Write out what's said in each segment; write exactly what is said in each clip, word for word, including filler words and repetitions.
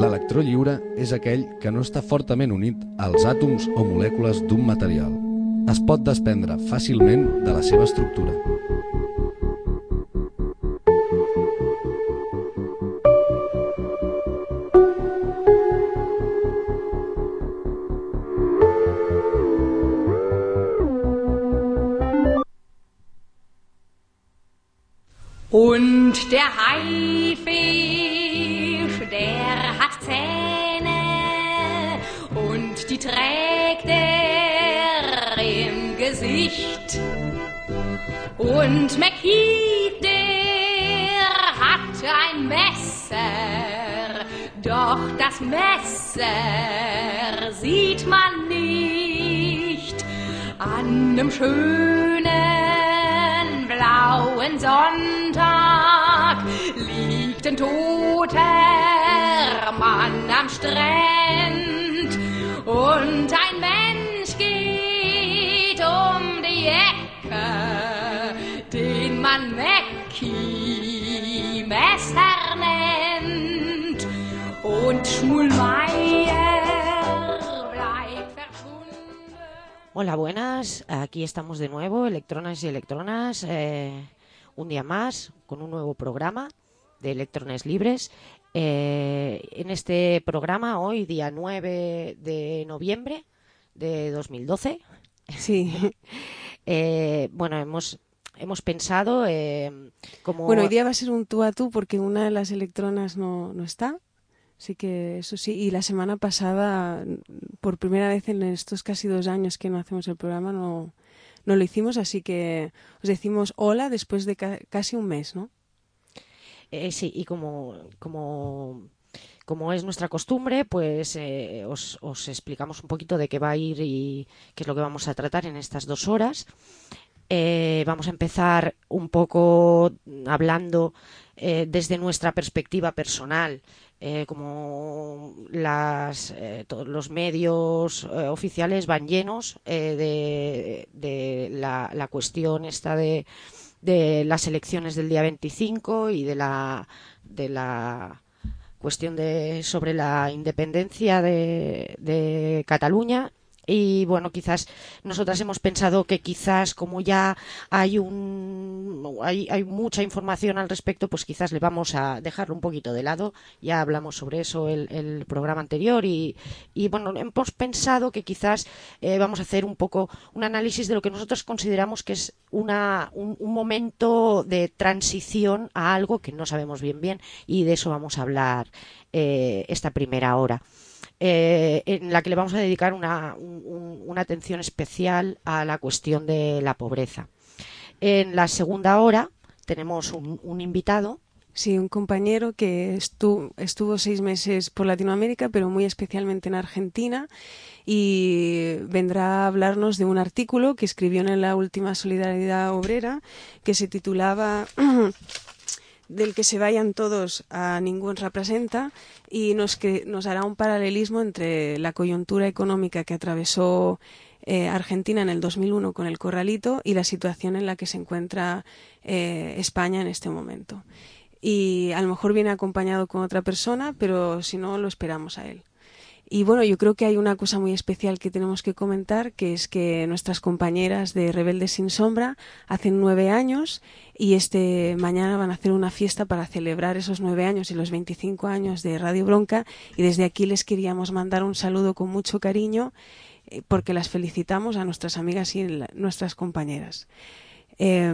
L'electró lliure és aquell que no està fortament unit als àtoms o molècules d'un material. Es pot desprendre fàcilment de la seva estructura. Und der Haifisch, der hat Zähne und die trägt er im Gesicht. Und McKee, der hat ein Messer, doch das Messer sieht man nicht. An einem schönen blauen Sonntag liegt ein toter Mann am Strand und ein Mensch geht um die Ecke, den man Mackie Messer nennt, und Schmulmeier bleibt verschwunden. Hola, buenas. Aquí estamos de nuevo, electronas y electronas, eh, un día más con un nuevo programa de Electrones Libres. Eh, en este programa, hoy, día nueve de noviembre de dos mil doce, sí. eh, bueno, hemos, hemos pensado eh, como... Bueno, hoy día va a ser un tú a tú porque una de las electronas no, no está. Así que eso sí, y la semana pasada, por primera vez en estos casi dos años que no hacemos el programa, no, no lo hicimos, así que os decimos hola después de ca- casi un mes, ¿no? Eh, sí, y como, como, como es nuestra costumbre, pues eh, os, os explicamos un poquito de qué va a ir y qué es lo que vamos a tratar en estas dos horas. Eh, vamos a empezar un poco hablando eh, desde nuestra perspectiva personal. Eh, como las, eh, todos los medios eh, oficiales van llenos eh, de, de la, la cuestión esta de, de las elecciones del día veinticinco y de la, de la cuestión de, sobre la independencia de, de Cataluña. Y bueno, quizás nosotras hemos pensado que quizás como ya hay un hay, hay mucha información al respecto, pues quizás le vamos a dejarlo un poquito de lado. Ya hablamos sobre eso el, el programa anterior y, y bueno, hemos pensado que quizás eh, vamos a hacer un poco un análisis de lo que nosotros consideramos que es una un, un momento de transición a algo que no sabemos bien bien, y de eso vamos a hablar eh, esta primera hora. Eh, en la que le vamos a dedicar una, un, una atención especial a la cuestión de la pobreza. En la segunda hora tenemos un, un invitado. Sí, un compañero que estu- estuvo seis meses por Latinoamérica, pero muy especialmente en Argentina, y vendrá a hablarnos de un artículo que escribió en la última Solidaridad Obrera, que se titulaba del que se vayan todos a ningún representa, y nos, que, nos hará un paralelismo entre la coyuntura económica que atravesó eh, Argentina en el dos mil uno con el Corralito y la situación en la que se encuentra eh, España en este momento. Y a lo mejor viene acompañado con otra persona, pero si no, lo esperamos a él. Y bueno, yo creo que hay una cosa muy especial que tenemos que comentar, que es que nuestras compañeras de Rebeldes Sin Sombra hacen nueve años y este mañana van a hacer una fiesta para celebrar esos nueve años y los veinticinco años de Radio Bronca, y desde aquí les queríamos mandar un saludo con mucho cariño eh, porque las felicitamos a nuestras amigas y la, nuestras compañeras. Eh,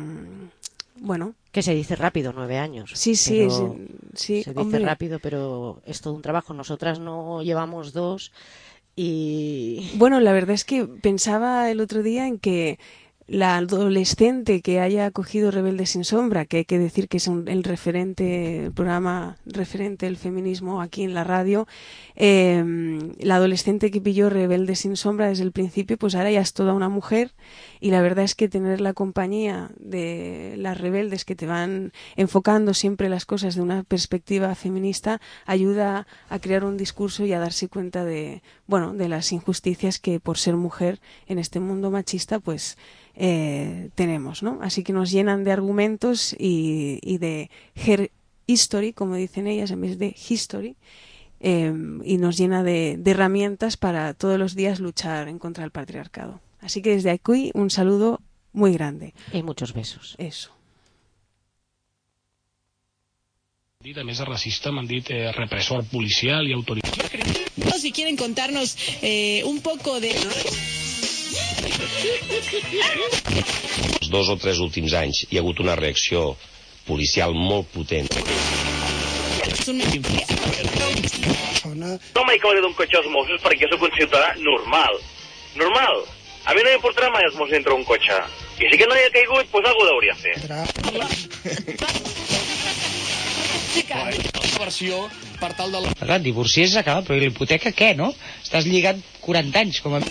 Bueno, que se dice rápido, nueve años. Sí, sí, sí, sí. Se dice hombre. rápido, pero es todo un trabajo. Nosotras no llevamos dos y... Bueno, la verdad es que pensaba el otro día en que la adolescente que haya cogido Rebeldes Sin Sombra, que hay que decir que es un, el referente, el programa referente del feminismo aquí en la radio, eh, la adolescente que pilló Rebeldes Sin Sombra desde el principio, pues ahora ya es toda una mujer, y la verdad es que tener la compañía de las rebeldes que te van enfocando siempre las cosas de una perspectiva feminista ayuda a crear un discurso y a darse cuenta de, bueno, de las injusticias que por ser mujer en este mundo machista, pues Eh, tenemos, ¿no? Así que nos llenan de argumentos y, y de her history, como dicen ellas, en vez de history. eh, y nos llena de, de herramientas para todos los días luchar en contra del patriarcado. Así que desde aquí un saludo muy grande. Y muchos besos. Eso. A més de racista, m'han dit eh, repressor policial i autoritari. Si quieren contarnos eh, un poco de... Els dos o tres últims anys hi ha hagut una reacció policial molt potent. No mai cauré d'un cotxe als Mossos perquè sóc un ciutadà normal. Normal. A mi no m'importarà mai els Mossos dintre un cotxe. I si que no hi ha caigut, doncs alguna cosa hauria de fer. Versió per tal de... Clar, et divorcies acaba, però l'hipoteca què, no? Estàs lligat quaranta anys, com a...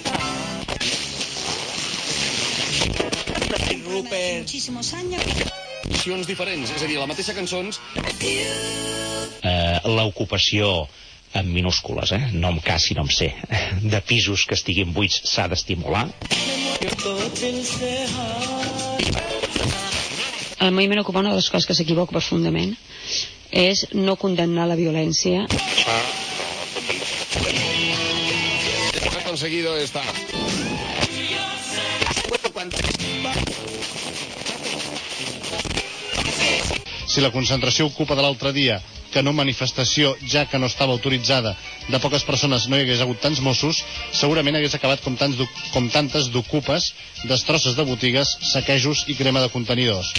Rupert... Versions diferents, és a dir, la mateixa cançons... Eh, l'ocupació en minúscules, eh? No amb K, sinó amb C, de pisos que estiguin buits s'ha d'estimular. El moviment Ocupa, una de les coses que s'equivoca profundament és no condemnar la violència. Ha conseguido esta. Si la concentració Ocupa de l'altre dia, que no manifestació, ja que no estava autoritzada, de poques persones no hi hagués hagut tants Mossos, segurament hagués acabat com, tants com tantes d'ocupes, destrosses de botigues, saquejos i crema de contenidors.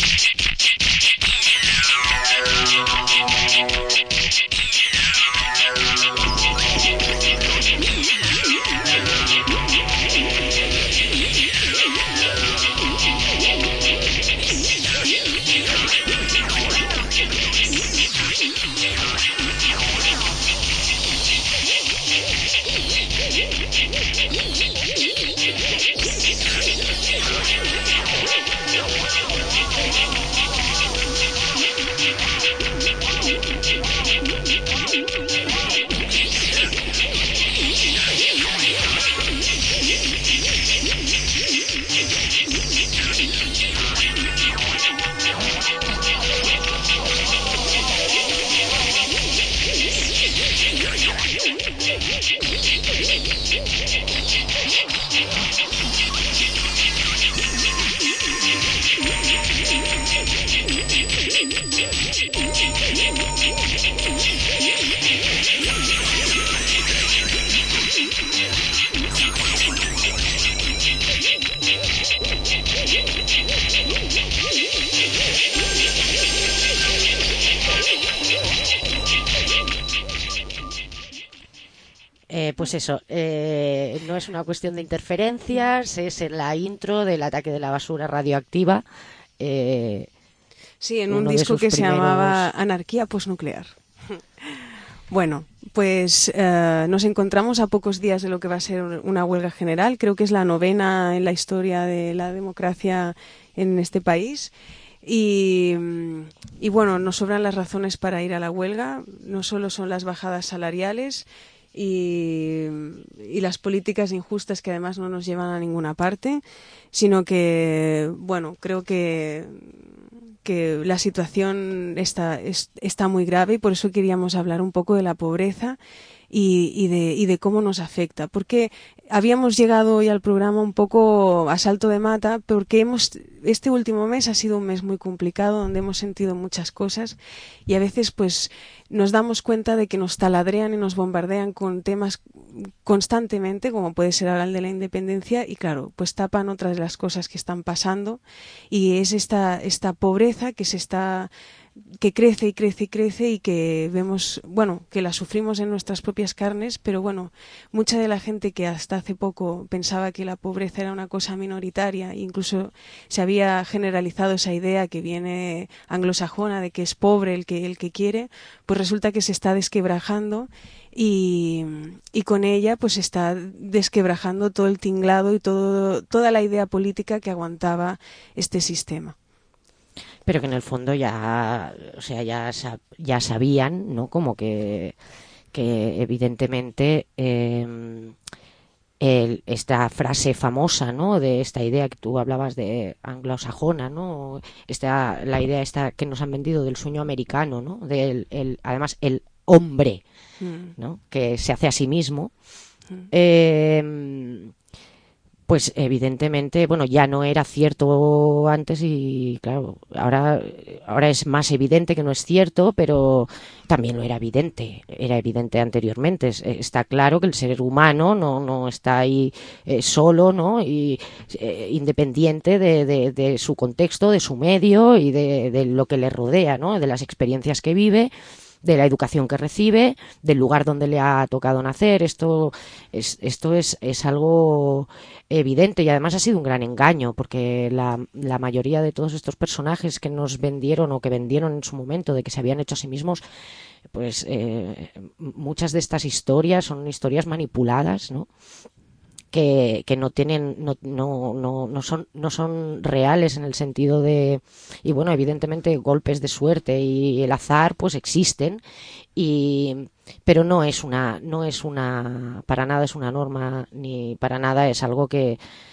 Eh, pues eso, eh, no es una cuestión de interferencias, es en la intro del Ataque de la basura radioactiva. Eh, sí, en un disco que primeros... se llamaba Anarquía Postnuclear. Bueno, pues eh, nos encontramos a pocos días de lo que va a ser una huelga general. Creo que es la novena en la historia de la democracia en este país. Y, y bueno, nos sobran las razones para ir a la huelga. No solo son las bajadas salariales y, y las políticas injustas que además no nos llevan a ninguna parte, sino que, bueno, creo que... que la situación está, es, está muy grave y por eso queríamos hablar un poco de la pobreza y, y, de, y de cómo nos afecta. Porque habíamos llegado hoy al programa un poco a salto de mata porque hemos, este último mes ha sido un mes muy complicado donde hemos sentido muchas cosas y a veces pues nos damos cuenta de que nos taladrean y nos bombardean con temas constantemente, como puede ser ahora el de la independencia, y claro, pues tapan otras de las cosas que están pasando y es esta, esta pobreza que se está que crece y crece y crece y que vemos, bueno, que la sufrimos en nuestras propias carnes, pero bueno, mucha de la gente que hasta hace poco pensaba que la pobreza era una cosa minoritaria, incluso se había generalizado esa idea que viene anglosajona de que es pobre el que el que quiere, pues resulta que se está desquebrajando y, y con ella pues se está desquebrajando todo el tinglado y todo toda la idea política que aguantaba este sistema. Pero que en el fondo ya, o sea, ya, ya sabían, ¿no? Como que, que evidentemente eh, el, esta frase famosa, ¿no? De esta idea que tú hablabas de anglosajona, ¿no? Esta, la idea esta que nos han vendido del sueño americano, ¿no? Del, el, además, el hombre, ¿no? Que se hace a sí mismo, eh, pues evidentemente, bueno, ya no era cierto antes y claro, ahora, ahora es más evidente que no es cierto, pero también lo era evidente, era evidente anteriormente. Es, está claro que el ser humano no, no está ahí eh, solo, ¿no? Y eh, independiente de, de, de su contexto, de su medio y de, de lo que le rodea, ¿no? De las experiencias que vive, de la educación que recibe, del lugar donde le ha tocado nacer. Esto es, esto es, es algo evidente y además ha sido un gran engaño, porque la, la mayoría de todos estos personajes que nos vendieron o que vendieron en su momento de que se habían hecho a sí mismos, pues eh, muchas de estas historias son historias manipuladas, ¿no? Que, que no tienen, no, no, no, no son, no son reales en el sentido de, y bueno, evidentemente golpes de suerte y el azar pues existen, y pero no es una, no es una, para nada es una norma, ni para nada es algo que,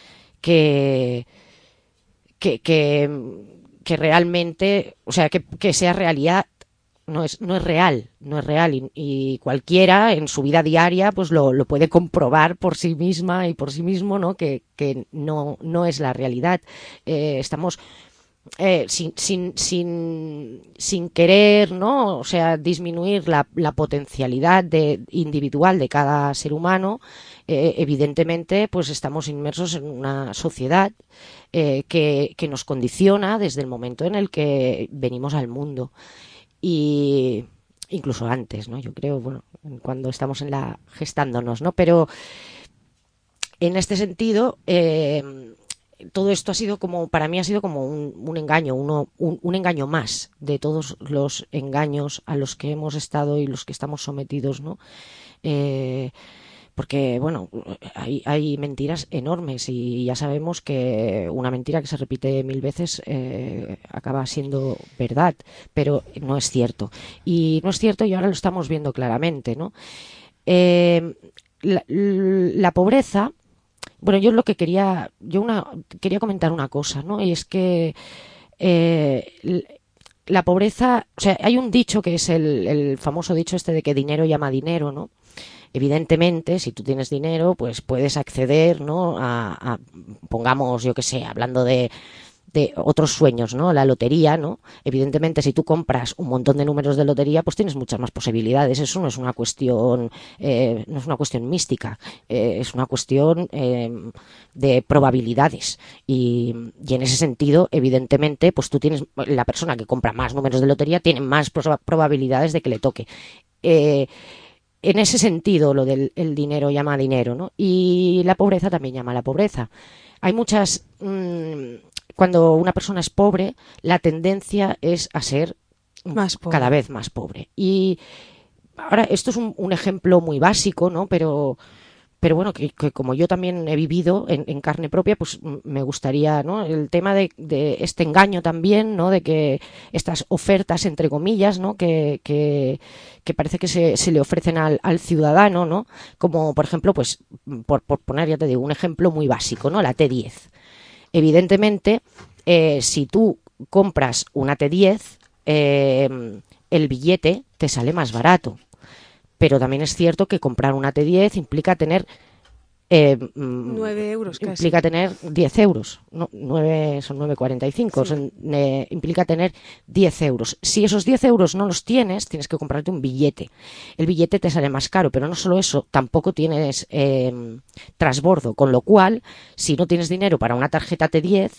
que, que, que, que realmente, o sea, que, que sea realidad. No es, no es real, no es real y, y cualquiera en su vida diaria pues lo, lo puede comprobar por sí misma y por sí mismo, ¿no? Que, que no, no es la realidad. Eh, estamos eh, sin, sin, sin, sin querer, ¿no? O sea, disminuir la, la potencialidad de, individual de cada ser humano. Eh, evidentemente, pues estamos inmersos en una sociedad eh, que, que nos condiciona desde el momento en el que venimos al mundo. Y incluso antes, ¿no? Yo creo, bueno, cuando estamos en la gestándonos, ¿no? Pero en este sentido, eh, todo esto ha sido como, para mí ha sido como un, un engaño, uno, un, un engaño más de todos los engaños a los que hemos estado y los que estamos sometidos, ¿no? Eh, porque, bueno, hay, hay mentiras enormes y ya sabemos que una mentira que se repite mil veces eh, acaba siendo verdad, pero no es cierto. Y no es cierto y ahora lo estamos viendo claramente, ¿no? Eh, la, la pobreza, bueno, yo lo que quería, yo una, quería comentar una cosa, ¿no? Y es que eh, la pobreza, o sea, hay un dicho que es el, el famoso dicho este de que dinero llama dinero, ¿no? Evidentemente, si tú tienes dinero, pues puedes acceder, ¿no? A, a pongamos, yo qué sé, hablando de, de otros sueños, ¿no? La lotería, ¿no? Evidentemente, si tú compras un montón de números de lotería, pues tienes muchas más posibilidades. Eso no es una cuestión, eh, no es una cuestión mística, eh, es una cuestión eh, de probabilidades. Y, y en ese sentido, evidentemente, pues tú tienes, la persona que compra más números de lotería tiene más prob- probabilidades de que le toque. Eh, En ese sentido, lo del el dinero llama dinero, ¿no? Y la pobreza también llama a la pobreza. Hay muchas... Mmm, cuando una persona es pobre, la tendencia es a ser más pobre. Cada vez más pobre. Y ahora, esto es un, un ejemplo muy básico, ¿no? Pero... Pero bueno, que, que como yo también he vivido en, en carne propia, pues me gustaría, ¿no? El tema de, de este engaño también, ¿no? De que estas ofertas, entre comillas, ¿no? Que, que, que parece que se, se le ofrecen al, al ciudadano, ¿no? Como, por ejemplo, pues, por, por poner, ya te digo, un ejemplo muy básico, ¿no? La T diez. Evidentemente, eh, si tú compras una T diez, eh, el billete te sale más barato. Pero también es cierto que comprar una T diez implica tener... Eh, nueve euros casi. Implica tener diez euros. No, nueve, son nueve cuarenta y cinco. Sí. Son, eh, implica tener diez euros. Si esos diez euros no los tienes, tienes que comprarte un billete. El billete te sale más caro, pero no solo eso, tampoco tienes eh, trasbordo. Con lo cual, si no tienes dinero para una tarjeta T diez,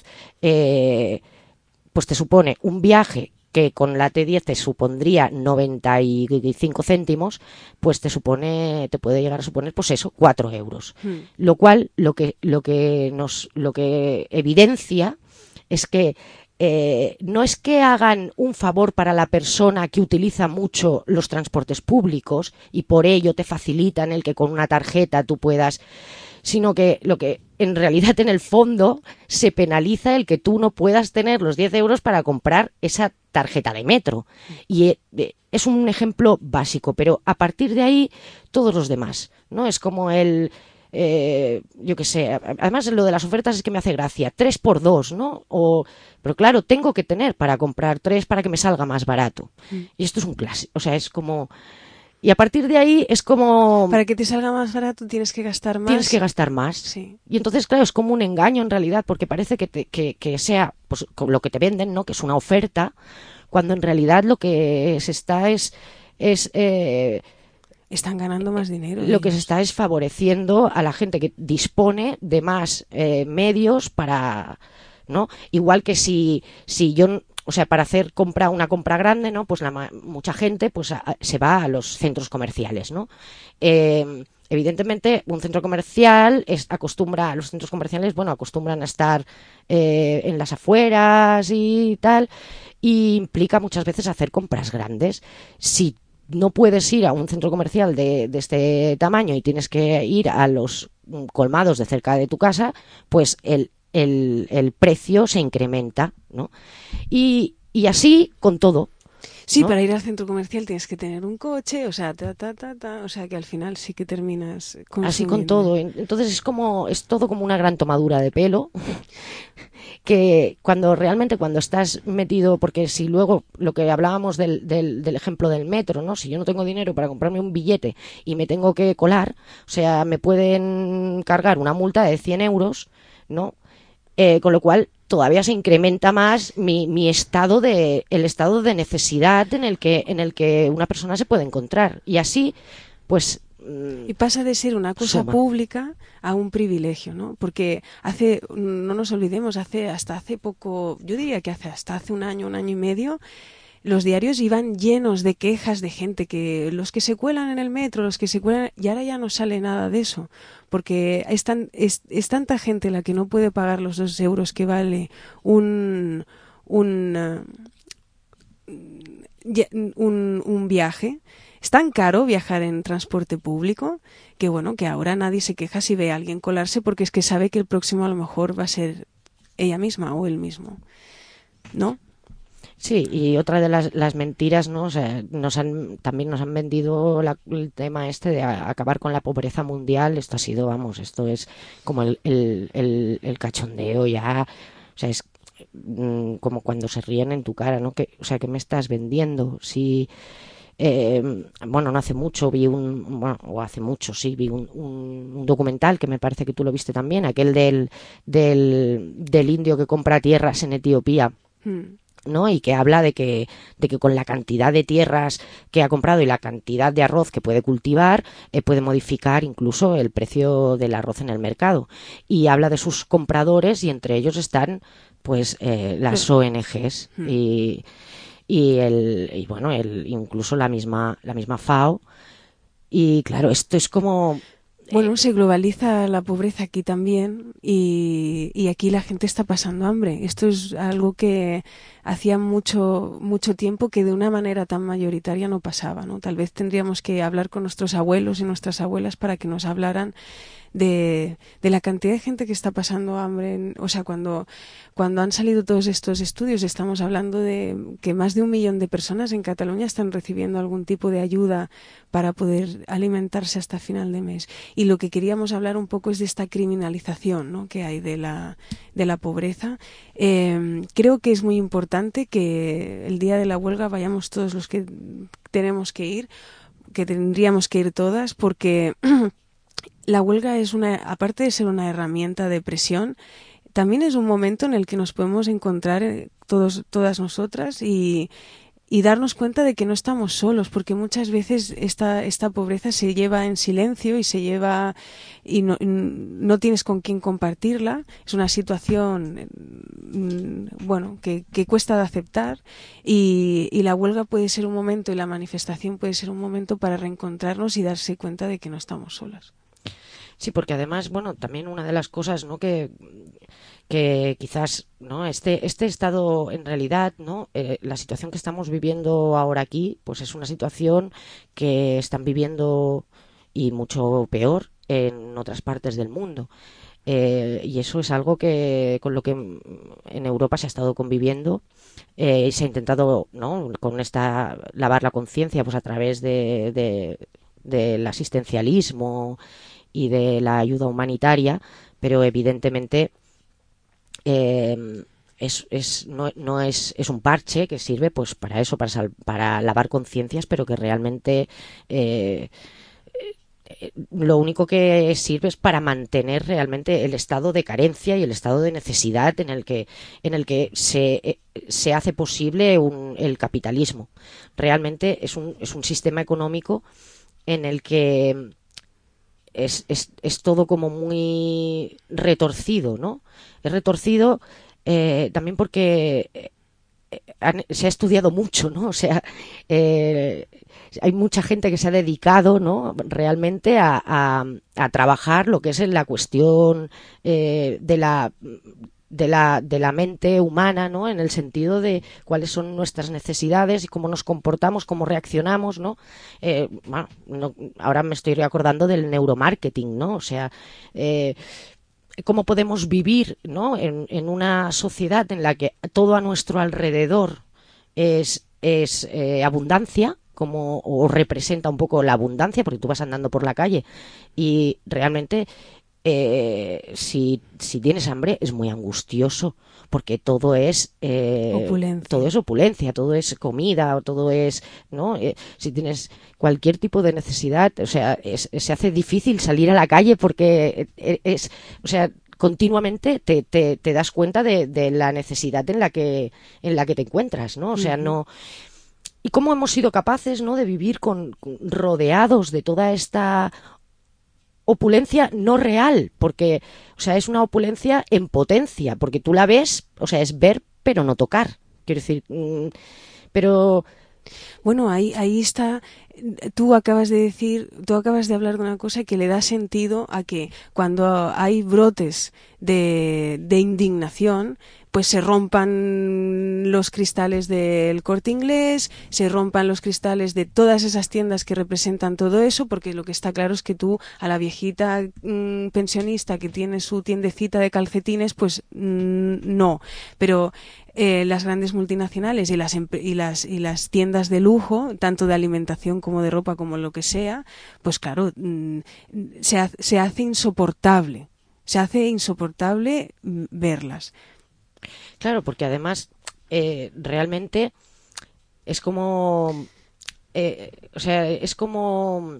eh, pues te supone un viaje que con la T diez te supondría noventa y cinco céntimos, pues te supone, te puede llegar a suponer, pues eso, cuatro euros. Hmm. Lo cual, lo que, lo que nos, lo que evidencia es que eh, no es que hagan un favor para la persona que utiliza mucho los transportes públicos y por ello te facilitan el que con una tarjeta tú puedas, sino que lo que en realidad en el fondo se penaliza el que tú no puedas tener los diez euros para comprar esa tarjeta de metro. Y eh, es un ejemplo básico, pero a partir de ahí todos los demás, ¿no? Es como el... Eh, yo qué sé, además lo de las ofertas es que me hace gracia, tres por dos, ¿no? O, pero claro, tengo que tener para comprar tres para que me salga más barato. Mm. Y esto es un clásico, o sea, es como... Y a partir de ahí es como... Para que te salga más barato tienes que gastar más. Tienes que gastar más. Sí. Y entonces, claro, es como un engaño en realidad, porque parece que, te, que, que sea pues, lo que te venden, ¿no? Que es una oferta, cuando en realidad lo que se está es... es eh, Están ganando más dinero. Lo ellos. que se está es favoreciendo a la gente que dispone de más eh, medios para... ¿no? Igual que si, si yo... O sea, para hacer compra una compra grande, ¿no? Pues la, mucha gente pues a, se va a los centros comerciales, ¿no? Eh, evidentemente, un centro comercial es, acostumbra, los centros comerciales, bueno, acostumbran a estar eh, en las afueras y tal, y implica muchas veces hacer compras grandes. Si no puedes ir a un centro comercial de, de este tamaño y tienes que ir a los colmados de cerca de tu casa, pues el El, el precio se incrementa, ¿no? Y, y así con todo. Sí, ¿no? Para ir al centro comercial tienes que tener un coche, o sea, ta, ta, ta, ta, o sea, que al final sí que terminas consumiendo. Así con todo. Entonces es como, es todo como una gran tomadura de pelo, que cuando realmente cuando estás metido, porque si luego lo que hablábamos del, del, del ejemplo del metro, ¿no? Si yo no tengo dinero para comprarme un billete y me tengo que colar, o sea, me pueden cargar una multa de cien euros, ¿no? Eh, con lo cual todavía se incrementa más mi, mi estado de el estado de necesidad en el que en el que una persona se puede encontrar, y así pues y pasa de ser una cosa suma. pública a un privilegio, ¿no? Porque hace, no nos olvidemos, hace hasta hace poco, yo diría que hace hasta hace un año, un año y medio, los diarios iban llenos de quejas de gente, que los que se cuelan en el metro, los que se cuelan, y ahora ya no sale nada de eso, porque es, tan, es, es tanta gente la que no puede pagar los dos euros que vale un, un, uh, un, un viaje. Es tan caro viajar en transporte público que bueno, que ahora nadie se queja si ve a alguien colarse, porque es que sabe que el próximo a lo mejor va a ser ella misma o él mismo, ¿no? Sí, y otra de las, las mentiras, ¿no? O sea, nos han, también nos han vendido la, el tema este de a, acabar con la pobreza mundial. Esto ha sido, vamos, esto es como el, el, el, el cachondeo ya, o sea, es mm, como cuando se ríen en tu cara, ¿no? Que, o sea, ¿qué me estás vendiendo? Si, eh, bueno, no hace mucho vi un, bueno, o hace mucho, sí, vi un, un, un documental que me parece que tú lo viste también, aquel del, del, del indio que compra tierras en Etiopía. Hmm. ¿no? Y que habla de que, de que con la cantidad de tierras que ha comprado y la cantidad de arroz que puede cultivar, eh, puede modificar incluso el precio del arroz en el mercado. Y habla de sus compradores, y entre ellos están pues eh, las O N Ges mm. y, y el y bueno el incluso la misma la misma F A O. Y claro, esto es como... Bueno, se globaliza la pobreza aquí también, y, y aquí la gente está pasando hambre. Esto es algo que hacía mucho mucho tiempo que de una manera tan mayoritaria no pasaba, ¿no? Tal vez tendríamos que hablar con nuestros abuelos y nuestras abuelas para que nos hablaran de, de la cantidad de gente que está pasando hambre. En, o sea, cuando, cuando han salido todos estos estudios, estamos hablando de que más de un millón de personas en Cataluña están recibiendo algún tipo de ayuda para poder alimentarse hasta final de mes. Y lo que queríamos hablar un poco es de esta criminalización, ¿no? que hay de la, de la pobreza. Eh, creo que es muy importante que el día de la huelga vayamos todos los que tenemos que ir, que tendríamos que ir todas, porque la huelga es una, aparte de ser una herramienta de presión, también es un momento en el que nos podemos encontrar todos, todas nosotras y, y darnos cuenta de que no estamos solos, porque muchas veces esta, esta pobreza se lleva en silencio y se lleva y no, no tienes con quién compartirla. Es una situación, bueno, que, que cuesta de aceptar, y, y la huelga puede ser un momento, y la manifestación puede ser un momento para reencontrarnos y darse cuenta de que no estamos solas. Sí, porque además, bueno, también una de las cosas, ¿no? que que quizás, ¿no? Este este estado, en realidad, ¿no? Eh, la situación que estamos viviendo ahora aquí, pues es una situación que están viviendo, y mucho peor, en otras partes del mundo. Eh, y eso es algo que con lo que en Europa se ha estado conviviendo, eh, y se ha intentado, ¿no? Con esta lavar la conciencia, pues a través de, de del asistencialismo y de la ayuda humanitaria, pero evidentemente eh, es, es, no, no es, es un parche que sirve pues para eso, para, sal, para lavar conciencias, pero que realmente eh, eh, lo único que sirve es para mantener realmente el estado de carencia y el estado de necesidad en el que, en el que se, eh, se hace posible un, el capitalismo. Realmente es un, es un sistema económico en el que es, es, es todo como muy retorcido, ¿no? Es retorcido eh, también porque eh, han, se ha estudiado mucho, ¿no? O sea, eh, hay mucha gente que se ha dedicado, ¿no? Realmente a, a, a trabajar lo que es en la cuestión eh, de la de la de la mente humana, ¿no? En el sentido de cuáles son nuestras necesidades y cómo nos comportamos, cómo reaccionamos, ¿no? Eh, bueno, no, ahora me estoy acordando del neuromarketing, ¿no? O sea, eh, cómo podemos vivir, ¿no? En, en una sociedad en la que todo a nuestro alrededor es es eh, abundancia, como o representa un poco la abundancia, porque tú vas andando por la calle y realmente Eh, si, si tienes hambre es muy angustioso porque todo es eh, opulencia. todo es opulencia, todo es comida, todo es, ¿no? Eh, si tienes cualquier tipo de necesidad, o sea, es, se hace difícil salir a la calle porque es, es o sea, continuamente te, te, te das cuenta de, de la necesidad en la que en la que te encuentras, ¿no? O sea, uh-huh. no. Y cómo hemos sido capaces, ¿no? De vivir con, con rodeados de toda esta opulencia no real, porque, o sea, es una opulencia en potencia, porque tú la ves, o sea, es ver pero no tocar, quiero decir, mmm, pero... Bueno, ahí, ahí está, tú acabas de decir, tú acabas de hablar de una cosa que le da sentido a que cuando hay brotes de, de indignación, pues se rompan los cristales del Corte Inglés, se rompan los cristales de todas esas tiendas que representan todo eso, porque lo que está claro es que tú a la viejita mmm, pensionista que tiene su tiendecita de calcetines, pues mmm, no, pero eh, las grandes multinacionales y las, y, las, y las tiendas de lujo, tanto de alimentación como de ropa como lo que sea, pues claro, mmm, se, ha, se hace insoportable, se hace insoportable mmm, verlas. Claro, porque además eh, realmente es como, eh, o sea, es como...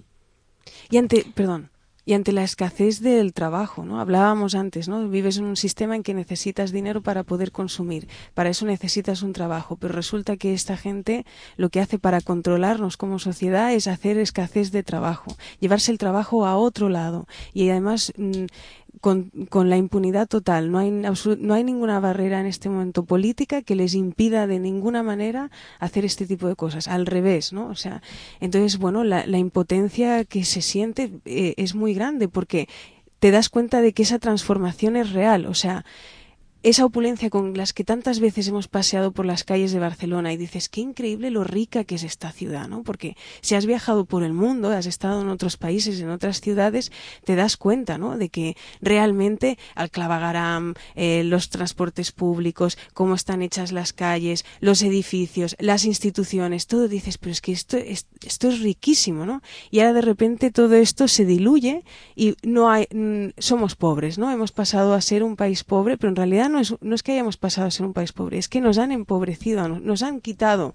Y ante, perdón, y ante la escasez del trabajo, ¿no? Hablábamos antes, ¿no? Vives en un sistema en que necesitas dinero para poder consumir, para eso necesitas un trabajo, pero resulta que esta gente lo que hace para controlarnos como sociedad es hacer escasez de trabajo, llevarse el trabajo a otro lado y además... Mmm, Con, con la impunidad total, no hay, no hay ninguna barrera en este momento política que les impida de ninguna manera hacer este tipo de cosas, al revés, ¿no? O sea, entonces, bueno, la, la impotencia que se siente eh, es muy grande porque te das cuenta de que esa transformación es real, o sea, esa opulencia con las que tantas veces hemos paseado por las calles de Barcelona y dices, qué increíble lo rica que es esta ciudad, ¿no? Porque si has viajado por el mundo, has estado en otros países, en otras ciudades, te das cuenta, ¿no? De que realmente al clavegueram, eh, los transportes públicos, cómo están hechas las calles, los edificios, las instituciones, todo dices, pero es que esto es, esto es riquísimo, ¿no? Y ahora de repente todo esto se diluye y no hay, mm, somos pobres, ¿no? Hemos pasado a ser un país pobre, pero en realidad no es, no es que hayamos pasado a ser un país pobre, es que nos han empobrecido, nos han quitado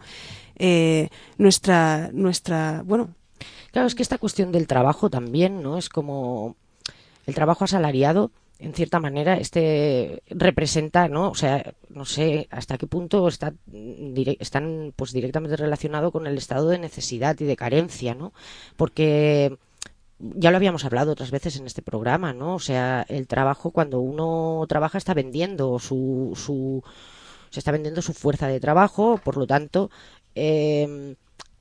eh, nuestra, nuestra, bueno... Claro, es que esta cuestión del trabajo también, ¿no? Es como el trabajo asalariado, en cierta manera, este representa, ¿no? O sea, no sé hasta qué punto está dire- están pues directamente relacionado con el estado de necesidad y de carencia, ¿no? Porque... ya lo habíamos hablado otras veces en este programa, ¿no? O sea, el trabajo, cuando uno trabaja, está vendiendo su, su se está vendiendo su fuerza de trabajo, por lo tanto, eh,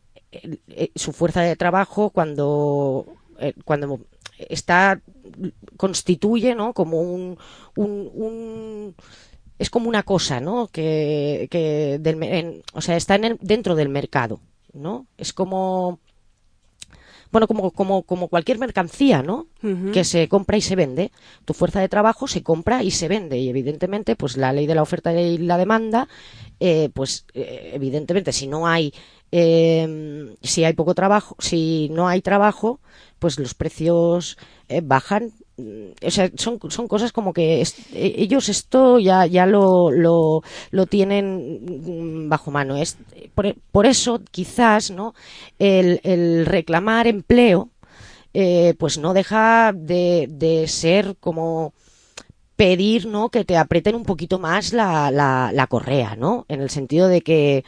eh, su fuerza de trabajo cuando eh, cuando está constituye, ¿no? Como un, un, un es como una cosa, ¿no? Que, que del, en, o sea, está en el, dentro del mercado, ¿no? Es como bueno, como, como, como cualquier mercancía, ¿no? Uh-huh. Que se compra y se vende. Tu fuerza de trabajo se compra y se vende. Y evidentemente, pues la ley de la oferta y la demanda, eh, pues eh, evidentemente, si no hay, eh, si hay poco trabajo, si no hay trabajo, pues los precios eh, bajan. O sea, son, son cosas como que es, ellos esto ya, ya lo, lo, lo tienen bajo mano. Es, por, por eso, quizás, ¿no? El, el reclamar empleo, eh, pues no deja de, de ser como pedir, ¿no? Que te aprieten un poquito más la, la, la correa, ¿no? En el sentido de que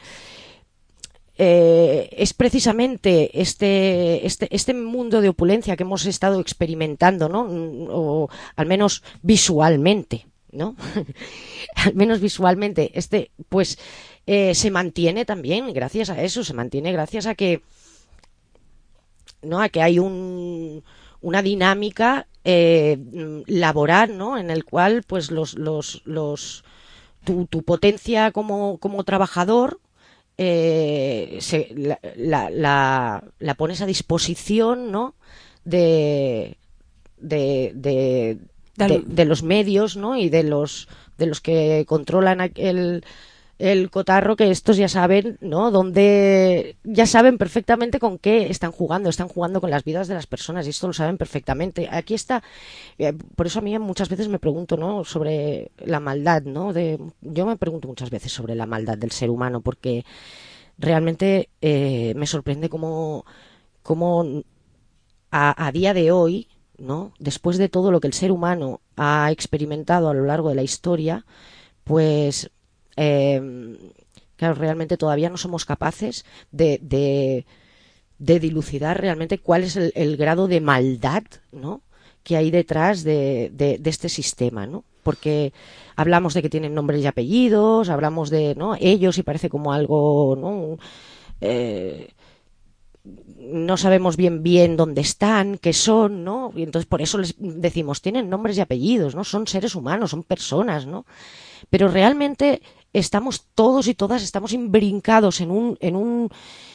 Eh, es precisamente este, este, este mundo de opulencia que hemos estado experimentando, ¿no? O al menos visualmente, ¿no? Al menos visualmente, este, pues, eh, se mantiene también gracias a eso, se mantiene gracias a que, ¿no? A que hay un, una dinámica eh, laboral, ¿no? En el cual, pues, los, los, los, tu, tu potencia como, como trabajador, Eh, se, la, la, la, la pones a disposición, ¿no? de de, de, de, de los medios, ¿no? Y de los de los que controlan el, el cotarro, que estos ya saben, ¿no? Donde ya saben perfectamente con qué están jugando, están jugando con las vidas de las personas, y esto lo saben perfectamente. Aquí está, eh, por eso a mí muchas veces me pregunto, ¿no? Sobre la maldad, ¿no? De, yo me pregunto muchas veces sobre la maldad del ser humano, porque realmente eh, me sorprende cómo, cómo a, a día de hoy, ¿no? Después de todo lo que el ser humano ha experimentado a lo largo de la historia, pues Eh, claro, realmente todavía no somos capaces de, de, de dilucidar realmente cuál es el, el grado de maldad, ¿no? Que hay detrás de, de, de este sistema, ¿no? Porque hablamos de que tienen nombres y apellidos, hablamos de, ¿no? Ellos, y parece como algo, ¿no? Eh, no sabemos bien bien dónde están, qué son, ¿no? Y entonces por eso les decimos, tienen nombres y apellidos, ¿no? Son seres humanos, son personas, ¿no? Pero realmente estamos todos y todas estamos imbrincados en un en un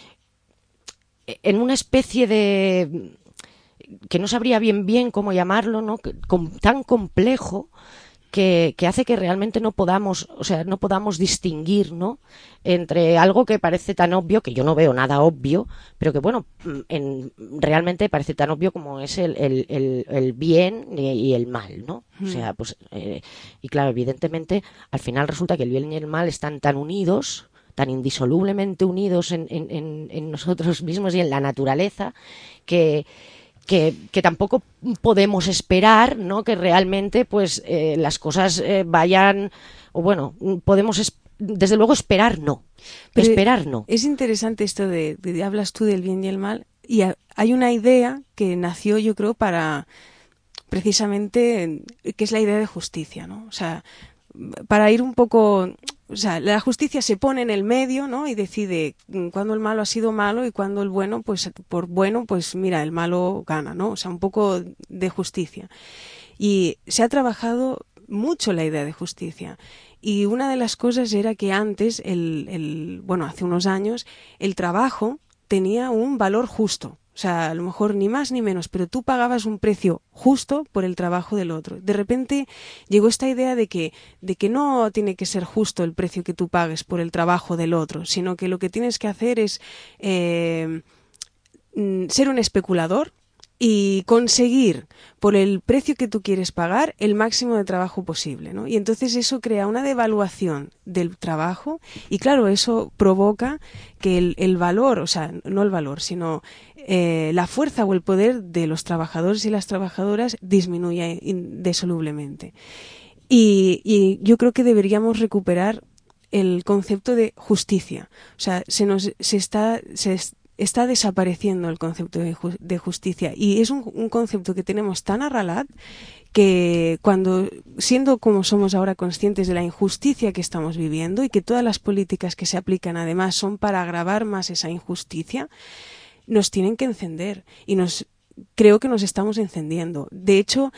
en una especie de, que no sabría bien bien cómo llamarlo, ¿no? Tan complejo que, que hace que realmente no podamos, o sea, no podamos distinguir, ¿no? Entre algo que parece tan obvio, que yo no veo nada obvio, pero que bueno, en, realmente parece tan obvio como es el, el, el, el bien y, y el mal, ¿no? Mm. O sea, pues, eh, y claro, evidentemente, al final resulta que el bien y el mal están tan unidos, tan indisolublemente unidos en, en, en, en nosotros mismos y en la naturaleza, que Que, que tampoco podemos esperar, ¿no? Que realmente pues eh, las cosas eh, vayan, o bueno, podemos es, desde luego esperar no, pero esperar no. Es interesante esto de, de, de hablas tú del bien y el mal, y a, hay una idea que nació, yo creo, para precisamente, que es la idea de justicia, ¿no? O sea, para ir un poco, o sea, la justicia se pone en el medio, ¿no? Y decide cuándo el malo ha sido malo y cuándo el bueno, pues por bueno, pues mira, el malo gana, ¿no? O sea, un poco de justicia. Y se ha trabajado mucho la idea de justicia. Y una de las cosas era que antes, el, el bueno, hace unos años, el trabajo tenía un valor justo. O sea, a lo mejor ni más ni menos, pero tú pagabas un precio justo por el trabajo del otro. De repente llegó esta idea de que, de que no tiene que ser justo el precio que tú pagues por el trabajo del otro, sino que lo que tienes que hacer es eh, ser un especulador y conseguir por el precio que tú quieres pagar el máximo de trabajo posible, ¿no? Y entonces eso crea una devaluación del trabajo y claro, eso provoca que el, el valor, o sea, no el valor, sino eh, la fuerza o el poder de los trabajadores y las trabajadoras disminuya indisolublemente. Y, y yo creo que deberíamos recuperar el concepto de justicia. O sea, se nos se está se está desapareciendo el concepto de, ju de justicia y es un, un concepto que tenemos tan arraigat que cuando, siendo como somos ahora conscientes de la injusticia que estamos viviendo y que todas las políticas que se aplican además son para agravar más esa injusticia, nos tienen que encender y nos creo que nos estamos encendiendo. De hecho,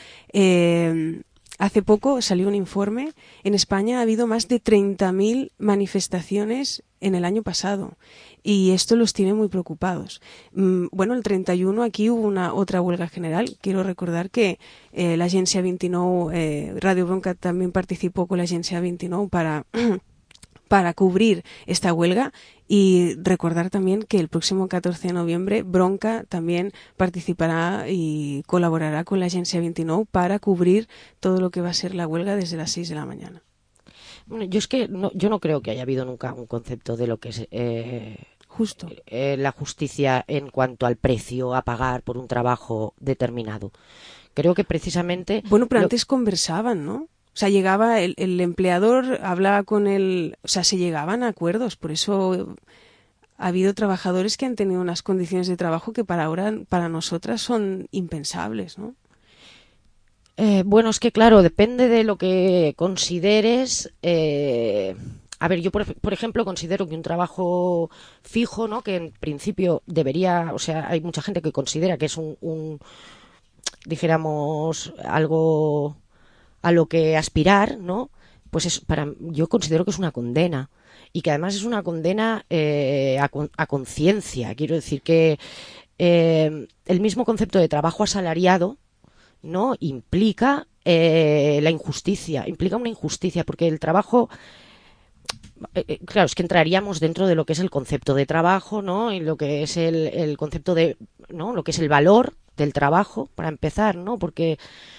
eh, hace poco salió un informe, en España ha habido más de treinta mil manifestaciones en el año pasado. Y esto los tiene muy preocupados. Mm, bueno, el treinta y uno aquí hubo una otra huelga general. Quiero recordar que eh, la Agència veintinou, eh, Radio Bronca también participó con la Agència veintinou para, para cubrir esta huelga. Y recordar también que el próximo catorce de noviembre Bronca también participará y colaborará con la Agència veintinou para cubrir todo lo que va a ser la huelga desde las seis de la mañana. Bueno, yo es que no, yo no creo que haya habido nunca un concepto de lo que es eh, justo eh, la justicia en cuanto al precio a pagar por un trabajo determinado. Creo que precisamente... Bueno, pero lo... antes conversaban, ¿no? O sea, llegaba el, el empleador, hablaba con el... O sea, se llegaban a acuerdos. Por eso ha habido trabajadores que han tenido unas condiciones de trabajo que para ahora, para nosotras, son impensables, ¿no? Eh, bueno, es que claro, depende de lo que consideres. Eh, a ver, yo por, por ejemplo considero que un trabajo fijo, ¿no? Que en principio debería, o sea, hay mucha gente que considera que es un, un dijéramos, algo a lo que aspirar, ¿no? Pues es para, yo considero que es una condena y que además es una condena eh, a, a conciencia. Quiero decir que eh, el mismo concepto de trabajo asalariado, ¿no? Implica eh, la injusticia, implica una injusticia, porque el trabajo, eh, claro, es que entraríamos dentro de lo que es el concepto de trabajo, ¿no? Y lo que es el, el concepto de, ¿no? Lo que es el valor del trabajo, para empezar, ¿no? Porque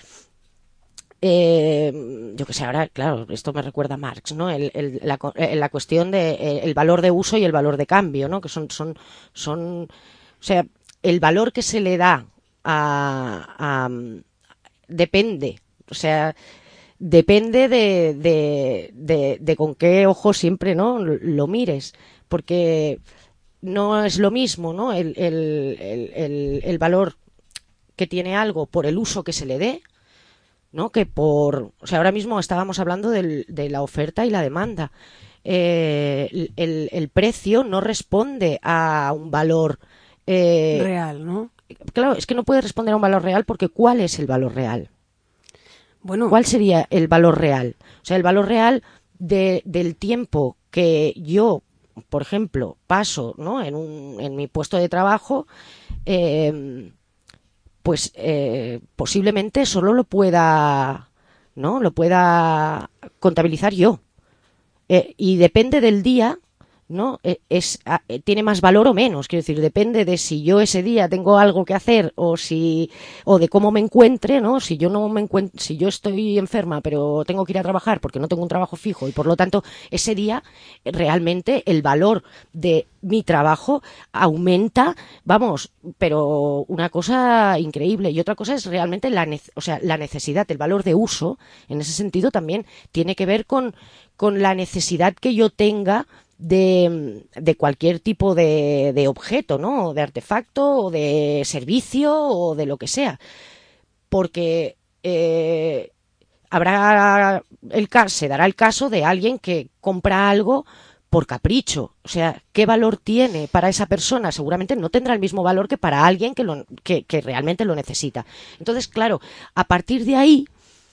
eh, yo que sé, ahora, claro, esto me recuerda a Marx, ¿no? El, el, la, la cuestión de eh, el valor de uso y el valor de cambio, ¿no? Que son, son, son, o sea, el valor que se le da a, a depende, o sea, depende de, de, de, de con qué ojo siempre, ¿no? Lo mires, porque no es lo mismo, ¿no? El, el, el, el valor que tiene algo por el uso que se le dé, ¿no? Que por, o sea, ahora mismo estábamos hablando del, de la oferta y la demanda. Eh, el, el precio no responde a un valor eh, real, ¿no? Claro, es que no puede responder a un valor real, porque ¿cuál es el valor real? Bueno, ¿cuál sería el valor real? O sea, el valor real de, del tiempo que yo, por ejemplo, paso, ¿no? en, un, en mi puesto de trabajo, eh, pues eh, posiblemente solo lo pueda, ¿no? Lo pueda contabilizar yo. Eh, y depende del día, ¿no? Es, tiene más valor o menos, quiero decir, depende de si yo ese día tengo algo que hacer o si o de cómo me encuentre, ¿no? Si yo no me encuentro, si yo estoy enferma pero tengo que ir a trabajar porque no tengo un trabajo fijo y por lo tanto ese día realmente el valor de mi trabajo aumenta, vamos, pero una cosa increíble. Y otra cosa es realmente la, o sea, la necesidad, el valor de uso, en ese sentido también tiene que ver con, con la necesidad que yo tenga de, de cualquier tipo de, de objeto, ¿no? De artefacto o de servicio o de lo que sea. Porque eh, habrá el se dará el caso de alguien que compra algo por capricho. O sea, ¿qué valor tiene para esa persona? Seguramente no tendrá el mismo valor que para alguien que, lo, que, que realmente lo necesita. Entonces, claro, a partir de ahí,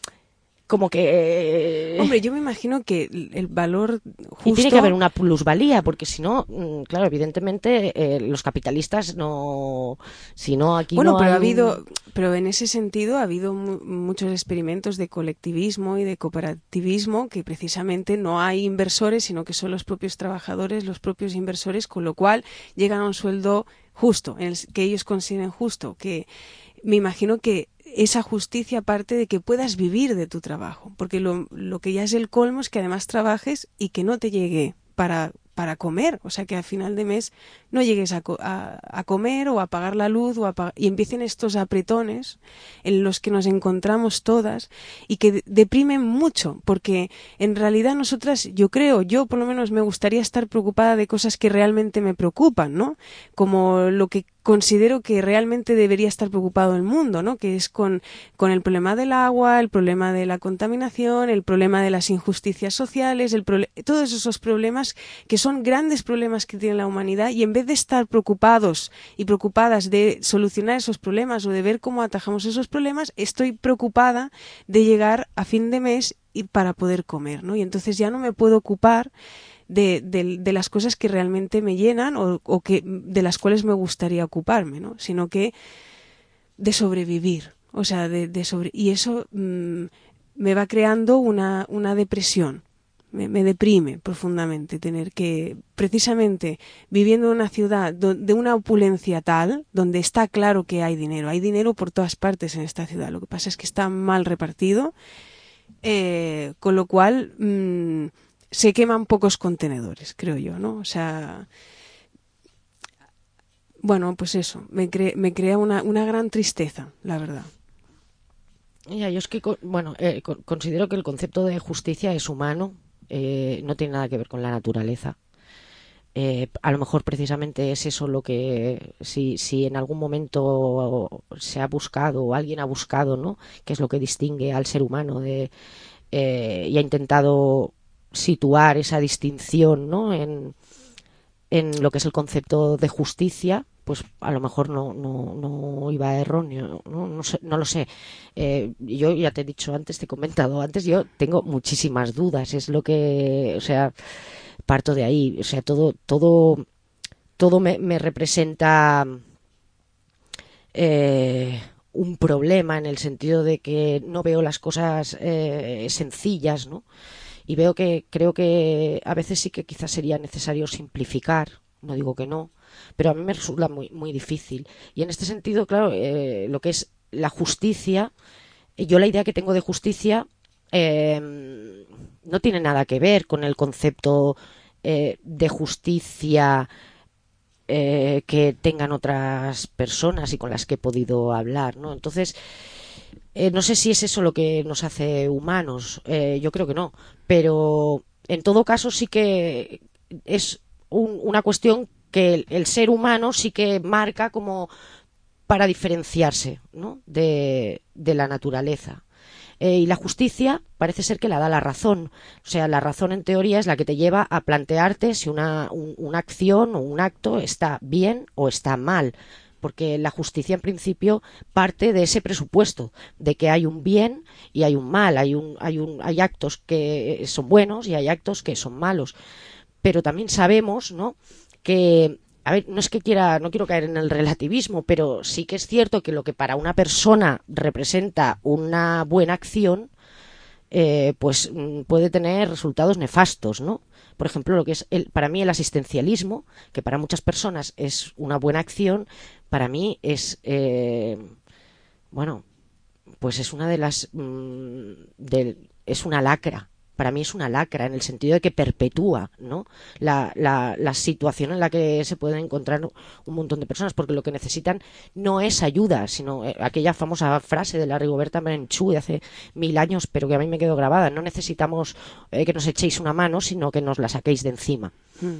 como que... Hombre, yo me imagino que el valor justo... Y tiene que haber una plusvalía, porque si no, claro, evidentemente eh, los capitalistas no... Si no, aquí bueno, no pero hay ha habido... un... Pero en ese sentido ha habido mu muchos experimentos de colectivismo y de cooperativismo, que precisamente no hay inversores, sino que son los propios trabajadores, los propios inversores, con lo cual llegan a un sueldo justo, en el que ellos consideren justo, que me imagino que esa justicia parte de que puedas vivir de tu trabajo, porque lo, lo que ya es el colmo es que además trabajes y que no te llegue para, para comer, o sea que al final de mes no llegues a, a, a comer o a pagar la luz o a pagar, y empiecen estos apretones en los que nos encontramos todas y que deprimen mucho, porque en realidad nosotras, yo creo, yo por lo menos me gustaría estar preocupada de cosas que realmente me preocupan, ¿no? Como lo que considero que realmente debería estar preocupado el mundo, ¿no? Que es con, con el problema del agua, el problema de la contaminación, el problema de las injusticias sociales, el todos esos problemas que son grandes problemas que tiene la humanidad, y en vez de estar preocupados y preocupadas de solucionar esos problemas o de ver cómo atajamos esos problemas, estoy preocupada de llegar a fin de mes y para poder comer, ¿no? Y entonces ya no me puedo ocupar de, de, de las cosas que realmente me llenan o, o que de las cuales me gustaría ocuparme, ¿no? Sino que de sobrevivir, o sea, de, de sobre y eso mmm, me va creando una, una depresión. Me, me deprime profundamente tener que, precisamente viviendo en una ciudad do, de una opulencia tal, donde está claro que hay dinero, hay dinero por todas partes en esta ciudad, lo que pasa es que está mal repartido, eh, con lo cual mmm, se queman pocos contenedores, creo yo, ¿no? O sea, bueno, pues eso, me, cre, me crea una, una gran tristeza, la verdad. Ya, yo es que, bueno, eh, considero que el concepto de justicia es humano. Eh, no tiene nada que ver con la naturaleza. Eh, a lo mejor precisamente es eso lo que, si, si en algún momento se ha buscado o alguien ha buscado, ¿no? Que es lo que distingue al ser humano de, eh, y ha intentado situar esa distinción, ¿no? En, en lo que es el concepto de justicia, pues a lo mejor no, no, no iba erróneo, no, no, sé, no lo sé. Eh, yo ya te he dicho antes, te he comentado antes, yo tengo muchísimas dudas, es lo que, o sea, parto de ahí, o sea, todo, todo, todo me, me representa eh, un problema en el sentido de que no veo las cosas eh, sencillas, ¿no? Y veo que, creo que a veces sí que quizás sería necesario simplificar, no digo que no, pero a mí me resulta muy, muy difícil. Y en este sentido, claro, eh, lo que es la justicia, yo la idea que tengo de justicia eh, no tiene nada que ver con el concepto eh, de justicia eh, que tengan otras personas y con las que he podido hablar, ¿no? Entonces, eh, no sé si es eso lo que nos hace humanos, eh, yo creo que no, pero en todo caso sí que es un, una cuestión que el, el ser humano sí que marca como para diferenciarse, ¿no? de, de la naturaleza. Eh, y la justicia parece ser que la da la razón. O sea, la razón en teoría es la que te lleva a plantearte si una, un, una acción o un acto está bien o está mal. Porque la justicia en principio parte de ese presupuesto, de que hay un bien y hay un mal, hay, un, hay, un, hay actos que son buenos y hay actos que son malos. Pero también sabemos, ¿no?, que, a ver, no es que quiera, no quiero caer en el relativismo, pero sí que es cierto que lo que para una persona representa una buena acción, eh, pues puede tener resultados nefastos, ¿no? Por ejemplo, lo que es el, para mí el asistencialismo, que para muchas personas es una buena acción, para mí es, eh, bueno, pues es una de las, mmm, de, es una lacra. Para mí es una lacra en el sentido de que perpetúa, ¿no?, la, la, la situación en la que se pueden encontrar un montón de personas, porque lo que necesitan no es ayuda, sino eh, aquella famosa frase de la Rigoberta Menchú de hace mil años, pero que a mí me quedó grabada: no necesitamos eh, que nos echéis una mano, sino que nos la saquéis de encima. Mm.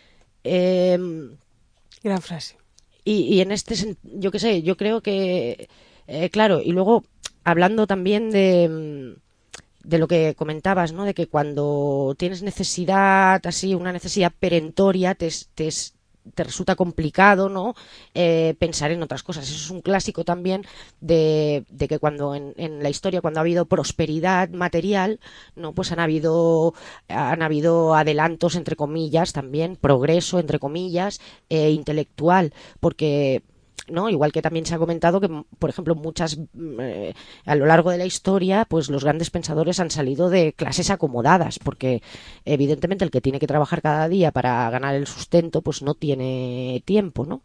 Eh, Gran frase. Y, y en este, yo qué sé, yo creo que, eh, claro, y luego hablando también de... de lo que comentabas, ¿no?, de que cuando tienes necesidad, así, una necesidad perentoria, te, te, te resulta complicado, ¿no?, eh, pensar en otras cosas. Eso es un clásico también de, de que cuando en, en la historia, cuando ha habido prosperidad material, ¿no?, pues han habido, han habido adelantos, entre comillas, también, progreso, entre comillas, eh, intelectual, porque... ¿no? Igual que también se ha comentado que, por ejemplo, muchas eh, a lo largo de la historia, pues los grandes pensadores han salido de clases acomodadas, porque evidentemente el que tiene que trabajar cada día para ganar el sustento, pues no tiene tiempo, ¿no?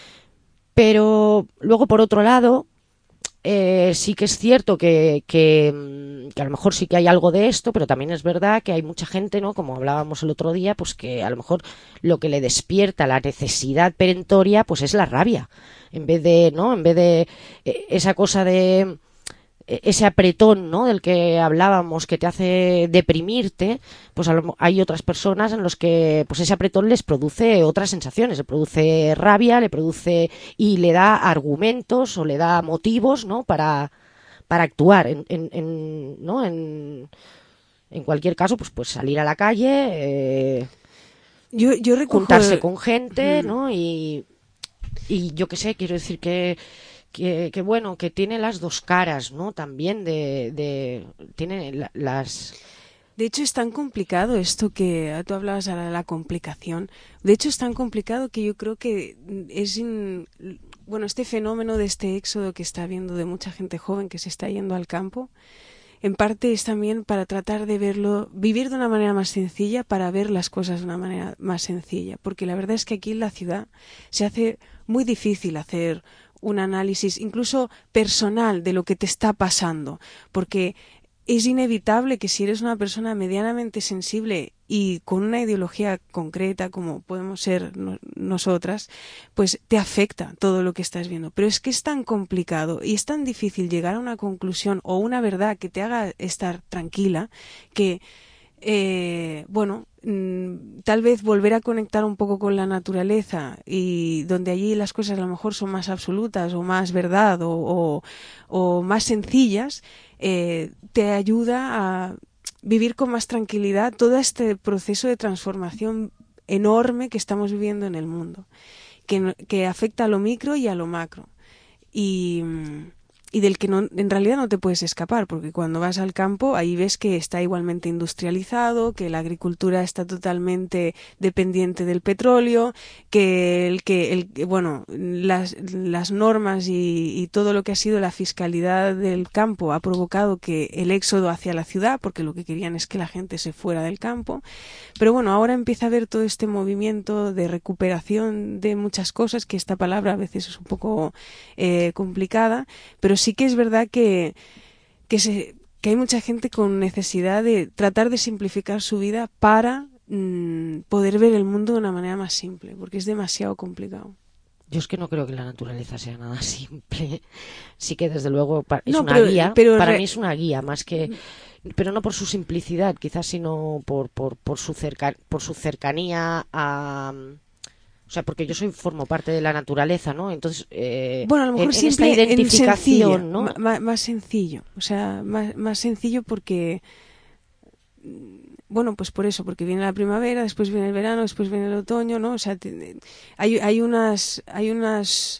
Pero luego, por otro lado, eh, sí que es cierto que, que, que a lo mejor sí que hay algo de esto, pero también es verdad que hay mucha gente, ¿no?, como hablábamos el otro día, pues que a lo mejor lo que le despierta la necesidad perentoria, pues es la rabia, en vez de, ¿no?, en vez de eh, esa cosa de ese apretón, ¿no?, del que hablábamos, que te hace deprimirte, pues a lo, hay otras personas en los que pues ese apretón les produce otras sensaciones, le produce rabia, le produce y le da argumentos o le da motivos, ¿no?, para, para actuar en, en, en, ¿no?, en, en cualquier caso, pues, pues salir a la calle, eh, yo, yo recojo... juntarse con gente, ¿no?, y, y yo qué sé, quiero decir que Que, que bueno, que tiene las dos caras, ¿no? También de, de tiene la, las De hecho, es tan complicado esto que tú hablabas ahora de la complicación. De hecho, es tan complicado que yo creo que es... In... Bueno, este fenómeno de este éxodo que está habiendo de mucha gente joven que se está yendo al campo, en parte es también para tratar de verlo, vivir de una manera más sencilla, para ver las cosas de una manera más sencilla. Porque la verdad es que aquí en la ciudad se hace muy difícil hacer un análisis, incluso personal, de lo que te está pasando. Porque es inevitable que si eres una persona medianamente sensible y con una ideología concreta, como podemos ser no, nosotras, pues te afecta todo lo que estás viendo. Pero es que es tan complicado y es tan difícil llegar a una conclusión o una verdad que te haga estar tranquila que, eh, bueno, mmm, tal vez volver a conectar un poco con la naturaleza, y donde allí las cosas a lo mejor son más absolutas o más verdad o, o, o más sencillas, eh, te ayuda a vivir con más tranquilidad todo este proceso de transformación enorme que estamos viviendo en el mundo, que, que afecta a lo micro y a lo macro, y, y del que no, en realidad no te puedes escapar, porque cuando vas al campo ahí ves que está igualmente industrializado, que la agricultura está totalmente dependiente del petróleo, que el que el bueno las, las normas y, y todo lo que ha sido la fiscalidad del campo ha provocado que el éxodo hacia la ciudad, porque lo que querían es que la gente se fuera del campo. Pero bueno, ahora empieza a haber todo este movimiento de recuperación de muchas cosas, que esta palabra a veces es un poco eh, complicada, pero sí que es verdad que, que, se, que hay mucha gente con necesidad de tratar de simplificar su vida para mmm, poder ver el mundo de una manera más simple, porque es demasiado complicado. Yo es que no creo que la naturaleza sea nada simple. Sí que desde luego es no, una pero, guía, pero para re... mí es una guía, más que... Pero no por su simplicidad, quizás, sino por, por, por, su, cerca, por su cercanía a... O sea, porque yo soy formo parte de la naturaleza, ¿no? Entonces, eh, bueno, a lo mejor en, en esta identificación, en ¿no? Más, más sencillo, o sea, más, más sencillo porque, bueno, pues por eso, porque viene la primavera, después viene el verano, después viene el otoño, ¿no? O sea, te, hay, hay unas, hay unas,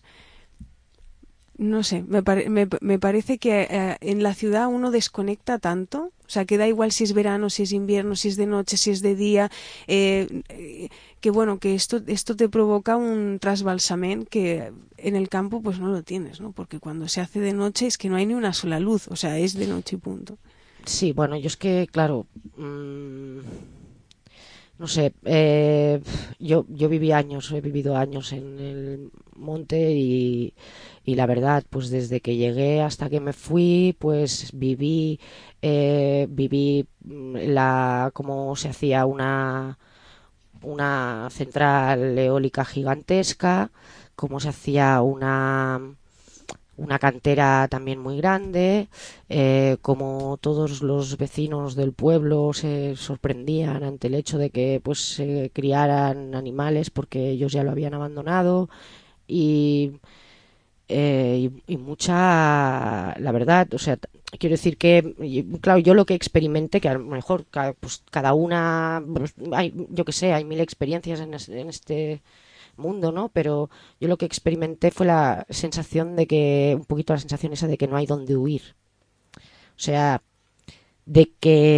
no sé, me, pare, me, me parece que eh, en la ciudad uno desconecta tanto. O sea, que da igual si es verano, si es invierno, si es de noche, si es de día, eh, eh, que bueno, que esto esto te provoca un trasbalsamén que en el campo pues no lo tienes, ¿no? Porque cuando se hace de noche es que no hay ni una sola luz, o sea, es de noche y punto. Sí, bueno, yo es que, claro, mmm, no sé, eh, yo, yo viví años, he vivido años en el monte y... Y la verdad, pues desde que llegué hasta que me fui, pues viví, eh, viví la cómo se hacía una, una central eólica gigantesca, cómo se hacía una, una cantera también muy grande, eh, cómo todos los vecinos del pueblo se sorprendían ante el hecho de que pues se criaran animales porque ellos ya lo habían abandonado y... Eh, y, y mucha, la verdad, o sea, quiero decir que, claro, yo lo que experimenté, que a lo mejor cada, pues, cada una, pues, hay, yo que sé, hay mil experiencias en, es, en este mundo, ¿no? Pero yo lo que experimenté fue la sensación de que, un poquito la sensación esa de que no hay dónde huir. O sea, de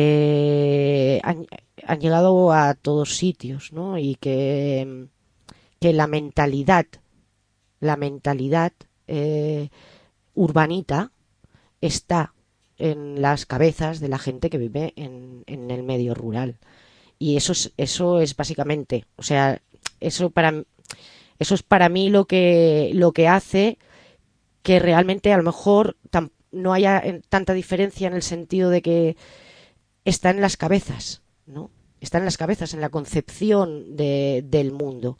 que han, han llegado a todos sitios, ¿no? Y que, que la mentalidad, la mentalidad Eh, urbanita está en las cabezas de la gente que vive en, en el medio rural, y eso es eso es básicamente, o sea, eso para eso es para mí lo que lo que hace que realmente a lo mejor tam, no haya tanta diferencia, en el sentido de que está en las cabezas, ¿no? Está en las cabezas, en la concepción de, del mundo.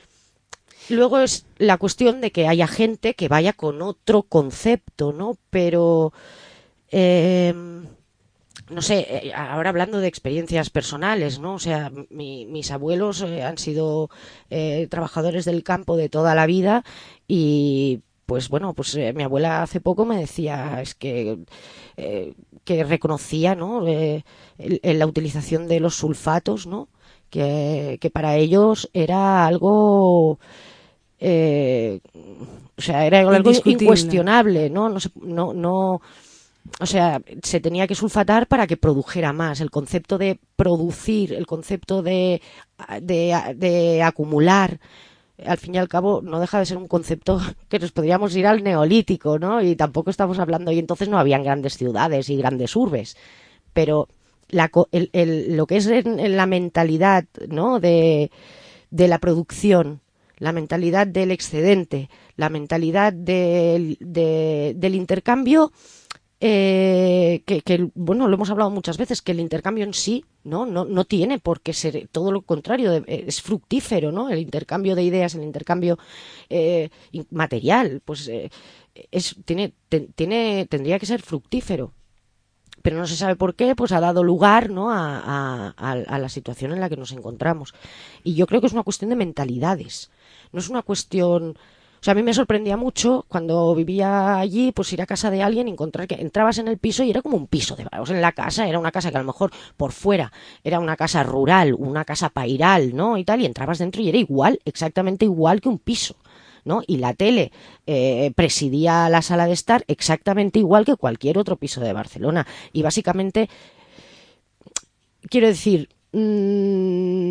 Luego es la cuestión de que haya gente que vaya con otro concepto, ¿no? Pero, eh, no sé, ahora hablando de experiencias personales, ¿no? O sea, mi, mis abuelos eh, han sido eh, trabajadores del campo de toda la vida y, pues bueno, pues eh, mi abuela hace poco me decía, es que, eh, que reconocía, ¿no? Eh, el, el, la utilización de los sulfatos, ¿no? Que, que para ellos era algo... Eh, o sea, era algo incuestionable, ¿no? No, no, no, o sea, se tenía que sulfatar para que produjera más. El concepto de producir, el concepto de, de, de acumular, al fin y al cabo no deja de ser un concepto que nos podríamos ir al neolítico, ¿no? Y tampoco estamos hablando, y entonces no habían grandes ciudades y grandes urbes, pero la, el, el, lo que es en, en la mentalidad, ¿no? de, de la producción, la mentalidad del excedente, la mentalidad de, de, del intercambio, eh, que, que, bueno, lo hemos hablado muchas veces, que el intercambio en sí no, no, no tiene por qué ser todo lo contrario, es fructífero, ¿no? El intercambio de ideas, el intercambio eh, material, pues eh, es, tiene, te, tiene, tendría que ser fructífero. Pero no se sabe por qué, pues ha dado lugar, ¿no? a, a, a la situación en la que nos encontramos. Y yo creo que es una cuestión de mentalidades. No es una cuestión... O sea, a mí me sorprendía mucho cuando vivía allí, pues ir a casa de alguien y encontrar que entrabas en el piso y era como un piso. De, o sea, en la casa era una casa que a lo mejor por fuera era una casa rural, una casa pairal, ¿no? Y tal, y entrabas dentro y era igual, exactamente igual que un piso, ¿no? Y la tele eh, presidía la sala de estar exactamente igual que cualquier otro piso de Barcelona. Y básicamente, quiero decir... Mmm,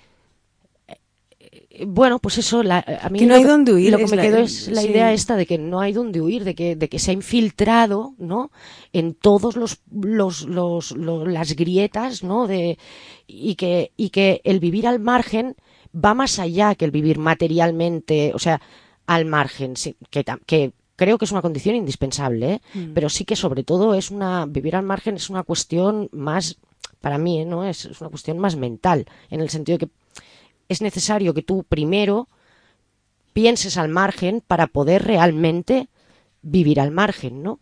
bueno, pues eso, la, a mí que no lo, hay dónde huir, lo que me la, quedó es la sí. idea esta de que no hay dónde huir, de que, de que se ha infiltrado, ¿no? En todos los, los, los, los las grietas, ¿no? De, y que, y que el vivir al margen va más allá que el vivir materialmente, o sea, al margen, que, que creo que es una condición indispensable, ¿eh? Mm. Pero sí que sobre todo es una, vivir al margen es una cuestión más, para mí, ¿eh? ¿no? Es, es una cuestión más mental, en el sentido de que es necesario que tú primero pienses al margen para poder realmente vivir al margen, ¿no?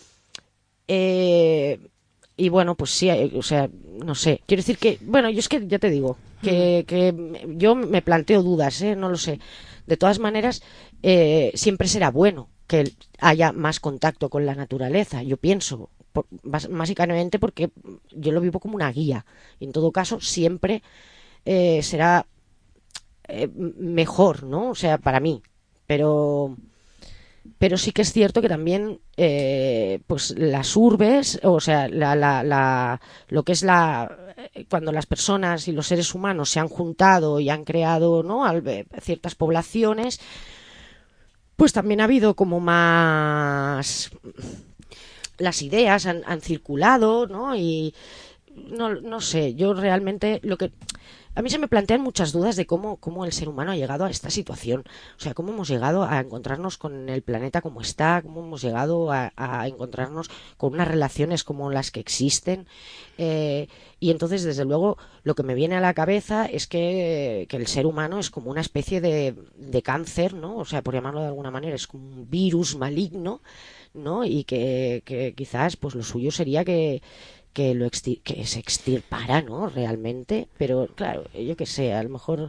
Eh, y bueno, pues sí, o sea, no sé. Quiero decir que, bueno, yo es que ya te digo, que, que yo me planteo dudas, ¿eh? No lo sé. De todas maneras, eh, siempre será bueno que haya más contacto con la naturaleza, yo pienso. Por, básicamente porque yo lo vivo como una guía. Y en todo caso, siempre eh, será... Eh, mejor, ¿no? O sea, para mí. Pero pero sí que es cierto que también eh, pues las urbes, o sea, la, la, la, lo que es la... cuando las personas y los seres humanos se han juntado y han creado, ¿no? ciertas poblaciones, pues también ha habido como más... las ideas han, han circulado, ¿no? Y no, no sé, yo realmente lo que... A mí se me plantean muchas dudas de cómo, cómo el ser humano ha llegado a esta situación. O sea, cómo hemos llegado a encontrarnos con el planeta como está, cómo hemos llegado a, a encontrarnos con unas relaciones como las que existen. Eh, y entonces, desde luego, lo que me viene a la cabeza es que, que el ser humano es como una especie de, de cáncer, ¿no? O sea, por llamarlo de alguna manera, es como un virus maligno, ¿no? Y que, que quizás, pues lo suyo sería que... que lo extir que se extirpara, ¿no? Realmente, pero claro, yo qué sé, a lo mejor...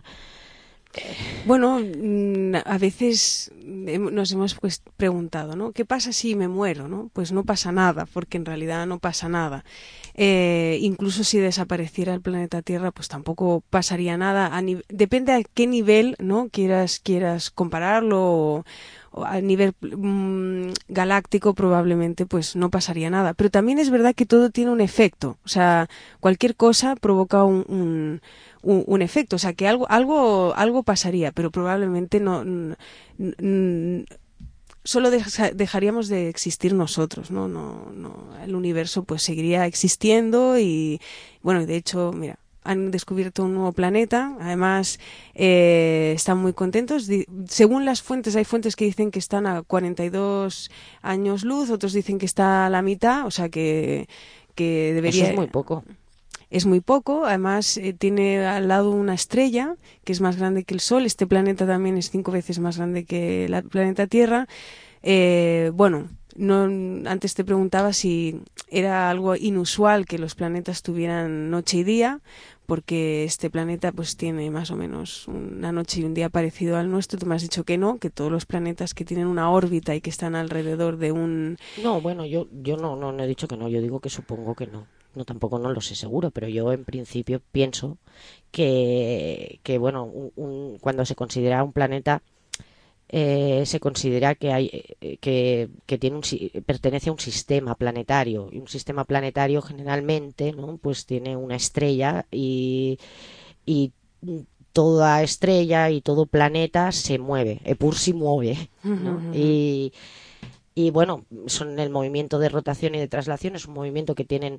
Bueno, a veces nos hemos pues preguntado, ¿no? ¿Qué pasa si me muero, no? Pues no pasa nada, porque en realidad no pasa nada. Eh, incluso si desapareciera el planeta Tierra, pues tampoco pasaría nada. A depende a qué nivel, ¿no? Quieras quieras compararlo o, o a nivel mmm, galáctico probablemente pues no pasaría nada. Pero también es verdad que todo tiene un efecto. O sea, cualquier cosa provoca un... un Un, un efecto, o sea que algo algo algo pasaría, pero probablemente no, no, no solo deja, dejaríamos de existir nosotros, no no no el universo pues seguiría existiendo y bueno, de hecho, mira, han descubierto un nuevo planeta, además eh, están muy contentos. Según las fuentes, hay fuentes que dicen que están a cuarenta y dos años luz, otros dicen que está a la mitad, o sea que que debería... Eso es muy poco. Es muy poco, además eh, tiene al lado una estrella que es más grande que el Sol. Este planeta también es cinco veces más grande que el planeta Tierra. Eh, bueno, no, antes te preguntaba si era algo inusual que los planetas tuvieran noche y día, porque este planeta pues tiene más o menos una noche y un día parecido al nuestro. Tú me has dicho que no, que todos los planetas que tienen una órbita y que están alrededor de un... No, bueno, yo yo no, no, no he dicho que no, yo digo que supongo que no. No, tampoco no lo sé seguro, pero yo en principio pienso que, que bueno, un, un, cuando se considera un planeta eh, se considera que hay eh, que, que tiene un, pertenece a un sistema planetario, y un sistema planetario generalmente, ¿no?, pues tiene una estrella y, y toda estrella y todo planeta se mueve, Epur si mueve, ¿no? Ujú. y, y bueno, son el movimiento de rotación y de traslación, es un movimiento que tienen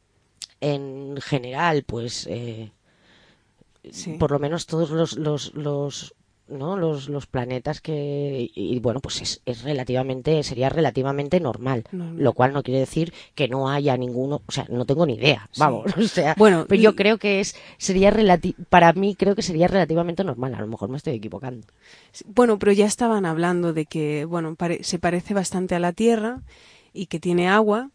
en general, pues eh, Sí. por lo menos todos los los, los ¿no? los, los planetas que y, y bueno, pues es, es relativamente sería relativamente normal, Normal. lo cual no quiere decir que no haya ninguno, o sea, no tengo ni idea, Sí. vamos, o sea, Bueno, pero y- yo creo que es sería relati- para mí creo que sería relativamente normal, a lo mejor me estoy equivocando. Bueno, pero ya estaban hablando de que, bueno, pare- se parece bastante a la Tierra y que tiene agua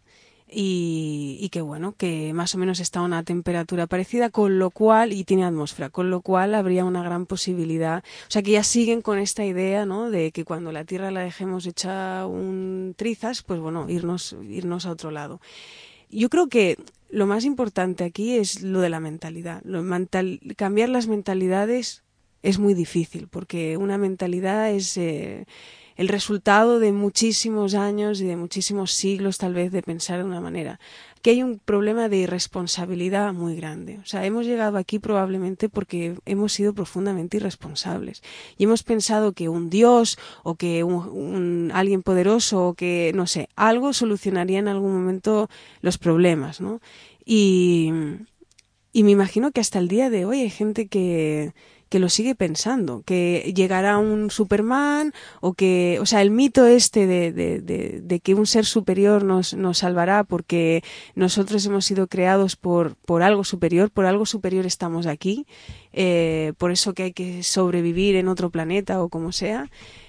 y, y que, bueno, que más o menos está a una temperatura parecida, con lo cual, y tiene atmósfera, con lo cual habría una gran posibilidad. O sea, que ya siguen con esta idea, ¿no?, de que cuando la Tierra la dejemos hecha un trizas, pues bueno, irnos, irnos a otro lado. Yo creo que lo más importante aquí es lo de la mentalidad. Lo mental, cambiar las mentalidades es muy difícil, porque una mentalidad es eh, el resultado de muchísimos años y de muchísimos siglos, tal vez, de pensar de una manera. Que hay un problema de irresponsabilidad muy grande. O sea, hemos llegado aquí probablemente porque hemos sido profundamente irresponsables. Y hemos pensado que un dios o que un, un alguien poderoso o que, no sé, algo solucionaría en algún momento los problemas, ¿no? Y, y me imagino que hasta el día de hoy hay gente que, que lo sigue pensando, que llegará un Superman o que, o sea, el mito este de, de, de, de que un ser superior nos, nos salvará porque nosotros hemos sido creados por, por algo superior, por algo superior estamos aquí, eh, por eso que hay que sobrevivir en otro planeta o como sea,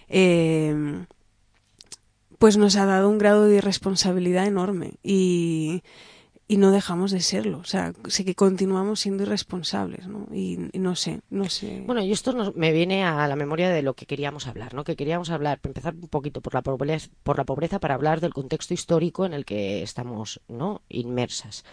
eh, pues nos ha dado un grado de irresponsabilidad enorme y... y no dejamos de serlo, o sea, sé que continuamos siendo irresponsables, ¿no? Y, y no sé, no sé. Bueno, y esto nos, me viene a la memoria de lo que queríamos hablar, ¿no? Que queríamos hablar, para empezar un poquito por la pobreza, por la pobreza para hablar del contexto histórico en el que estamos, ¿no?, inmersas.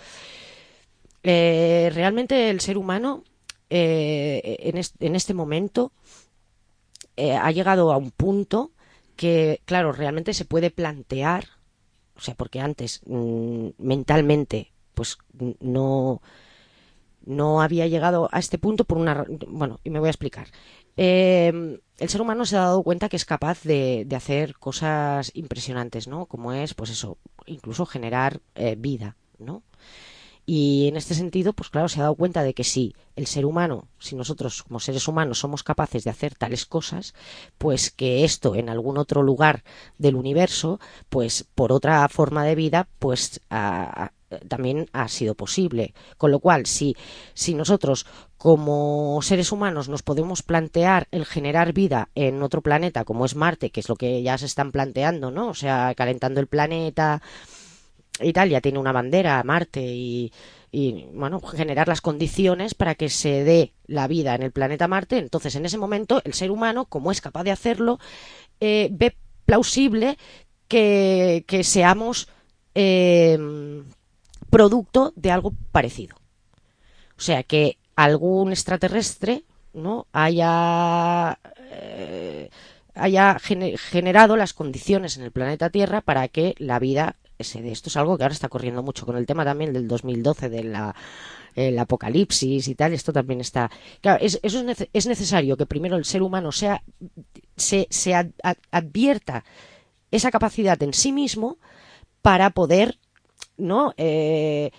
Eh, realmente el ser humano eh, en, est en este momento eh, ha llegado a un punto que, claro, realmente se puede plantear, o sea, porque antes mmm, mentalmente pues no no había llegado a este punto por una... Bueno, y me voy a explicar. Eh, el ser humano se ha dado cuenta que es capaz de, de hacer cosas impresionantes, ¿no? Como es, pues eso, incluso generar eh, vida, ¿no? Y en este sentido, pues claro, se ha dado cuenta de que si el ser humano, si nosotros como seres humanos somos capaces de hacer tales cosas, pues que esto en algún otro lugar del universo, pues por otra forma de vida, pues a, a, también ha sido posible. Con lo cual, si, si nosotros como seres humanos nos podemos plantear el generar vida en otro planeta como es Marte, que es lo que ya se están planteando, ¿no? O sea, calentando el planeta... Italia tiene una bandera, Marte, y, y bueno, generar las condiciones para que se dé la vida en el planeta Marte. Entonces, en ese momento, el ser humano, como es capaz de hacerlo, eh, ve plausible que, que seamos eh, producto de algo parecido. O sea, que algún extraterrestre, ¿no?, haya... Eh, haya gener generado las condiciones en el planeta Tierra para que la vida se dé. Esto es algo que ahora está corriendo mucho con el tema también del dos mil doce, de la el apocalipsis y tal. Esto también está... Claro, es, eso es, nece es necesario que primero el ser humano sea, se, se ad ad advierta esa capacidad en sí mismo para poder, ¿no?, eh,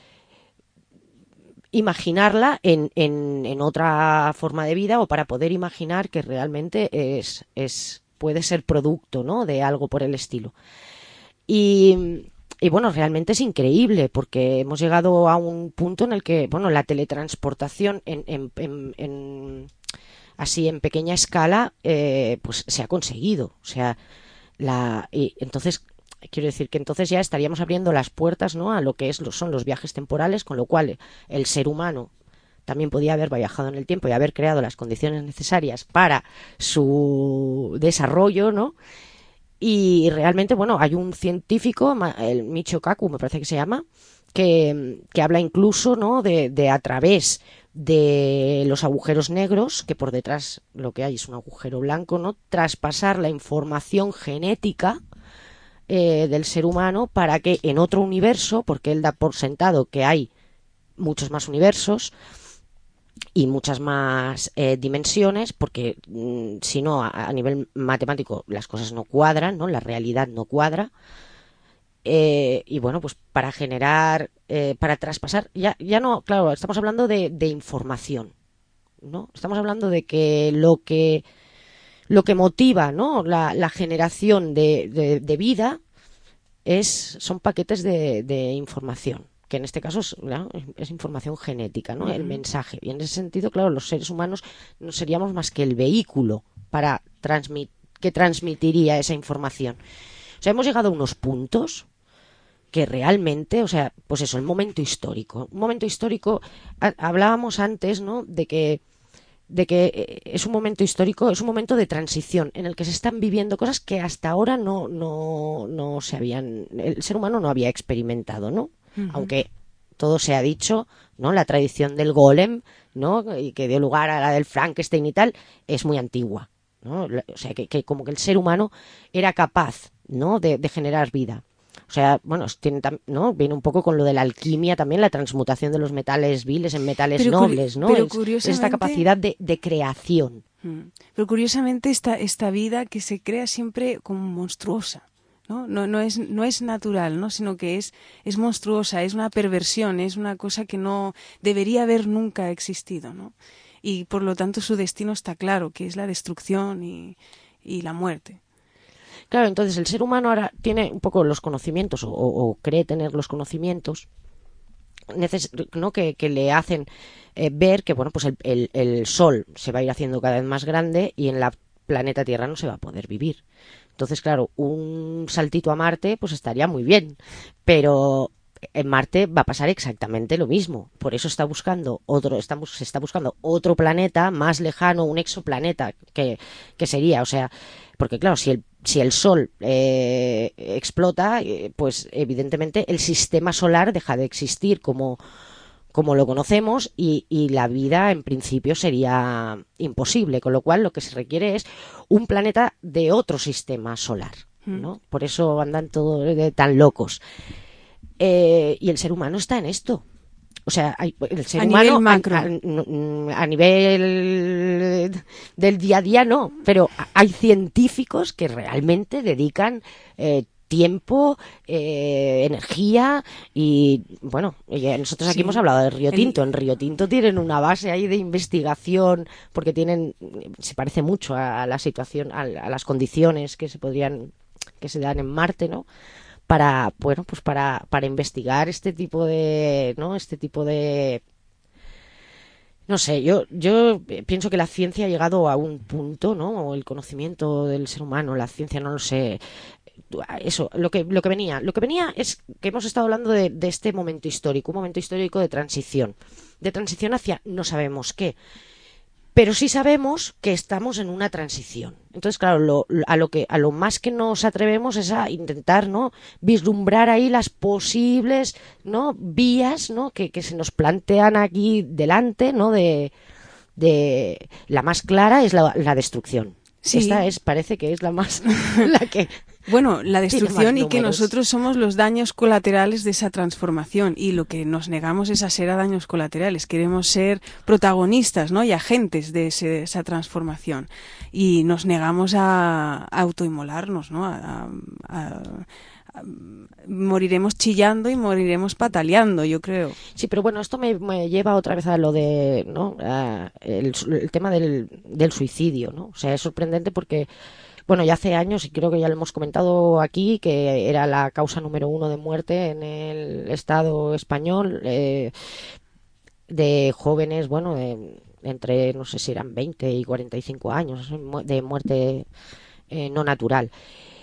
imaginarla en, en, en otra forma de vida, o para poder imaginar que realmente es, es puede ser producto, ¿no?, de algo por el estilo. Y, y bueno, realmente es increíble porque hemos llegado a un punto en el que, bueno, la teletransportación en, en, en, en así en pequeña escala eh, pues se ha conseguido. O sea, la y entonces quiero decir que entonces ya estaríamos abriendo las puertas, ¿no?, a lo que es son los viajes temporales, con lo cual el ser humano también podía haber viajado en el tiempo y haber creado las condiciones necesarias para su desarrollo, ¿no? Y realmente, bueno, hay un científico, el Michio Kaku me parece que se llama, que, que habla incluso, ¿no?, de, de a través de los agujeros negros, que por detrás lo que hay es un agujero blanco, ¿no? Traspasar la información genética eh, del ser humano para que en otro universo, porque él da por sentado que hay muchos más universos y muchas más eh, dimensiones, porque mm, si no, a, a nivel matemático las cosas no cuadran, ¿no? La realidad no cuadra. Eh, y bueno, pues para generar, eh, para traspasar, ya, ya no, claro, estamos hablando de, de información, ¿no? Estamos hablando de que lo que, lo que motiva, ¿no? La, la generación de, de, de vida es, son paquetes de, de información, que en este caso es, ¿no? es información genética, ¿no? Uh-huh. El mensaje. Y en ese sentido, claro, los seres humanos no seríamos más que el vehículo para transmit, que transmitiría esa información. O sea, hemos llegado a unos puntos que realmente, o sea, pues eso, el momento histórico. Un momento histórico, a, hablábamos antes, ¿no?, de que, de que es un momento histórico, es un momento de transición en el que se están viviendo cosas que hasta ahora no, no, no se habían, el ser humano no había experimentado, ¿no? Uh-huh. Aunque todo se ha dicho, ¿no? La tradición del golem, ¿no?, y que dio lugar a la del Frankenstein y tal, es muy antigua, ¿no? O sea, que, que como que el ser humano era capaz, ¿no?, de, de generar vida. O sea, bueno, tiene, ¿no? Viene un poco con lo de la alquimia también, la transmutación de los metales viles en metales pero, nobles, ¿no? Pero es, curiosamente, esta capacidad de, de creación. Pero curiosamente esta, esta vida que se crea siempre como monstruosa, ¿no? No, no, es, no es natural, ¿no? Sino que es, es monstruosa, es una perversión, es una cosa que no debería haber nunca existido, ¿no? Y por lo tanto su destino está claro, que es la destrucción y, y la muerte. Claro, entonces el ser humano ahora tiene un poco los conocimientos o, o cree tener los conocimientos neces- ¿no? que, que le hacen eh, ver que bueno, pues el, el, el Sol se va a ir haciendo cada vez más grande y en la planeta Tierra no se va a poder vivir. Entonces, claro, un saltito a Marte pues estaría muy bien, pero en Marte va a pasar exactamente lo mismo. Por eso está buscando otro, estamos, se está buscando otro planeta más lejano, un exoplaneta que, que sería, o sea, porque claro, si el si el Sol eh, explota, eh, pues evidentemente el sistema solar deja de existir como, como lo conocemos y, y la vida en principio sería imposible, con lo cual lo que se requiere es un planeta de otro sistema solar, ¿no? Por eso andan todos eh, tan locos. Eh, y el ser humano está en esto. O sea, hay, el ser a humano nivel macro. A, a, a nivel del día a día no, pero hay científicos que realmente dedican eh, tiempo, eh, energía y bueno, nosotros aquí sí. hemos hablado de Río Tinto. En Río Tinto tienen una base ahí de investigación porque tienen, se parece mucho a, a la situación, a, a las condiciones que se podrían, que se dan en Marte, ¿no? para bueno pues para para investigar este tipo de no este tipo de no sé yo yo pienso que la ciencia ha llegado a un punto, no, o el conocimiento del ser humano, la ciencia, no lo sé, eso lo que lo que venía lo que venía es que hemos estado hablando de, de este momento histórico, un momento histórico de transición de transición hacia no sabemos qué. Pero sí sabemos que estamos en una transición. Entonces, claro, lo, a lo que a lo más que nos atrevemos es a intentar, ¿no?, vislumbrar ahí las posibles, ¿no?, vías, ¿no?, que, que se nos plantean aquí delante, ¿no?, de, de la más clara es la, la destrucción. Sí. Esta es, parece que es la más la que bueno, la destrucción y que nosotros somos los daños colaterales de esa transformación y lo que nos negamos es a ser a daños colaterales, queremos ser protagonistas, ¿no?, y agentes de, ese, de esa transformación y nos negamos a, a autoinmolarnos, ¿no?, a, a, a, a, moriremos chillando y moriremos pataleando, yo creo. Sí, pero bueno, esto me, me lleva otra vez a lo de, ¿no?, a el, el tema del, del suicidio, ¿no? O sea, es sorprendente porque bueno, ya hace años, y creo que ya lo hemos comentado aquí, que era la causa número uno de muerte en el Estado español, eh, de jóvenes, bueno, de, entre, no sé si eran veinte y cuarenta y cinco años, de muerte eh, no natural.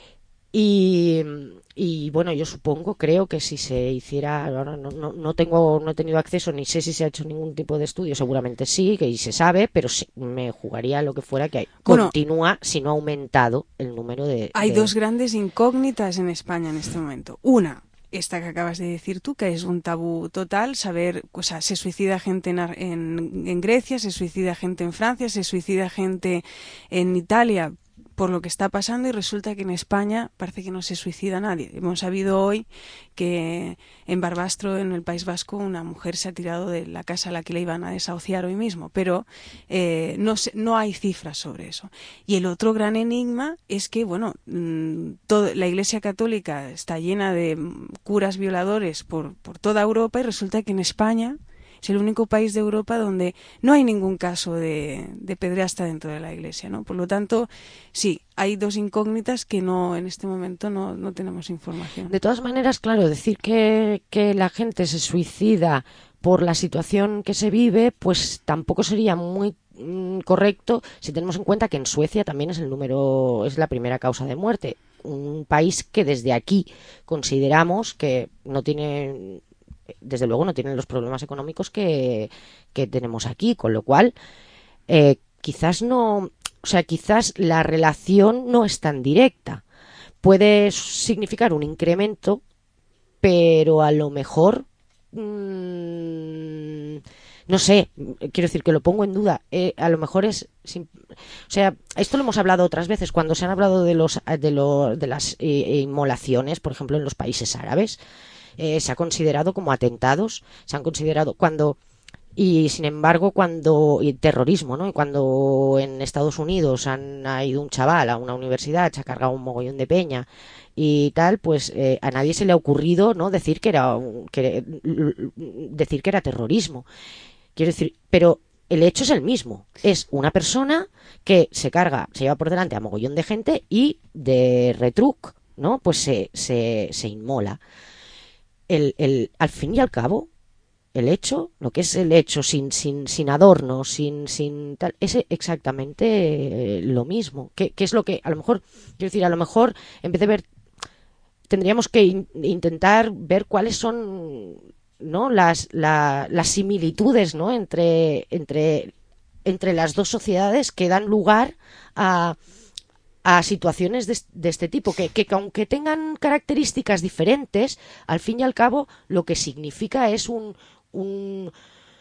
Y, y bueno, yo supongo, creo que si se hiciera, ahora no, no, no tengo, no he tenido acceso ni sé si se ha hecho ningún tipo de estudio, seguramente sí, que se sabe, pero sí, me jugaría lo que fuera que hay, bueno, continúa, si no ha aumentado el número de... Hay de... dos grandes incógnitas en España en este momento. Una, esta que acabas de decir tú, que es un tabú total, saber, o sea, se suicida gente en, en, en Grecia, se suicida gente en Francia, se suicida gente en Italia por lo que está pasando, y resulta que en España parece que no se suicida nadie. Hemos sabido hoy que en Barbastro, en el País Vasco, una mujer se ha tirado de la casa a la que le iban a desahuciar hoy mismo, pero eh, no, se, no hay cifras sobre eso. Y el otro gran enigma es que, bueno, todo, la Iglesia Católica está llena de curas violadores por, por toda Europa, y resulta que en España es el único país de Europa donde no hay ningún caso de, de pederasta dentro de la Iglesia, ¿no? Por lo tanto, sí, hay dos incógnitas que no en este momento no, no tenemos información. De todas maneras, claro, decir que, que la gente se suicida por la situación que se vive, pues tampoco sería muy mm, correcto si tenemos en cuenta que en Suecia también es el número, es la primera causa de muerte. Un país que desde aquí consideramos que no tiene... desde luego no tienen los problemas económicos que, que tenemos aquí, con lo cual eh, quizás no, o sea, quizás la relación no es tan directa. Puede significar un incremento, pero a lo mejor mmm, no sé, quiero decir que lo pongo en duda. Eh, a lo mejor es, o sea, esto lo hemos hablado otras veces cuando se han hablado de los de, lo, de las eh, inmolaciones, por ejemplo, en los países árabes. Eh, se ha considerado como atentados, se han considerado cuando, y sin embargo cuando, y terrorismo, ¿no? Y cuando en Estados Unidos han ha ido un chaval a una universidad, se ha cargado un mogollón de peña y tal, pues eh, a nadie se le ha ocurrido, ¿no? Decir que era, que, decir que era terrorismo. Quiero decir, pero el hecho es el mismo, es una persona que se carga, se lleva por delante a mogollón de gente y de retruc, ¿no? Pues se, se, se inmola. El, el, al fin y al cabo, el hecho, lo que es el hecho sin, sin, sin adornos, sin, sin tal, es exactamente eh, lo mismo. Que, que es lo que, a lo mejor, quiero decir, a lo mejor, en vez de ver, tendríamos que in, intentar ver cuáles son, ¿no? Las, la, las similitudes, ¿no? Entre, entre, entre las dos sociedades que dan lugar a a situaciones de, de este tipo, que, que aunque tengan características diferentes, al fin y al cabo lo que significa es un, un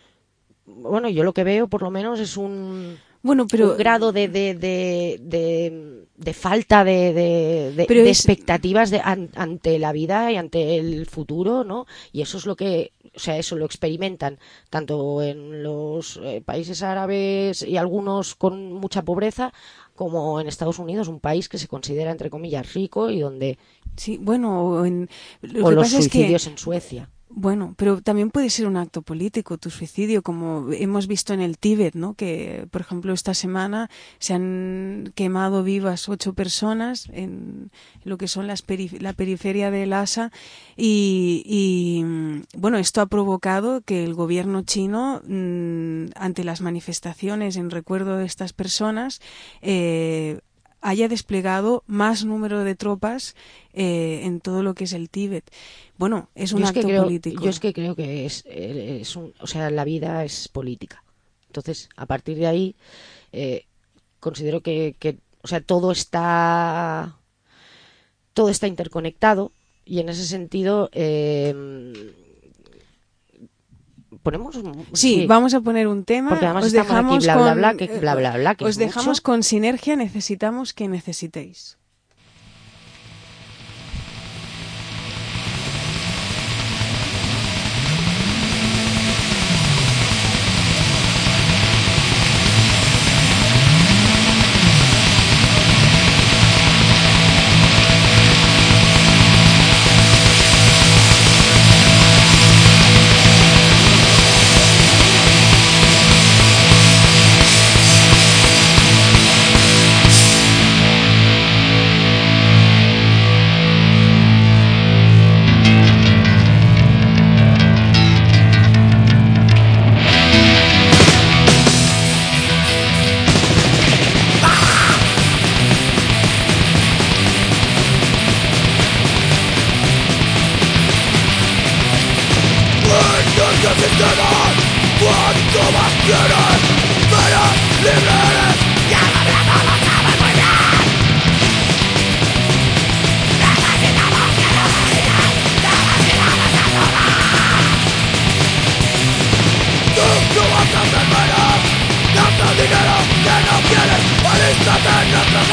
bueno, yo lo que veo por lo menos es un, bueno, pero, un grado de, de, de, de, de falta de, de, de, de es... expectativas de, an, ante la vida y ante el futuro, ¿no? Y eso es lo que, o sea, eso lo experimentan tanto en los eh, países árabes y algunos con mucha pobreza, como en Estados Unidos, un país que se considera, entre comillas, rico y donde... Sí, bueno, en, lo o que los pasa suicidios es que, en Suecia. Bueno, pero también puede ser un acto político, tu suicidio, como hemos visto en el Tíbet, ¿no? Que, por ejemplo, esta semana se han quemado vivas ocho personas en lo que son las perif- la periferia de Lhasa y, y, bueno, esto ha provocado que el gobierno chino, mmm, ante las manifestaciones en recuerdo de estas personas, eh, haya desplegado más número de tropas eh, en todo lo que es el Tíbet. Bueno, es un yo acto es que creo, político. Yo es que creo que es, es un, o sea, la vida es política. Entonces, a partir de ahí, eh, considero que, que, o sea, todo está, todo está interconectado y en ese sentido, eh, ponemos sí, sí, vamos a poner un tema. Porque además os estamos dejamos aquí bla, con, bla, bla, que bla, bla, bla, que os es dejamos mucho. Con Sinergia, necesitamos que necesitéis.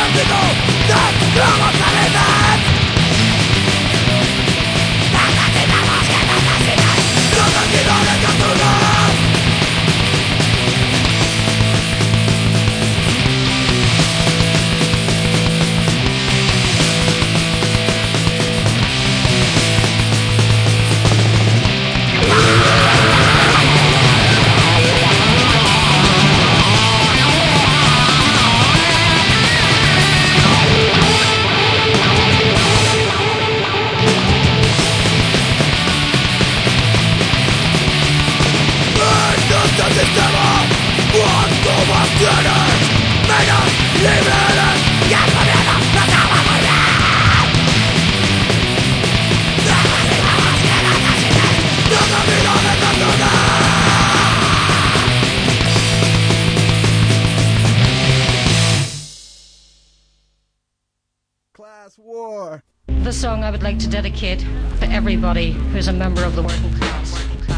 The song I would like to dedicate to everybody who's a member of the working class.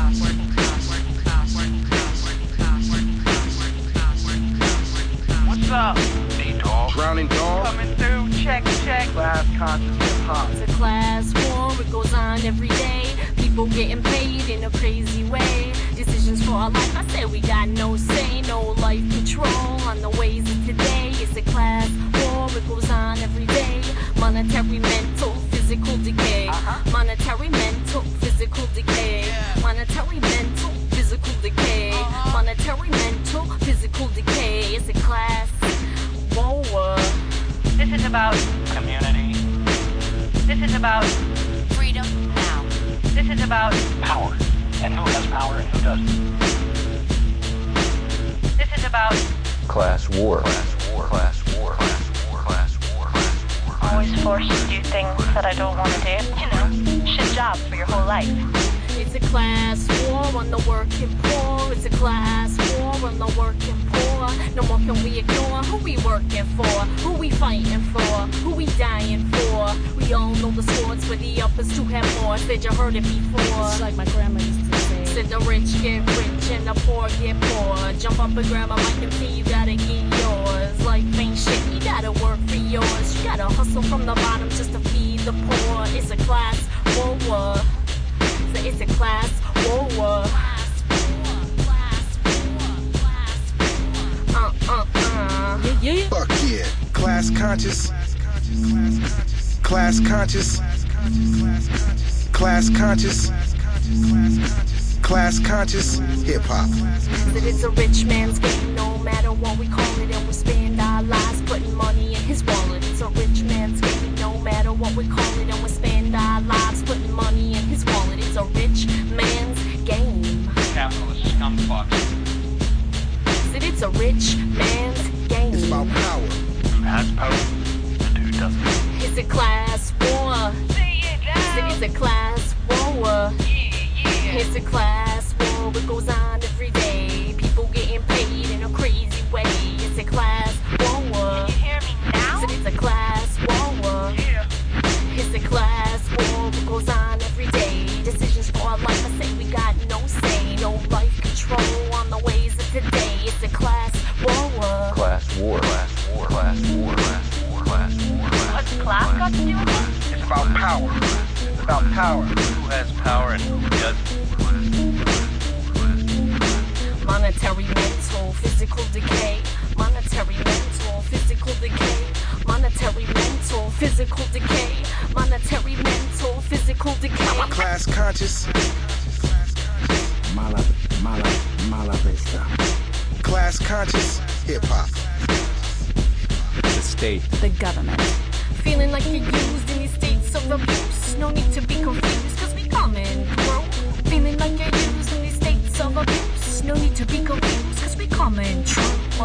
What's up? Hey, dog. Drowning dog. Coming through. Check, check. Class conscious hip hop. It's a class war. It goes on every day. People getting paid in a crazy way. Decisions for our life. I said we got no say, no life control on the ways of today. It's a class war. It goes on every day. Monetary, mental, physical decay. Uh-huh. Monetary, mental, physical decay. Yeah. Monetary, mental, physical decay. Uh-huh. Monetary, mental, physical decay. It's a class war. This is about community. This is about freedom now. This is about power. And who has power and who doesn't. This is about class war. Class war. Class war. Class war. Class war. Class war. I'm always forced to do things that I don't want to do. You know, shit jobs for your whole life. It's a class war on the working poor. It's a class war on the working poor. No more can we ignore who we working for, who we fighting for, who we dying for. We all know the sports for the uppers to have more. Said you heard it before. It's like my grandma used to say. Said the rich get rich and the poor get poor. Jump up and grab a mic and see you gotta get yours. Life ain't shit, you gotta work for yours. You gotta hustle from the bottom just to feed the poor. It's a class war. So it's a class war. Uh, uh, uh. Yeah, yeah. Fuck yeah. Class conscious. Class conscious. Class conscious. Class conscious. Hip hop. That it's a rich man's game, no matter what we call it, and we spend our lives putting money in his wallet. It's a rich man's game, no matter what we call it, and we spend our lives putting money in his wallet. It's a rich man's game. Capitalist scumfucks. That it's a rich man's game. It's about power. Who has power and who doesn't. It's a class war. That it's a class war. It's a class war. It goes on every day. People getting paid in a crazy way. It's a class war. Can you hear me now? That it's a class war. It's a class war. It goes on every day. Decisions for our life. I say we got no say, no life control on the ways of today. It's a class war. Class war. Class war. Class war. Class war. Class war. What's class got to do with it? It's about power. It's about power. Who has power and who doesn't. Monetary, mental, physical decay. Monetary, mental, physical decay. Monetary, mental, physical decay. Monetary, mental, physical decay. Class conscious. Mala, mala, mala vista. Class conscious. Hip hop. The state. The government. Feeling like you're used in these states of abuse. No need to be confused, cause we coming through. Feeling like you're used in these states of abuse. No need to be confused, cause we coming true.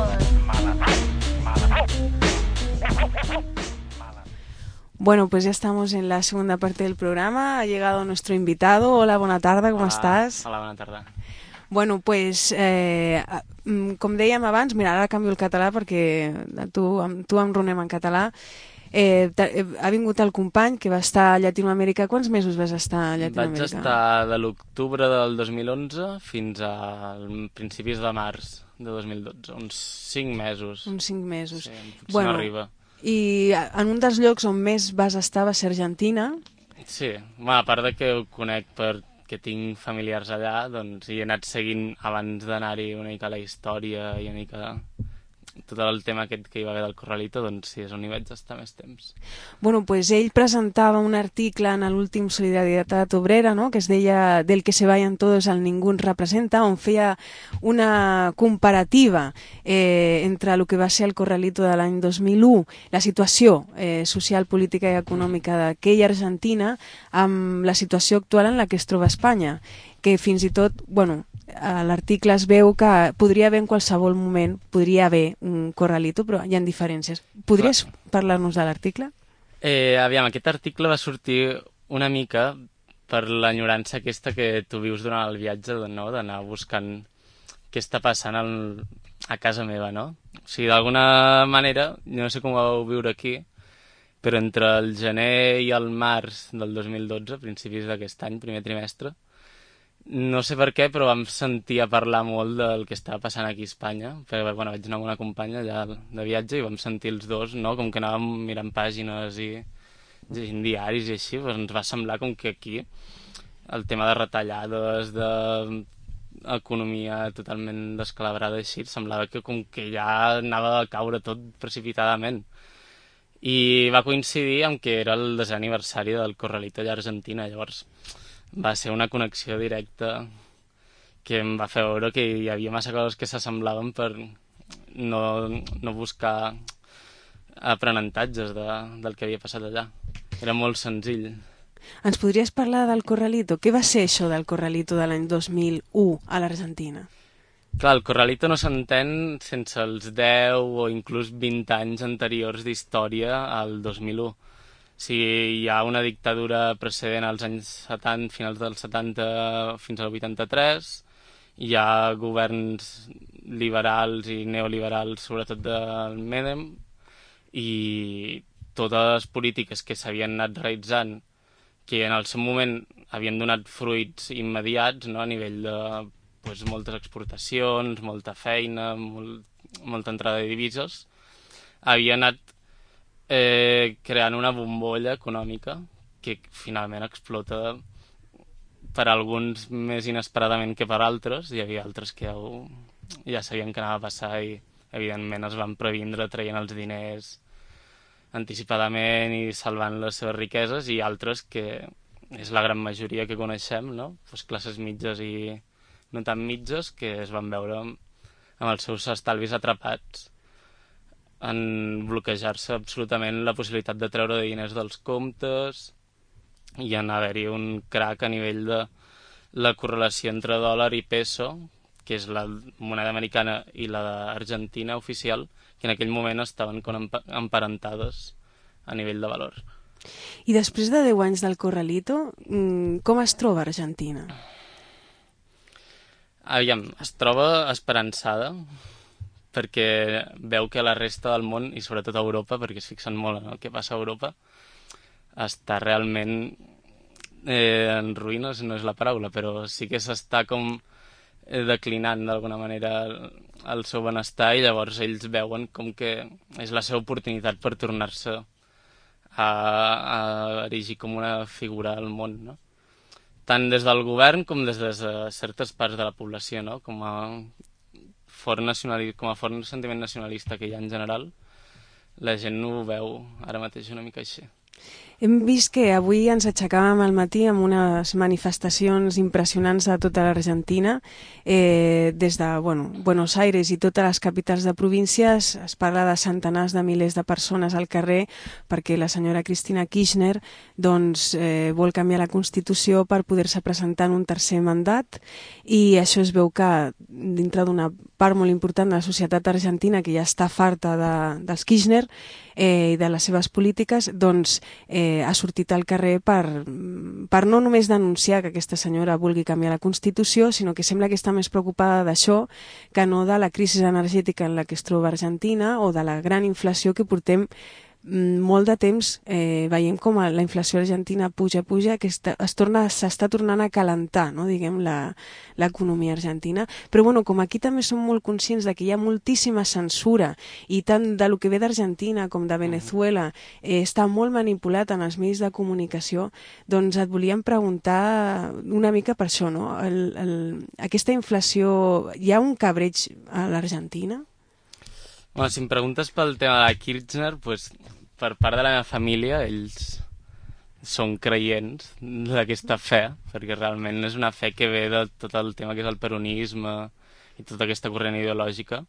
Bueno, pues ya estamos en la segunda parte del programa. Ha llegado nuestro invitado. Hola, bona tarda, com Hola, estàs? Hola, bona tarda. Bueno, pues, eh, com dèiem abans, mira, ara canvio el català perquè tu, tu em ronem en català. Eh, ha vingut el company que va estar a Llatinoamèrica. Quants mesos vas estar a Llatinoamèrica? Vaig estar de l'octubre del dos mil onze fins a principis de març de dos mil dotze, uns cinc mesos. Uns cinc mesos. Sí, potser bueno, no arriba. I en un dels llocs on més vas estar va ser Argentina. Sí, bueno, a part de que ho conec perquè tinc familiars allà, doncs hi he anat seguint abans d'anar-hi una mica la història i una mica tot el tema aquest que hi va haver del Corralito, doncs sí, és on hi vaig estar més temps. Bueno, pues ell presentava un article en l'últim Solidaritat Obrera, no?, que es deia Del que se vayan todos al ningú ens representa, on feia una comparativa eh, entre el que va ser el Corralito de l'any dos mil u, la situació eh, social, política i econòmica d'aquella Argentina, amb la situació actual en la que es troba Espanya, que fins i tot, bueno, a l'article es veu que podria haver en qualsevol moment, podria haver un Corralito, però hi ha diferències. Podries parlar-nos de l'article? Eh, aviam, aquest article va sortir una mica per l'enyorança aquesta que tu vius durant el viatge, no? D'anar buscant què està passant al, a casa meva, no? O sigui, d'alguna manera, no sé com ho vau viure aquí, però entre el gener i el març del dos mil dotze, principis d'aquest any, primer trimestre, no sé per què, però vam sentir a parlar molt del que estava passant aquí a Espanya, perquè bueno, vaig anar amb una companya allà de viatge i vam sentir els dos, no? Com que anàvem mirant pàgines i llegint diaris i així, doncs ens va semblar com que aquí el tema de retallades, d'economia totalment descalabrada així, semblava que com que ja anava a caure tot precipitadament. I va coincidir amb que era el desè aniversari del Corralito allà a Argentina, llavors va ser una connexió directa que em va fer veure que hi havia massa coses que s'assemblaven per no, no buscar aprenentatges de, del que havia passat allà. Era molt senzill. Ens podries parlar del Corralito? Què va ser això del Corralito de l'any dos mil u a l'Argentina? Clar, el Corralito no s'entén sense els deu o inclús vint anys anteriors d'història al dos mil u. O sigui, hi ha una dictadura precedent als anys setanta, finals dels setanta fins al vuitanta-tres, hi ha governs liberals i neoliberals, sobretot del Menem, i totes les polítiques que s'havien anat realitzant, que en el seu moment havien donat fruits immediats, no?, a nivell de pues, moltes exportacions, molta feina, molt, molta entrada de divises, havia anat Eh, creant una bombolla econòmica que finalment explota per alguns més inesperadament que per altres. Hi havia altres que ja, ho, ja sabien que anava a passar i evidentment es van previndre traient els diners anticipadament i salvant les seves riqueses, i altres que és la gran majoria que coneixem, no? Pues classes mitges i no tan mitges, que es van veure amb els seus estalvis atrapats en bloquejar-se absolutament la possibilitat de treure de diners dels comptes i en haver-hi un crac a nivell de la correlació entre dòlar i peso, que és la moneda americana i la d'Argentina oficial, que en aquell moment estaven com emparentades a nivell de valor. I després de deu anys del Corralito, com es troba Argentina? Aviam, es troba esperançada, perquè veu que la resta del món, i sobretot a Europa, perquè es fixen molt en el que passa a Europa, està realment eh, en ruïnes, no és la paraula, però sí que s'està com declinant d'alguna manera el seu benestar, i llavors ells veuen com que és la seva oportunitat per tornar-se a, a erigir com una figura al món, no? Tant des del govern com des de certes parts de la població, no? Com a fort nacionalista, com a fort sentiment nacionalista que hi ha en general, la gent no ho veu ara mateix una mica així. Hem vist que avui ens aixecàvem al matí amb unes manifestacions impressionants a tota l'Argentina, eh, des de bueno, Buenos Aires i totes les capitals de províncies. Es parla de centenars de milers de persones al carrer perquè la senyora Cristina Kirchner doncs, eh, vol canviar la Constitució per poder-se presentar en un tercer mandat, i això es veu que dintre d'una part molt important de la societat argentina que ja està farta de, dels Kirchner eh, i de les seves polítiques, doncs eh, ha sortit al carrer per, per no només denunciar que aquesta senyora vulgui canviar la Constitució, sinó que sembla que està més preocupada d'això que no de la crisi energètica en la que es troba Argentina o de la gran inflació que portem molt de temps eh, veiem com la inflació argentina puja, puja, que està, es torna, s'està tornant a calentar, no? Diguem, la, l'economia argentina. Però bueno, com aquí també som molt conscients de que hi ha moltíssima censura i tant de lo que ve d'Argentina com de Venezuela eh, està molt manipulat en els mitjans de comunicació, doncs et volíem preguntar una mica per això, no? El, el, aquesta inflació, hi ha un cabreig a l'Argentina? Bueno, si em preguntes pel tema de Kirchner, pues, per part de la meva família, ells són creients d'aquesta fe, perquè realment és una fe que ve de tot el tema que és el peronisme i tota aquesta corrent ideològica.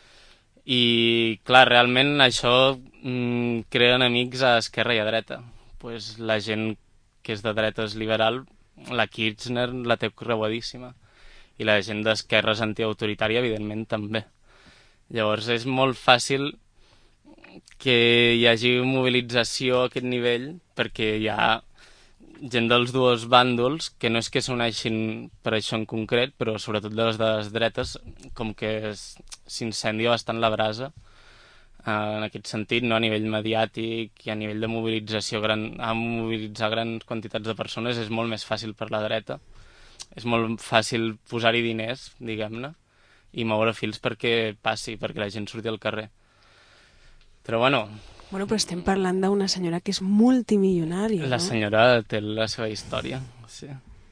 I, clar, realment això mm, crea enemics a esquerra i a dreta. Pues, la gent que és de dretes liberal, la Kirchner la té creuadíssima. I la gent d'esquerres antiautoritària, evidentment, també. Llavors és molt fàcil que hi hagi mobilització a aquest nivell perquè hi ha gent dels dos bàndols que no és que s'uneixin per això en concret, però sobretot de les de les dretes, com que s'incendia bastant la brasa eh, en aquest sentit, no? A nivell mediàtic i a nivell de mobilització, gran, a mobilitzar grans quantitats de persones és molt més fàcil per la dreta. És molt fàcil posar-hi diners, diguem-ne, i moure fils perquè passi, perquè la gent surti al carrer. Però bueno... Bueno, però estem parlant d'una senyora que és multimilionària, La no? senyora té la seva història, sí.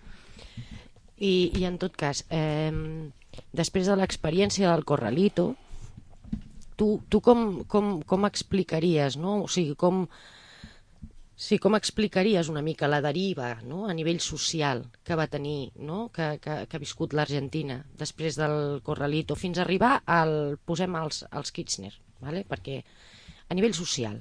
I, i en tot cas, eh, després de l'experiència del Corralito, tu, tu com, com, com explicaries, no? O sigui, com... Sí, com explicaries una mica la deriva, no? A nivell social que va tenir, no? que, que, que ha viscut l'Argentina després del Corralito fins a arribar al, posem als, als Kirchner, ¿vale? Perquè a nivell social.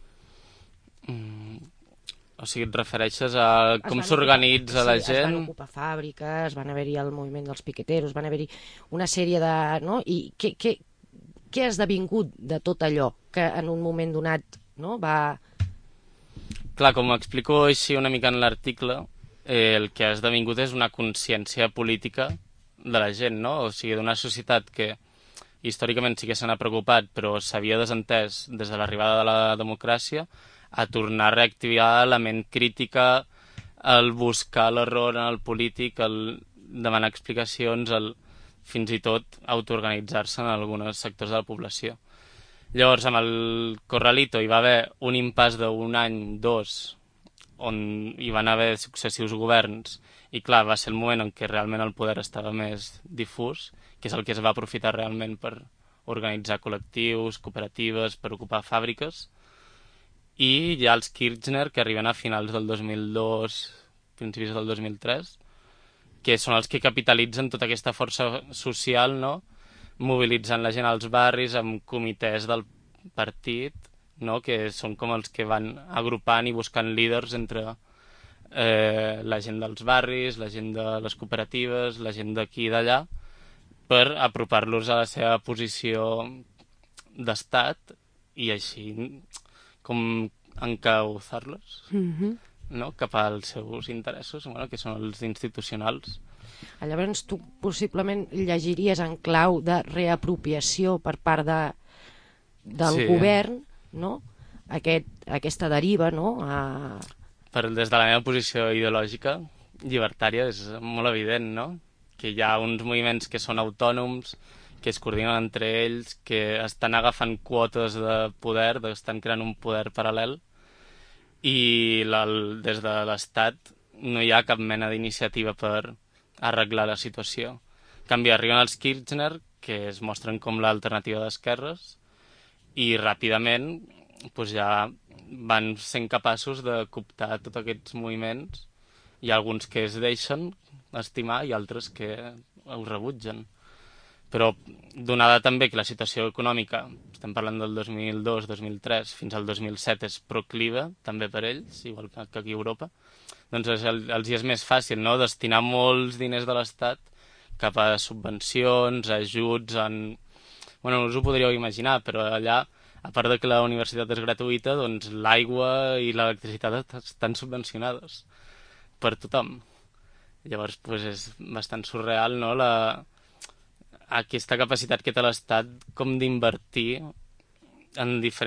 Mm, o sigui, et refereixes a com s'organitza la gent? Sí, es van ocupar fàbriques, van haver-hi el moviment dels piqueteros, van haver-hi una sèrie de... No? I què, què, què ha esdevingut de tot allò que en un moment donat, no? va... Clar, com explico així una mica en l'article, eh, el que ha esdevingut és una consciència política de la gent, no? O sigui, d'una societat que històricament sí que se n'ha preocupat, però s'havia desentès des de l'arribada de la democràcia, a tornar a reactivar la ment crítica, el buscar l'error en el polític, el demanar explicacions, el fins i tot autoorganitzar-se en alguns sectors de la població. Llavors, amb el Corralito hi va haver un impàs d'un any, dos, on hi van haver successius governs, i clar, va ser el moment en què realment el poder estava més difús, que és el que es va aprofitar realment per organitzar col·lectius, cooperatives, per ocupar fàbriques, i hi ha els Kirchner, que arriben a finals del dos mil dos, principis del dos mil tres, que són els que capitalitzen tota aquesta força social, no?, mobilitzant la gent als barris amb comitès del partit, no? Que són com els que van agrupant i buscant líders entre eh, la gent dels barris, la gent de les cooperatives, la gent d'aquí i d'allà, per apropar-los a la seva posició d'estat i així com encauzar-los, Mm-hmm. no? Cap als seus interessos, bueno, que són els institucionals. Llavors tu possiblement llegiries en clau de reapropiació per part de, del Sí. govern, no? Aquest, aquesta deriva, no? A... Per, des de la meva posició ideològica, llibertària, és molt evident, no? Que hi ha uns moviments que són autònoms, que es coordinen entre ells, que estan agafant quotes de poder, estan creant un poder paral·lel, i la, des de l'Estat no hi ha cap mena d'iniciativa per arreglar la situació. En canvi, arriben els Kirchner, que es mostren com l'alternativa d'esquerres, i ràpidament doncs ja van sent capaços de cooptar tots aquests moviments. Hi ha alguns que es deixen estimar i altres que ho rebutgen. Però donada també que la situació econòmica, estem parlant del dos mil dos dos mil tres fins al dos mil set, és procliva també per ells, igual que aquí a Europa, doncs els hi és més fàcil, no?, destinar molts diners de l'Estat cap a subvencions, ajuts, en... Bueno, no us ho podríeu imaginar, però allà, a part de que la universitat és gratuïta, doncs l'aigua i l'electricitat estan subvencionades per tothom. Llavors, doncs és bastant surreal, no?, la... aquesta capacitat que té l'Estat com d'invertir en diferents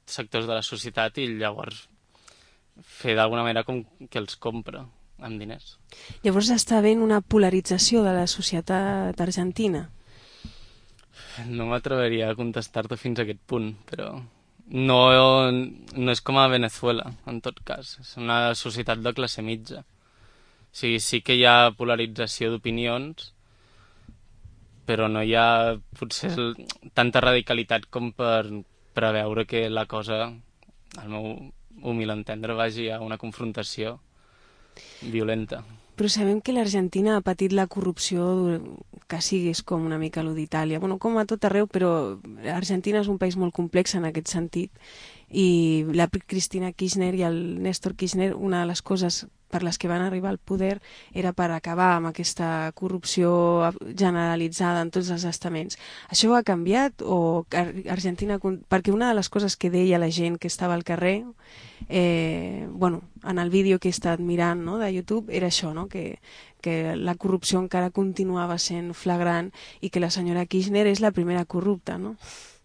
sectors de la societat i llavors fer d'alguna manera com que els compra amb diners. Llavors està havent una polarització de la societat argentina? No m'atreveria a contestar-te fins a aquest punt, però no, no és com a Venezuela, en tot cas. És una societat de classe mitja. O sigui, sí que hi ha polarització d'opinions, però no hi ha potser tanta radicalitat com per preveure que la cosa, al meu humil entendre, vagi a una confrontació violenta. Però sabem que l'Argentina ha patit la corrupció que siguis com una mica lo d'Itàlia. Bueno, com a tot arreu, però l'Argentina és un país molt complex en aquest sentit. I la Cristina Kirchner i el Néstor Kirchner, una de les coses per les que van arribar al poder era per acabar amb aquesta corrupció generalitzada en tots els estaments. Això ha canviat o Argentina... Perquè una de les coses que deia la gent que estava al carrer, eh, bueno, en el vídeo que he estat mirant, no, de YouTube, era això, no? que, que la corrupció encara continuava sent flagrant i que la senyora Kirchner és la primera corrupta, no?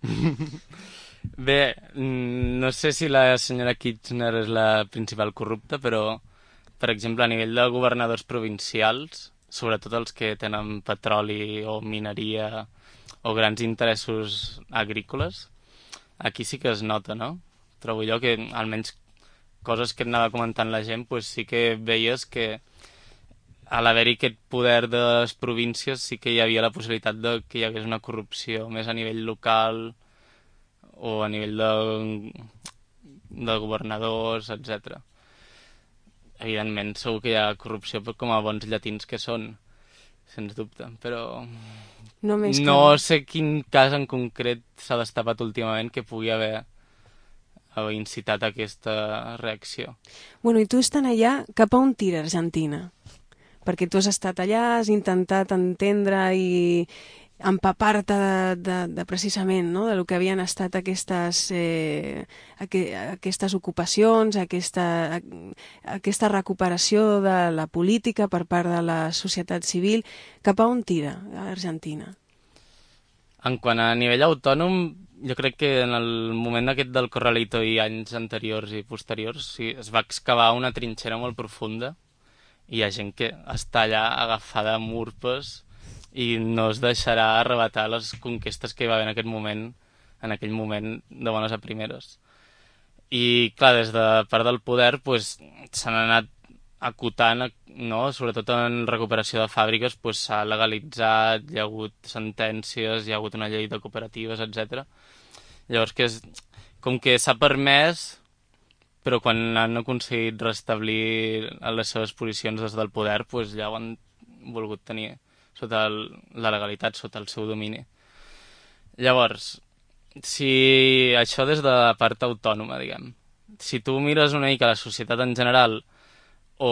Bé, no sé si la senyora Kirchner és la principal corrupta, però per exemple, a nivell de governadors provincials, sobretot els que tenen petroli o mineria o grans interessos agrícoles, aquí sí que es nota, no? Trobo jo que, almenys coses que anava comentant la gent, pues sí que veies que a l'haver-hi aquest poder de les províncies sí que hi havia la possibilitat de que hi hagués una corrupció més a nivell local o a nivell de, de governadors, etcètera. Evidentment, segur que hi ha corrupció com a bons llatins que són, sens dubte, però no, no sé quin cas en concret s'ha destapat últimament que pugui haver, haver incitat a aquesta reacció. Bueno, i tu estant allà, cap a on tira Argentina? Perquè tu has estat allà, has intentat entendre i empapar-te de, de, de precisament, no? De lo que havien estat aquestes, eh, aqu aquestes ocupacions, aquesta, aquesta recuperació de la política per part de la societat civil. Cap a on tira Argentina? En quant a nivell autònom, jo crec que en el moment aquest del Corralito i anys anteriors i posteriors sí, es va excavar una trinxera molt profunda i hi ha gent que està allà agafada amb urpes i no es deixarà arrebatar les conquestes que hi va haver en aquest moment, en aquell moment de bones a primeres. I, clar, des de part del poder pues, s'han anat acotant, no? Sobretot en recuperació de fàbriques, pues, s'ha legalitzat, hi ha hagut sentències, hi ha hagut una llei de cooperatives, etcètera. Llavors, que és, com que s'ha permès, però quan han aconseguit restablir les seves posicions des del poder, pues, ja ho han volgut tenir sota el, la legalitat, sota el seu domini. Llavors, si això des de la part autònoma, diguem, si tu mires una mica la societat en general o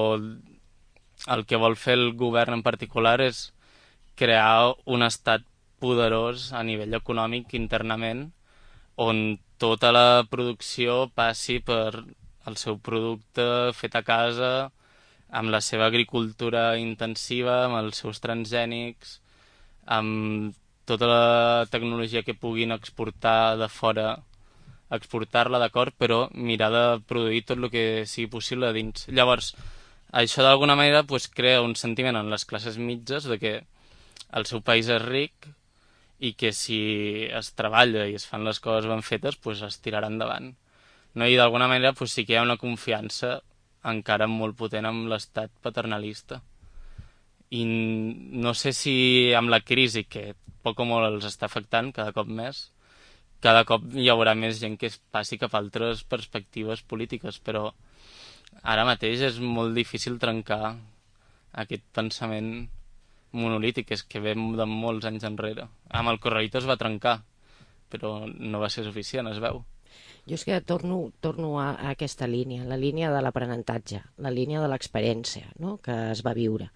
el que vol fer el govern en particular és crear un estat poderós a nivell econòmic internament on tota la producció passi per el seu producte fet a casa, amb la seva agricultura intensiva, amb els seus transgènics, amb tota la tecnologia que puguin exportar de fora, exportar-la, d'acord, però mirar de produir tot el que sigui possible dins. Llavors, això d'alguna manera pues, crea un sentiment en les classes mitges de que el seu país és ric i que si es treballa i es fan les coses ben fetes, pues, es tirarà endavant. No? I d'alguna manera pues, sí que hi ha una confiança encara molt potent amb l'estat paternalista. I no sé si amb la crisi, que poc o molt els està afectant cada cop més, cada cop hi haurà més gent que es passi cap a altres perspectives polítiques, però ara mateix és molt difícil trencar aquest pensament monolític, és que ve de molts anys enrere. Amb el Corralito es va trencar, però no va ser suficient, es veu. Jo és que torno, torno a, a aquesta línia, la línia de l'aprenentatge, la línia de l'experiència, no?, que es va viure.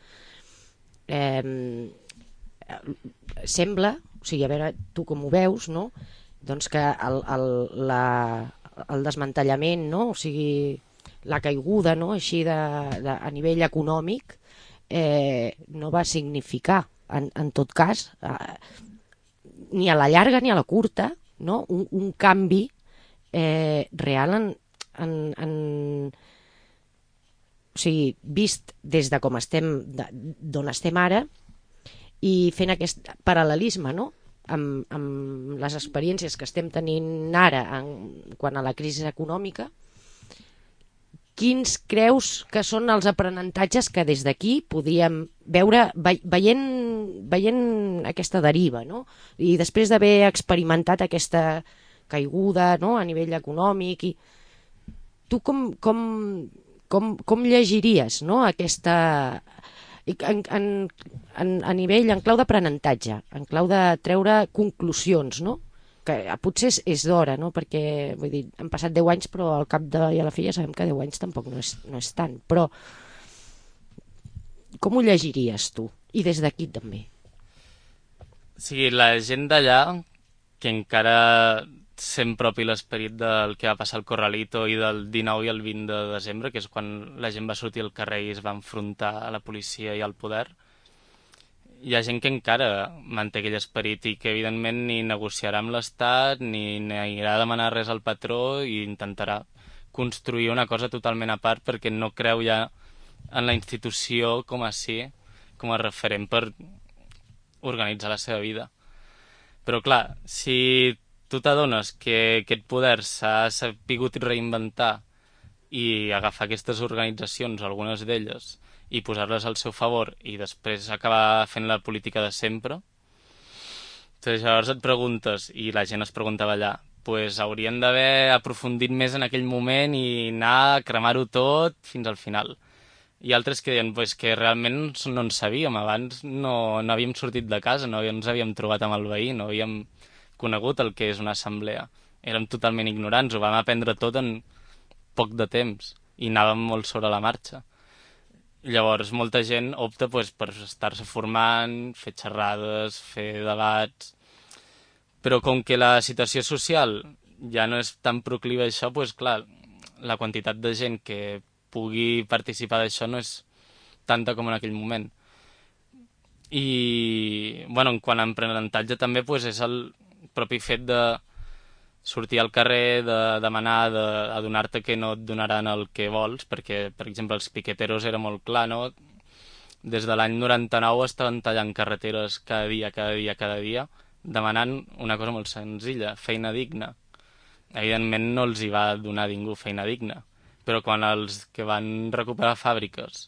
Eh, sembla, o sigui, a veure, tu com ho veus, no?, doncs que el, el, la, el desmantellament, no?, o sigui, la caiguda, no?, així de, de, a nivell econòmic, eh, no va significar, en, en tot cas, eh, ni a la llarga ni a la curta, no?, un, un canvi eh, real en, en, en... O sigui, vist des de com estem, d'on estem ara, i fent aquest paral·lelisme, no?, amb, amb les experiències que estem tenint ara en quant a la crisi econòmica, quins creus que són els aprenentatges que des d'aquí podíem veure veient, veient aquesta deriva, no? I després d'haver experimentat aquesta caiguda, no?, a nivell econòmic, i tu com, com, com, com llegiries, no?, aquesta... En, en, en, a nivell, en clau d'aprenentatge, en clau de treure conclusions, no?, que potser és, és d'hora, no?, perquè vull dir, han passat deu anys, però al cap de, i a la fi ja sabem que deu anys tampoc no és, no és tant, però com ho llegiries tu? I des d'aquí també. Sí, la gent d'allà, que encara sent propi l'esperit del que va passar al Corralito i del dinou i el vint de desembre, que és quan la gent va sortir al carrer i es va enfrontar a la policia i al poder, hi ha gent que encara manté aquell esperit i que evidentment ni negociarà amb l'Estat ni anirà a demanar res al patró i intentarà construir una cosa totalment a part perquè no creu ja en la institució com a sí, com a referent per organitzar la seva vida. Però clar, si tu t'adones que aquest poder s'ha sapigut reinventar i agafar aquestes organitzacions, algunes d'elles, i posar-les al seu favor i després acabar fent la política de sempre, doncs llavors et preguntes, i la gent es preguntava allà, pues haurien d'haver aprofundit més en aquell moment i anar a cremar-ho tot fins al final. I altres que deien pues, que realment no en sabíem, abans no, no havíem sortit de casa, no ens havíem trobat amb el veí, no havíem conegut el que és una assemblea. Érem totalment ignorants, ho vam aprendre tot en poc de temps i anàvem molt sobre la marxa. Llavors molta gent opta pues, per estar-se formant, fer xerrades, fer debats, però com que la situació social ja no és tan procliva a això, pues, clar, la quantitat de gent que pugui participar d'això no és tanta com en aquell moment. I, bueno, en quant a aprenentatge també pues, és el propi fet de sortir al carrer, de demanar, d'adonar-te que no et donaran el que vols, perquè, per exemple, els piqueteros era molt clar, no? Des de l'any noranta-nou estaven tallant carreteres cada dia, cada dia, cada dia, demanant una cosa molt senzilla, feina digna. Evidentment no els hi va donar ningú feina digna, però quan els que van recuperar fàbriques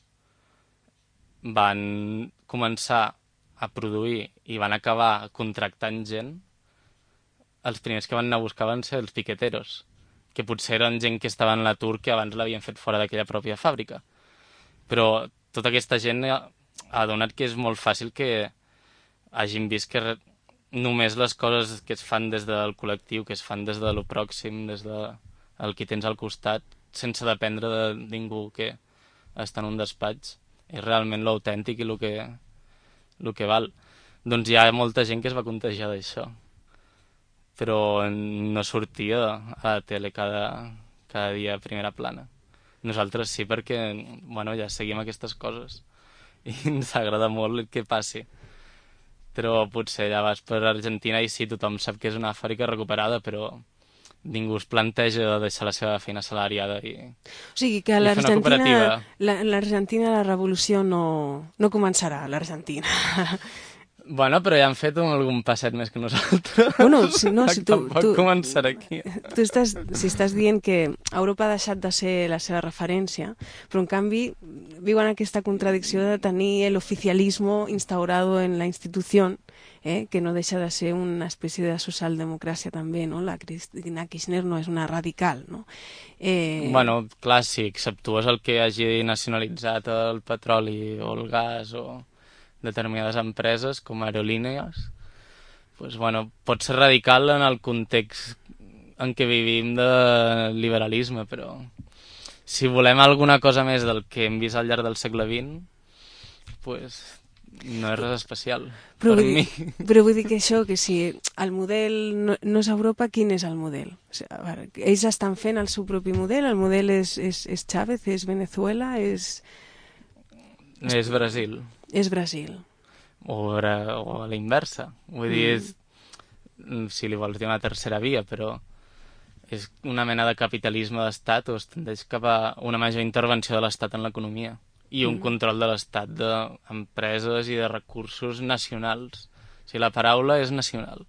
van començar a produir i van acabar contractant gent, els primers que van anar a buscar van ser els piqueteros, que potser eren gent que estava en l'atur que abans l'havien fet fora d'aquella pròpia fàbrica. Però tota aquesta gent ha donat que és molt fàcil que hagin vist que només les coses que es fan des del col·lectiu, que es fan des de lo pròxim, des del qui tens al costat, sense dependre de ningú que està en un despatx, és realment l'autèntic i el que, el que val. Doncs hi ha molta gent que es va contagiar d'això, però no sortia a la tele cada, cada dia a primera plana. Nosaltres sí, perquè bueno, ja seguim aquestes coses i ens agrada molt que passi. Però potser ja vas per Argentina i sí, tothom sap que és una fàbrica recuperada, però ningú es planteja deixar la seva feina assalariada i, o sigui que a l'Argentina l'Argentina la revolució no, no començarà, a l'Argentina. Bueno, però ja han fet algun passet més que nosaltres. Bueno, si, no, si tu, Tampoc tu, començarà aquí. Tu estàs, si estàs dient que Europa ha deixat de ser la seva referència, però en canvi viuen aquesta contradicció de tenir l'oficialismo instaurado en la institució, eh, que no deixa de ser una espècie de socialdemocràcia també, no? La Cristina Kirchner no és una radical, no? Eh... Bueno, clar, si exceptues el que hagi nacionalitzat el petroli o el gas o determinades empreses com aerolínees, pues, bueno, pot ser radical en el context en què vivim de liberalisme, però si volem alguna cosa més del que hem vist al llarg del segle vint, pues, no és res especial però per vull mi. Dir, però vull dir que això, que si el model no, no és Europa, quin és el model? O sigui, a veure, ells estan fent el seu propi model, el model és, és, és Chávez, és Venezuela, és... És Brasil. És Brasil. O, o a la inversa. Vull dir, és, si li vols dir una tercera via, però és una mena de capitalisme d'estat o es tendeix cap a una major intervenció de l'estat en l'economia i un Mm. control de l'estat d'empreses i de recursos nacionals. O sigui, la paraula és nacional.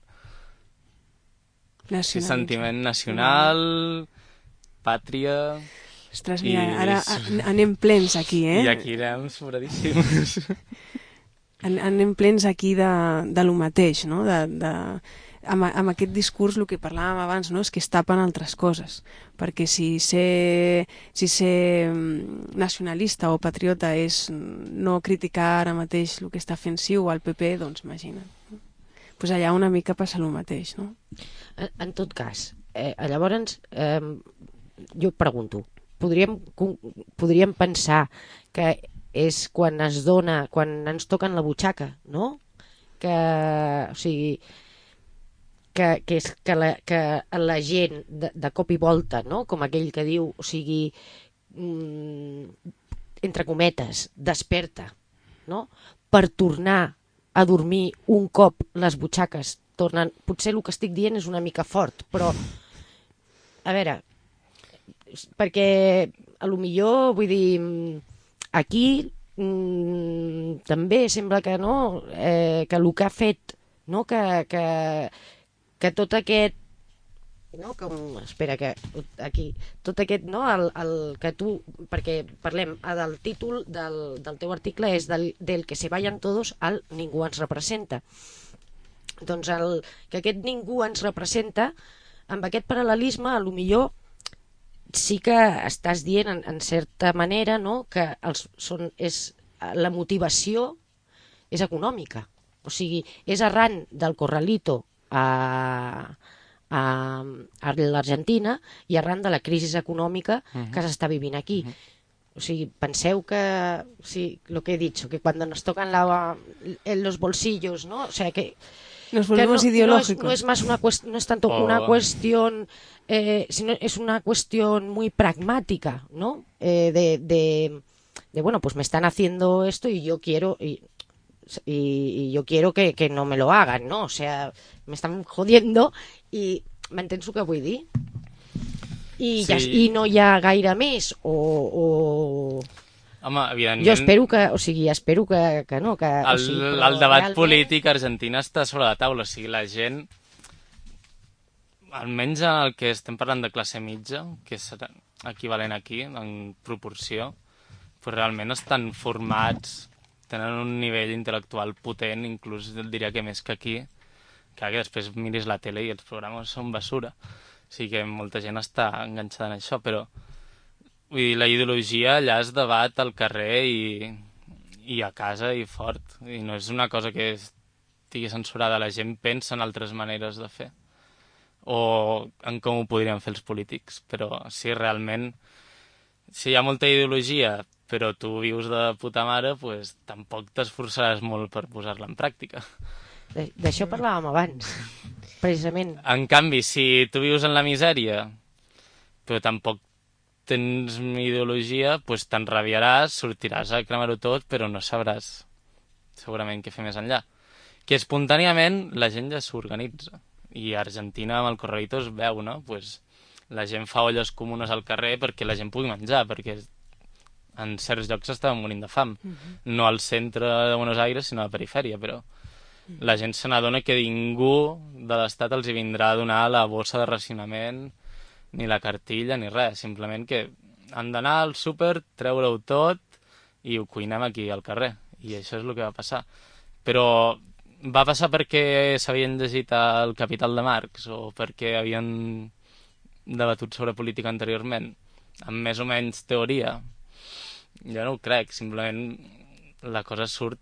Sí, sentiment nacional, pàtria... Ostres, mira, i... ara anem plens aquí, eh? I aquí anem sobradíssims. An anem plens aquí de, de lo mateix, no? De, de, amb, amb aquest discurs, el que parlàvem abans, no? És que es tapen altres coses. Perquè si ser, si ser nacionalista o patriota és no criticar ara mateix el que està fent Ciu al P P, doncs imagina't. Pues allà una mica passa el mateix, no? En, en tot cas, eh, llavors, eh, jo pregunto, podríem, podríem pensar que és quan es dona, quan ens toquen la butxaca, no? Que, o sigui, que, que, és, que, la, que la gent de, de cop i volta, no? Com aquell que diu, o sigui, mm, entre cometes, desperta, no? Per tornar a dormir un cop les butxaques tornen... Potser el que estic dient és una mica fort, però a veure, perquè a lo millor, vull dir, aquí mmm, també sembla que no, eh, que el que ha fet, no, que, que, que tot aquest, no, com, espera, que aquí, tot aquest, no, el, el que tu, perquè parlem, del títol del, del teu article és del, del que se vayan todos al ningú ens representa. Doncs el, que aquest ningú ens representa, amb aquest paral·lelisme, a lo millor sí que estàs dient en, en certa manera, no, que els, són, és, la motivació és econòmica. O sigui, és arran del Corralito a, a, a l'Argentina i arran de la crisi econòmica uh-huh. que s'està vivint aquí. Uh-huh. O sigui, penseu que, sí, lo que he dicho, que cuando nos tocan la, en los bolsillos, ¿no? O sea, que... Nos volvemos que no, ideológicos. No es, no es más una cuestión, no es tanto oh. una cuestión, eh, sino es una cuestión muy pragmática, ¿no? Eh, de, de, de, bueno, pues me están haciendo esto y yo quiero, y, y, y yo quiero que, que no me lo hagan, ¿no? O sea, me están jodiendo i m'entens el que vull dir? I, sí. ja, i no hi ha gaire més, o... o... Home, evidentment... Jo espero que, o sigui, espero que, que no, que... El, o sigui, el debat realment... polític a Argentina està sobre la taula, o sigui, la gent, almenys el que estem parlant de classe mitja, que és equivalent aquí, en proporció, pues realment estan formats, tenen un nivell intel·lectual potent, inclús diria que més que aquí, que després miris la tele i els programes són basura. O sigui que molta gent està enganxada en això, però... Vull dir, la ideologia allà es debat al carrer i, i a casa i fort. I no és una cosa que estigui censurada. La gent pensa en altres maneres de fer. O en com ho podrien fer els polítics. Però si realment... Si hi ha molta ideologia, però tu vius de puta mare, pues, tampoc t'esforçaràs molt per posar-la en pràctica. D'això parlàvem abans, precisament. En canvi, si tu vius en la misèria, però tampoc tens ideologia, doncs t'enrabiaràs, sortiràs a cremar-ho tot, però no sabràs segurament què fer més enllà. Que espontàniament la gent ja s'organitza. I a Argentina amb el Corralito es veu, no? Pues la gent fa olles comunes al carrer perquè la gent pugui menjar, perquè en certs llocs s'estaven morint de fam. Uh-huh. No al centre de Buenos Aires, sinó a la perifèria, però uh-huh. la gent se n'adona que ningú de l'Estat els hi vindrà a donar la bossa de racionament, ni la cartilla, ni res. Simplement que han d'anar al súper, treure-ho tot i ho cuinem aquí al carrer. I això és el que va passar. Però va passar perquè s'havien llegit el Capital de Marx o perquè havien debatut sobre política anteriorment, amb més o menys teoria. Jo no ho crec, simplement la cosa surt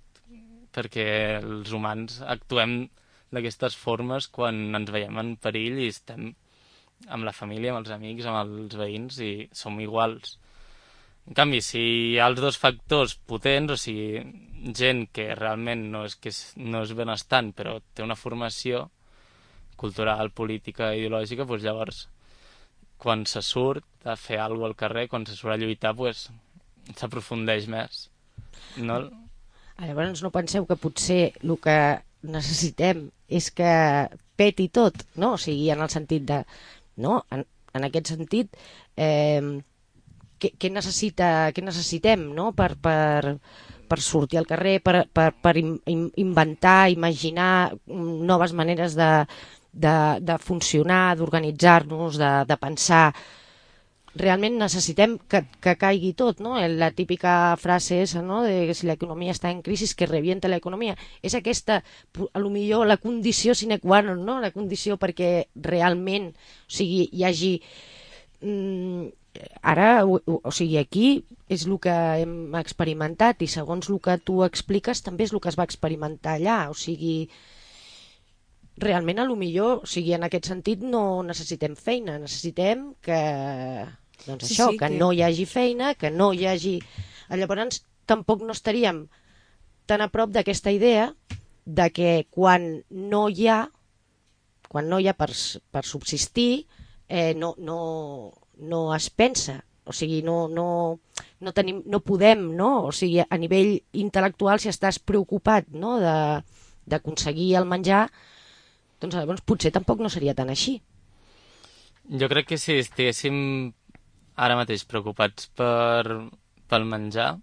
perquè els humans actuem d'aquestes formes quan ens veiem en perill i estem amb la família, amb els amics, amb els veïns, i som iguals. En canvi, si hi ha els dos factors potents, o sigui, gent que realment no és, que no és benestant, però té una formació cultural, política, ideològica, doncs llavors, quan se surt a fer alguna cosa al carrer, quan se surt a lluitar, doncs s'aprofundeix més. No? Llavors no penseu que potser el que necessitem és que peti tot, no? O sigui, en el sentit de... No, en aquest sentit, eh, què, què, necessita, què necessitem, no? per, per, per sortir al carrer, per, per, per inventar, imaginar noves maneres de, de, de funcionar, d'organitzar-nos, de, de pensar. Realment necessitem que, que caigui tot, no? La típica frase esa, no? De que si l'economia està en crisi, que revienta l'economia. És aquesta, a lo millor, la condició sine qua non, no? La condició perquè realment, o sigui, hi hagi... Mm, ara, o, o sigui, aquí és el que hem experimentat i segons el que tu expliques també és el que es va experimentar allà, o sigui, realment a lo millor, o sigui, en aquest sentit no necessitem feina, necessitem que, doncs sí, això, sí, que, que no hi hagi feina, que no hi hagi... Llavors tampoc no estaríem tan a prop d'aquesta idea de que quan no hi ha, quan no hi ha per, per subsistir, eh, no, no, no es pensa, o sigui, no, no, no, tenim, no podem, no? O sigui, a nivell intel·lectual, si estàs preocupat, no? de, d'aconseguir el menjar, doncs llavors potser tampoc no seria tan així. Jo crec que si estiguéssim ara mateix preocupats per, pel menjar,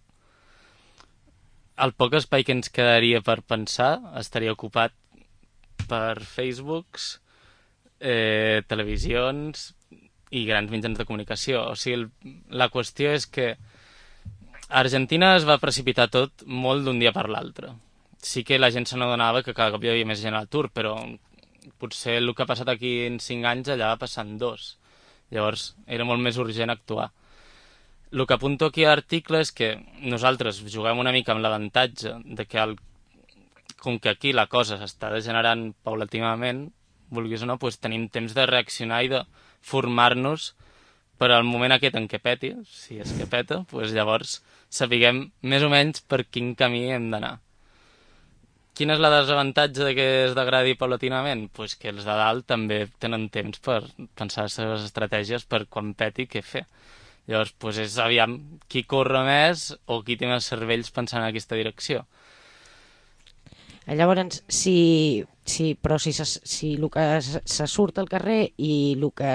el poc espai que ens quedaria per pensar estaria ocupat per Facebooks, eh, televisions i grans mitjans de comunicació. O sigui, el, la qüestió és que a Argentina es va precipitar tot molt d'un dia per l'altre. Sí que la gent se n'adonava que cada cop hi havia més gent a l'atur, però potser el que ha passat aquí en cinc anys allà va passar en dos. Llavors era molt més urgent actuar. El que apunto aquí a l'article és que nosaltres juguem una mica amb l'avantatge de que el, com que aquí la cosa s'està degenerant paulatinament, vulguis o no, doncs tenim temps de reaccionar i de formar-nos per al moment aquest en què peti, si és que peta, doncs llavors sapiguem més o menys per quin camí hem d'anar. Quina és la desavantatge de que es degradi paulatinament? Doncs que els de dalt també tenen temps per pensar les seves estratègies per quan peti què fer. Llavors, doncs és aviam qui corre més o qui té més cervells pensant en aquesta direcció. Llavors, si, si, però si, si el que se surt al carrer i el que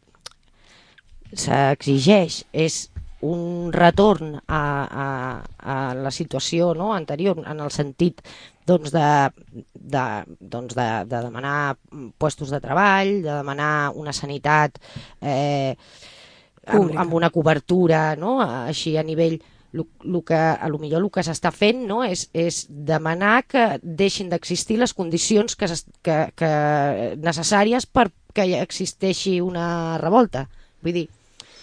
s'exigeix és un retorn a, a, a la situació, no? anterior, en el sentit doncs, de, de, doncs, de, de demanar puestos de treball, de demanar una sanitat eh, amb, amb una cobertura, no? Així a nivell... El, el que, a lo millor el que s'està fent, no? és, és demanar que deixin d'existir les condicions que, que, que necessàries perquè existeixi una revolta. Vull dir...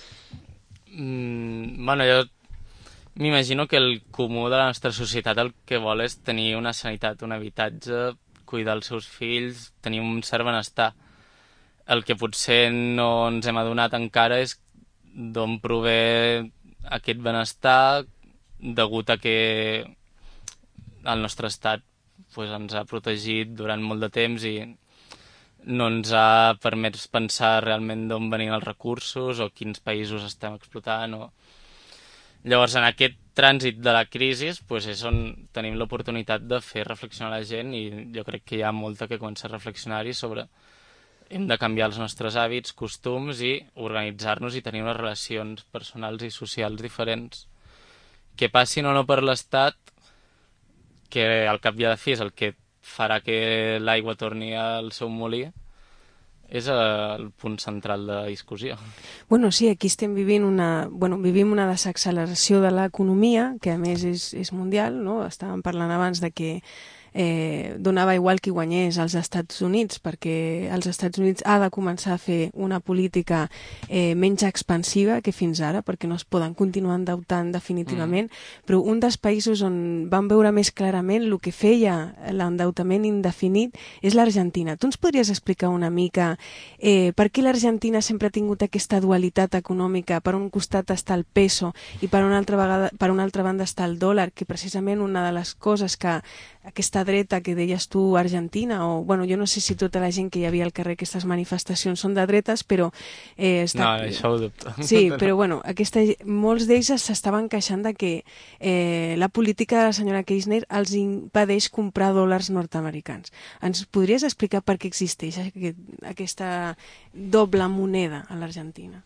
Mm, bueno, jo m'imagino que el comú de la nostra societat el que vol és tenir una sanitat, un habitatge, cuidar els seus fills, tenir un cert benestar. El que potser no ens hem adonat encara és d'on prové aquest benestar degut a que el nostre estat pues, ens ha protegit durant molt de temps i no ens ha permès pensar realment d'on venien els recursos o quins països estem explotant. O... Llavors, en aquest trànsit de la crisi pues, és on tenim l'oportunitat de fer reflexionar la gent i jo crec que hi ha molta que comença a reflexionar-hi sobre hem de canviar els nostres hàbits, costums i organitzar-nos i tenir unes relacions personals i socials diferents. Que passin o no per l'Estat, que al cap i a la fi és el que farà que l'aigua torni al seu molí, és el punt central de la discussió. Bueno, sí, aquí estem vivint una, bueno, vivim una desacceleració de l'economia, que a més és, és mundial, no? Estàvem parlant abans de que eh, donava igual qui guanyés als Estats Units, perquè els Estats Units ha de començar a fer una política eh, menys expansiva que fins ara, perquè no es poden continuar endeutant definitivament, mm. però un dels països on vam veure més clarament el que feia l'endeutament indefinit és l'Argentina. Tu ens podries explicar una mica eh, per què l'Argentina sempre ha tingut aquesta dualitat econòmica? Per un costat està el peso i per una altra, vegada, per una altra banda està el dòlar, que precisament una de les coses que aquesta aquesta dreta que deies tu, Argentina, o, bueno, jo no sé si tota la gent que hi havia al carrer, aquestes manifestacions són de dretes, però... Eh, està... No, això ho dubto. Sí, però bueno, aquesta... molts d'ells s'estaven queixant de que eh, la política de la senyora Kirchner els impedeix comprar dòlars nord-americans. Ens podries explicar per què existeix aquest, aquesta doble moneda a l'Argentina?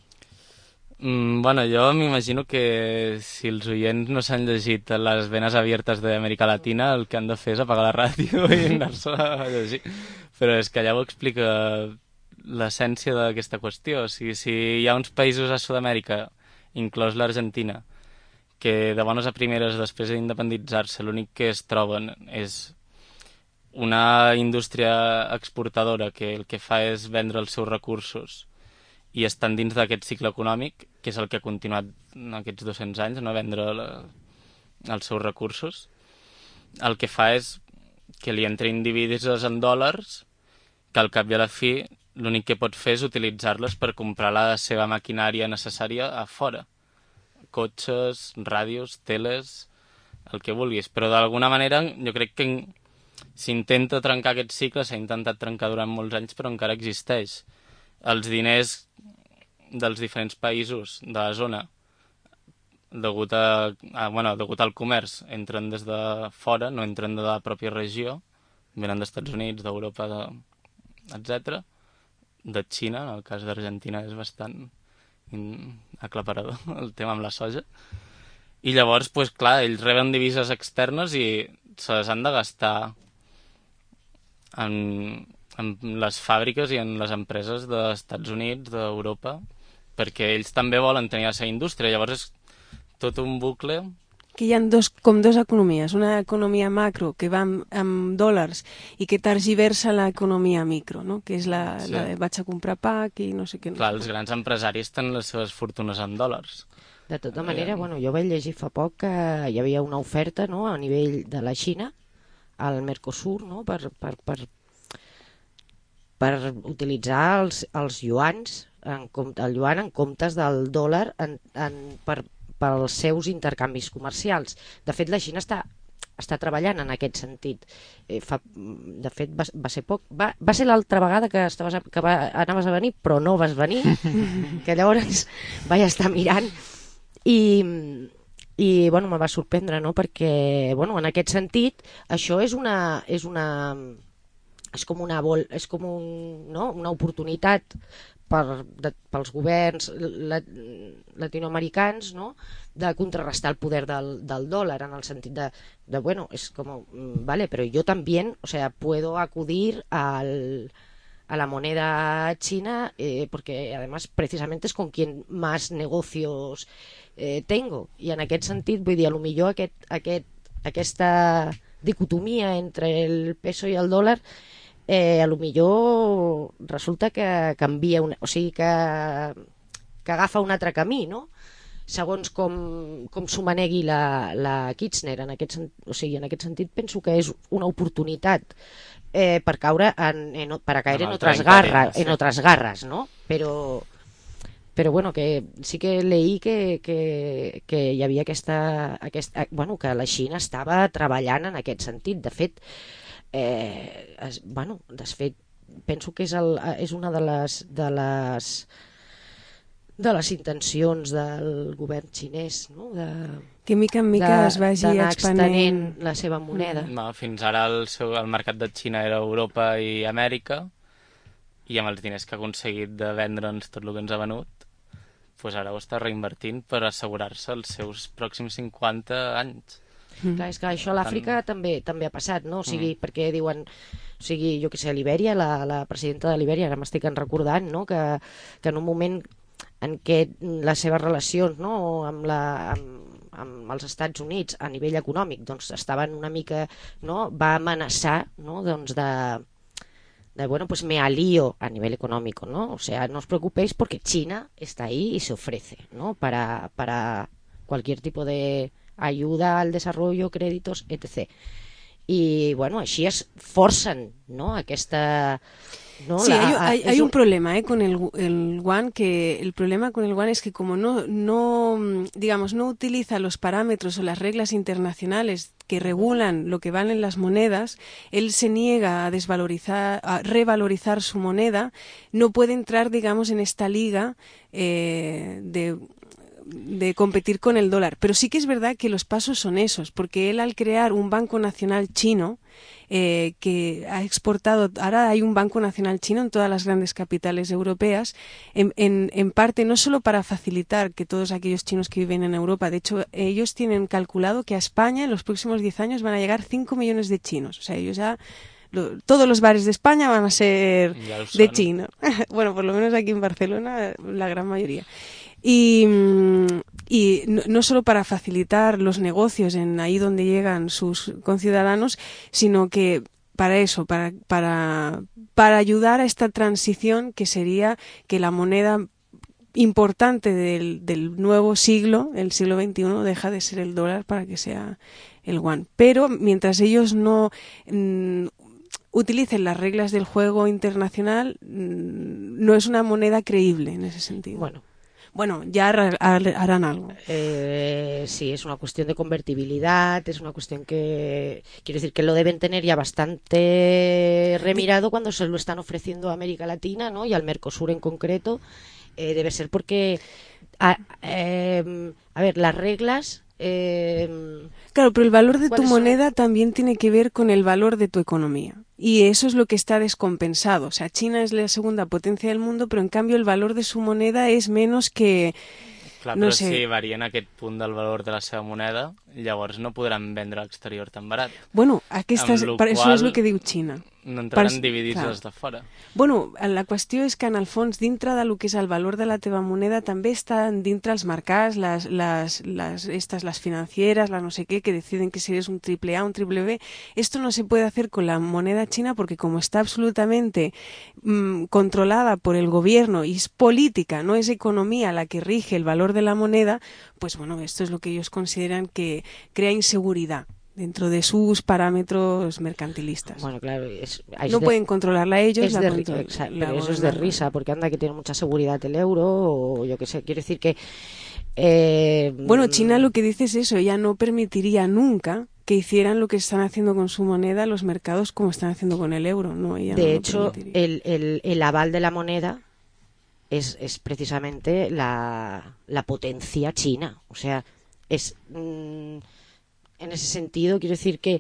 Mm, bueno, jo m'imagino que si els oients no s'han llegit les venes abiertes d'Amèrica Latina, el que han de fer és apagar la ràdio i anar-se a llegir. Però és que allà ho explica l'essència d'aquesta qüestió. O sigui, si hi ha uns països a Sud-amèrica, inclòs l'Argentina, que de bones a primeres, després d'independitzar-se, l'únic que es troben és una indústria exportadora que el que fa és vendre els seus recursos i estan dins d'aquest cicle econòmic, que és el que ha continuat en aquests dos-cents anys, no vendre la, els seus recursos. El que fa és que li entrin divises en dòlars, que al cap i a la fi l'únic que pot fer és utilitzar-les per comprar la seva maquinària necessària a fora. Cotxes, ràdios, teles, el que vulguis. Però d'alguna manera jo crec que s'intenta trencar aquest cicle, s'ha intentat trencar durant molts anys, però encara existeix. Els diners dels diferents països de la zona, degut, a, a, bueno, degut al comerç, entren des de fora, no entren de la pròpia regió, venen dels Estats Units, d'Europa, de, etcètera. De Xina, en el cas d'Argentina és bastant aclaparador el tema amb la soja. I llavors, pues, clar, ells reben divises externes i se les han de gastar en, en les fàbriques i en les empreses dels Estats Units, d'Europa, perquè ells també volen tenir la seva indústria. Llavors és tot un bucle. Que hi ha dos, com dues economies, una economia macro que va amb, amb dòlars i que tergiversa l'economia micro, no? Que és la, sí. la de vaig a comprar pa i no sé què. No Clar, sé. Els grans empresaris tenen les seves fortunes en dòlars. De tota manera, bueno, jo vaig llegir fa poc que hi havia una oferta, no?, a nivell de la Xina, al Mercosur, no?, per, per, per, per utilitzar els, els yuans, en, el yuan en comptes del dòlar en, en, per, pels seus intercanvis comercials. De fet, la Xina està, està treballant en aquest sentit. Eh, fa, de fet, va, va ser poc... Va, va ser l'altra vegada que, estaves a, que va, anaves a venir, però no vas venir, que llavors vaig estar mirant i, i bueno, me va sorprendre, no?, perquè, bueno, en aquest sentit, això és una... És una és com una vol, és com un, no?, una oportunitat per, de, pels governs la, latinoamericans, no?, de contrarrestar el poder del, del dòlar, en el sentit de, de bueno, es como, vale, pero yo también, o sea, puedo acudir al, a la moneda china, eh, porque además precisamente es con quien más negocios eh, tengo, i en aquest sentit, vull dir, a lo millor aquest, aquest, aquesta dicotomia entre el peso i el dòlar, eh, a lo millor resulta que canvia, una, o sigui que, que agafa un altre camí, no?, segons com, com s'ho manegui la, la Kirchner. En aquest, o sigui, en aquest sentit penso que és una oportunitat eh, per caure en, en, para caer en, en otras garras, sí. en otras garras, ¿no? Pero, pero bueno, que sí que leí que, que, que hi havia aquesta, aquesta... Bueno, que la Xina estava treballant en aquest sentit. De fet, eh, es, bueno, de fet penso que és, el, és una de les... De les de les intencions del govern xinès, no?, de, que mica en mica de, es vagi expanent la seva moneda. No, fins ara el, seu, el mercat de Xina era Europa i Amèrica, i amb els diners que ha aconseguit de vendre'ns tot el que ens ha venut, pues ara ho està reinvertint per assegurar-se els seus pròxims cinquanta anys. Mm. Clar, és que això a l'Àfrica Tant... també també ha passat, no? O sigui, mm. perquè diuen, o sigui, jo que sé, a Libèria, la, la presidenta de Libèria, ara m'estic recordant, no?, que, que en un moment en què les seves relacions, no?, amb, la, amb, amb els Estats Units a nivell econòmic doncs estaven una mica, no?, va amenaçar, no?, doncs de, de bueno, pues me alío a nivel económico, ¿no? O sea, no os preocupéis porque China está ahí y se ofrece, ¿no?, para, para cualquier tipo de ayuda al desarrollo, créditos, etcétera. I, bueno, així es forcen, no?, aquesta... ¿no? Sí, La, hay, a, hay, es hay un un... problema ¿eh? con el, el yuan, que el problema con el yuan es que como no, no, digamos, no utiliza los parámetros o las reglas internacionales que regulan lo que valen las monedas, él se niega a desvalorizar, a revalorizar su moneda, no puede entrar, digamos, en esta liga eh, de de competir con el dólar. Pero sí que es verdad que los pasos son esos, porque él al crear un Banco Nacional chino, eh, que ha exportado, ahora hay un Banco Nacional chino en todas las grandes capitales europeas, en, en, en parte no solo para facilitar que todos aquellos chinos que viven en Europa, de hecho ellos tienen calculado que a España en los próximos diez años van a llegar cinco millones de chinos, o sea, ellos ya... Lo, todos los bares de España van a ser de chino. Bueno, por lo menos aquí en Barcelona la gran mayoría. Y, y no, no solo para facilitar los negocios en ahí donde llegan sus conciudadanos, sino que para eso, para, para, para ayudar a esta transición que sería que la moneda importante del, del nuevo siglo, el siglo veintiuno, deja de ser el dólar para que sea el yuan. Pero mientras ellos no... Mmm, utilicen las reglas del juego internacional, no es una moneda creíble en ese sentido. Bueno, bueno ya harán algo. Eh, sí, es una cuestión de convertibilidad, es una cuestión que, quiero decir, que lo deben tener ya bastante remirado cuando se lo están ofreciendo a América Latina, ¿no? Y al Mercosur en concreto. Eh, debe ser porque, a, eh, a ver, las reglas... Eh, claro, pero el valor de tu son? moneda también tiene que ver con el valor de tu economía. Y eso es lo que está descompensado. O sea, China es la segunda potencia del mundo, pero en cambio el valor de su moneda es menos que... Clar, no però sé. si varia en aquest punt del valor de la seva moneda, llavors no podran vendre a l'exterior tan barat. Bueno, aquesta és, per això és el que diu Xina. No entraran Per- dividits clar. els de fora. Bueno, la qüestió és que en el fons, dintre de lo que és el valor de la teva moneda, també estan dintre els mercats, les, les, les, estas, las financieras, las no sé qué, que deciden que si eres un triple A, un triple B. Esto no se puede hacer con la moneda china porque como está absolutamente mmm, controlada por el gobierno y es política, no es economía la que rige el valor de la moneda, pues bueno, esto es lo que ellos consideran que crea inseguridad dentro de sus parámetros mercantilistas. Bueno, claro, es, es no de, pueden controlarla ellos. Es la de, control, exacto, la pero eso es de gobiernan. risa, porque anda que tiene mucha seguridad el euro, o yo qué sé, quiero decir que... Eh, bueno, China lo que dice es eso, ella no permitiría nunca que hicieran lo que están haciendo con su moneda los mercados como están haciendo con el euro, ¿no? Ella de no hecho, lo el, el, el aval de la moneda es, es precisamente la, la potencia china, o sea, es... Mmm, en ese sentido, quiero decir que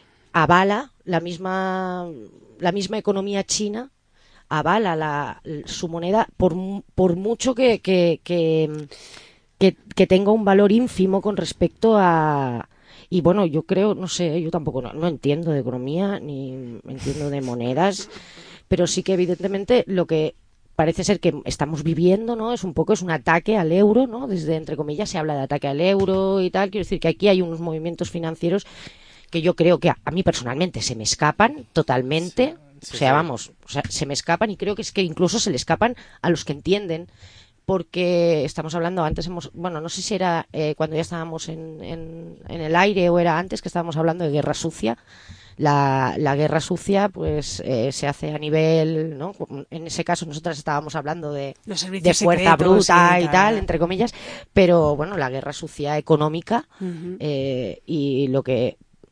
avala la misma la misma economía china, avala la, su moneda por, por mucho que, que, que, que, que tenga un valor ínfimo con respecto a... Y bueno, yo creo, no sé, yo tampoco no, no entiendo de economía ni entiendo de monedas, pero sí que evidentemente lo que parece ser que estamos viviendo, ¿no? Es un poco, es un ataque al euro, ¿no? Desde, entre comillas, se habla de ataque al euro y tal. Quiero decir que aquí hay unos movimientos financieros que yo creo que a, a mí personalmente se me escapan totalmente. Sí, sí, o sea, sí. vamos, o sea, se me escapan y creo que es que incluso se le escapan a los que entienden. Porque estamos hablando, antes hemos, bueno, no sé si era eh, cuando ya estábamos en, en, en el aire o era antes que estábamos hablando de guerra sucia. La, la guerra sucia pues eh, se hace a nivel, ¿no? En ese caso nosotras estábamos hablando de, de fuerza bruta y tal, tal, entre comillas, pero bueno, la guerra sucia económica uh-huh. eh, y lo que...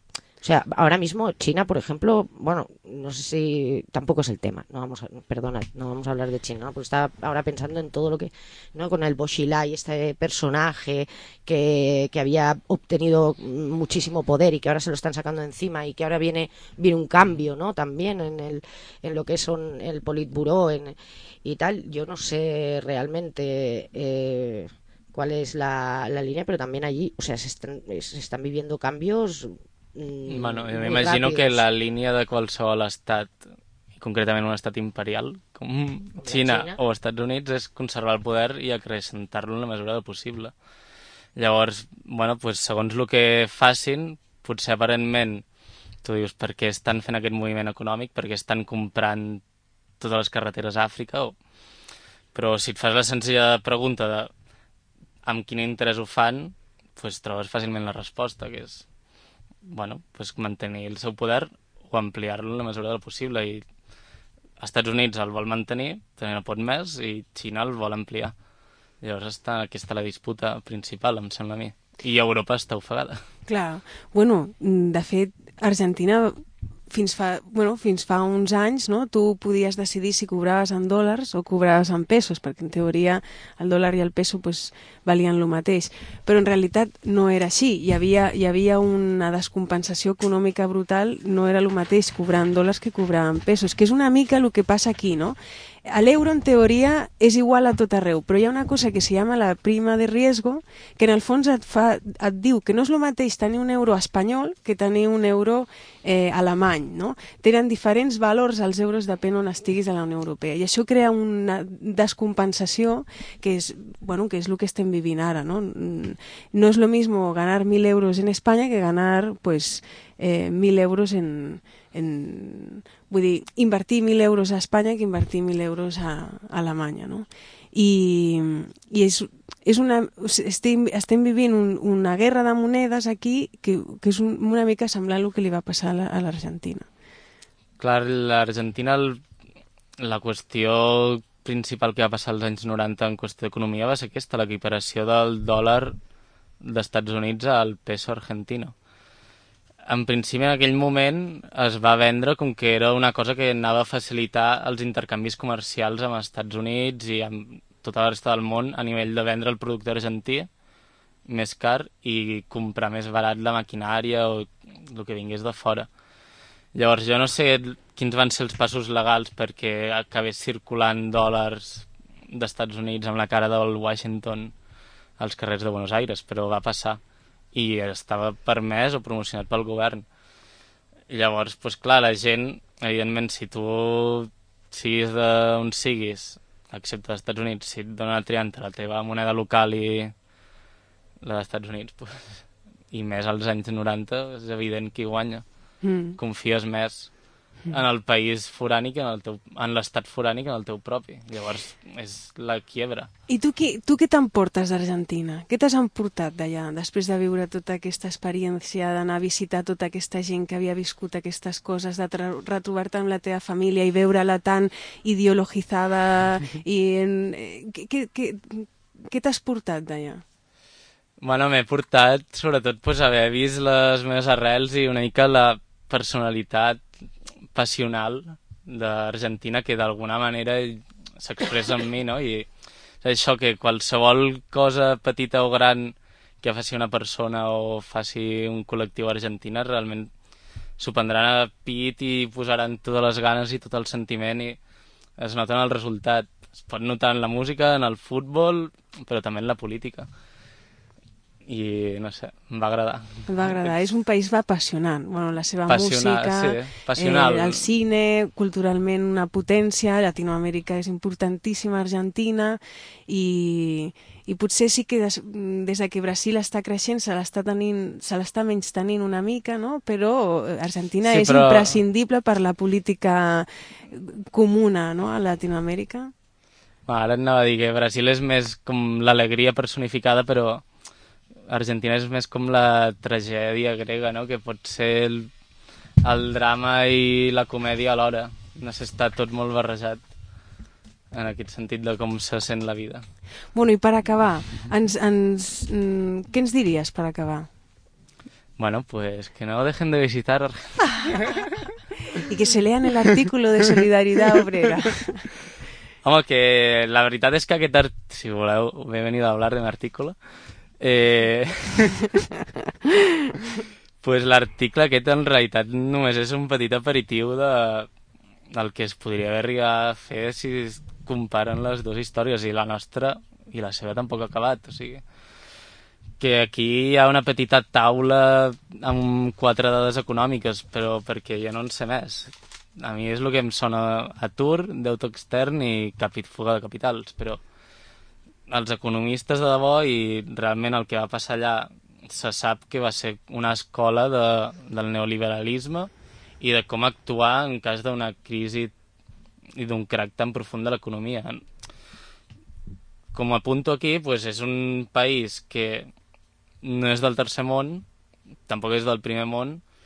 O sea, ahora mismo China, por ejemplo, bueno, no sé si tampoco es el tema, no vamos a, perdona, no vamos a hablar de China, ¿no? Porque estaba ahora pensando en todo lo que, ¿no? Con el Bo Xilai, este personaje que, que había obtenido muchísimo poder y que ahora se lo están sacando encima y que ahora viene viene un cambio, ¿no? También en el en lo que son el Politburó en, y tal. Yo no sé realmente eh, cuál es la, la línea, pero también allí, o sea, se están se están viviendo cambios. Bueno, m'imagino que la línia de qualsevol estat, i concretament un estat imperial, com Xina, Xina o Estats Units, és conservar el poder i acrecentar-lo en la mesura del possible. Llavors, bueno, pues, segons el que facin, potser aparentment, tu dius, per què estan fent aquest moviment econòmic, per què estan comprant totes les carreteres a Àfrica, o... però si et fas la senzilla pregunta de amb quin interès ho fan, pues, trobes fàcilment la resposta, que és bueno, pues mantenir el seu poder o ampliar-lo en la mesura del possible i Estats Units el vol mantenir, també no pot més, i Xina el vol ampliar. Llavors està, aquí està la disputa principal, em sembla a mi. I Europa està ofegada. Clar, bueno, de fet, Argentina fins fa, bueno, fins fa uns anys, no? Tu podies decidir si cobraves en dòlars o cobraves en pesos, perquè en teoria el dòlar i el peso pues, valien el mateix. Però en realitat no era així. Hi havia, hi havia una descompensació econòmica brutal, no era el mateix cobrar en dòlars que cobrar en pesos, que és una mica el que passa aquí, no? L'euro, en teoria, és igual a tot arreu, però hi ha una cosa que se llama la prima de riesgo, que en el fons et, fa, et diu que no és el mateix tenir un euro espanyol que tenir un euro eh, alemany, no? Tenen diferents valors els euros depèn on estiguis a la Unió Europea, i això crea una descompensació que és, bueno, que és el que estem vivint ara, no? No és lo mismo ganar mil euros en Espanya que ganar, pues, eh, mil euros en... en vull dir, invertir mil euros a Espanya que invertir mil euros a, a Alemanya, no? I, i és, és una, estem, estem vivint un, una guerra de monedes aquí que, que és un, una mica semblant al que li va passar a l'Argentina. Clar, l'Argentina, la qüestió principal que va passar als anys noranta en qüestió d'economia va ser aquesta, l'equiparació del dòlar d'Estats Units al peso argentino. En principi, en aquell moment, es va vendre com que era una cosa que anava a facilitar els intercanvis comercials amb els Estats Units i amb tota la resta del món a nivell de vendre el producte argentí més car i comprar més barat la maquinària o el que vingués de fora. Llavors, jo no sé quins van ser els passos legals perquè acabés circulant dòlars d'Estats Units amb la cara del Washington als carrers de Buenos Aires, però va passar. I estava permès o promocionat pel govern. I llavors, doncs clar, la gent, evidentment, si tu siguis d'on siguis, excepte dels Estats Units, si et dona a triar entre la teva moneda local i la dels Estats Units, doncs, i més als anys noranta, és evident qui guanya. Mm. Confies més en el país forani que en el teu, en l'estat forani que en el teu propi. Llavors és la quiebra. I tu, qui, tu què t'emportes d'Argentina? Què t'has emportat d'allà després de viure tota aquesta experiència, d'anar a visitar tota aquesta gent que havia viscut aquestes coses, de retrobar-te amb la teva família i veure-la tan ideologitzada i en... què, què, què t'has portat d'allà? Bueno, m'he portat sobretot pues, haver vist les meves arrels i una mica la personalitat passional d'Argentina que d'alguna manera s'expressa en mi, no? I és això que qualsevol cosa petita o gran que faci una persona o faci un col·lectiu argentina realment s'ho prendran a pit i posaran totes les ganes i tot el sentiment i es nota en el resultat. Es pot notar en la música, en el futbol, però també en la política. I no sé, em va agradar. Em va agradar, és un país apassionant. Bueno, la seva Passional, música, sí, passional. Eh, el cine, culturalment una potència, Llatinoamèrica és importantíssima, Argentina, i, i potser sí que des, des de que Brasil està creixent se l'està tenint, se l'està menys tenint una mica, no? Però Argentina sí, és però... imprescindible per la política comuna, no? A Llatinoamèrica. Ara anava a dir que Brasil és més com l'alegria personificada, però Argentina és més com la tragèdia grega, no? Que pot ser el, el drama i la comèdia alhora. No sé, està tot molt barrejat en aquest sentit de com se sent la vida. Bueno, i per acabar, ens, ens, mm, què ens diries per acabar? Bueno, pues que no dejen de visitar. Y que se lean el artículo de Solidaridad Obrera. Home, que la veritat és que aquest art... Si voleu, he venido a hablar de mi artículo. Eh... pues l'article aquest en realitat només és un petit aperitiu de... del que es podria haver arribat a fer si es comparen les dues històries, i la nostra i la seva tampoc ha acabat, o sigui que aquí hi ha una petita taula amb quatre dades econòmiques, però perquè jo no en sé més. A mi és el que em sona atur, deute extern i capit, fuga de capitals, però els economistes de debò i realment el que va passar allà se sap que va ser una escola de, del neoliberalisme i de com actuar en cas d'una crisi i d'un crac tan profund de l'economia. Com a punto aquí, pues és un país que no és del tercer món, tampoc és del primer món,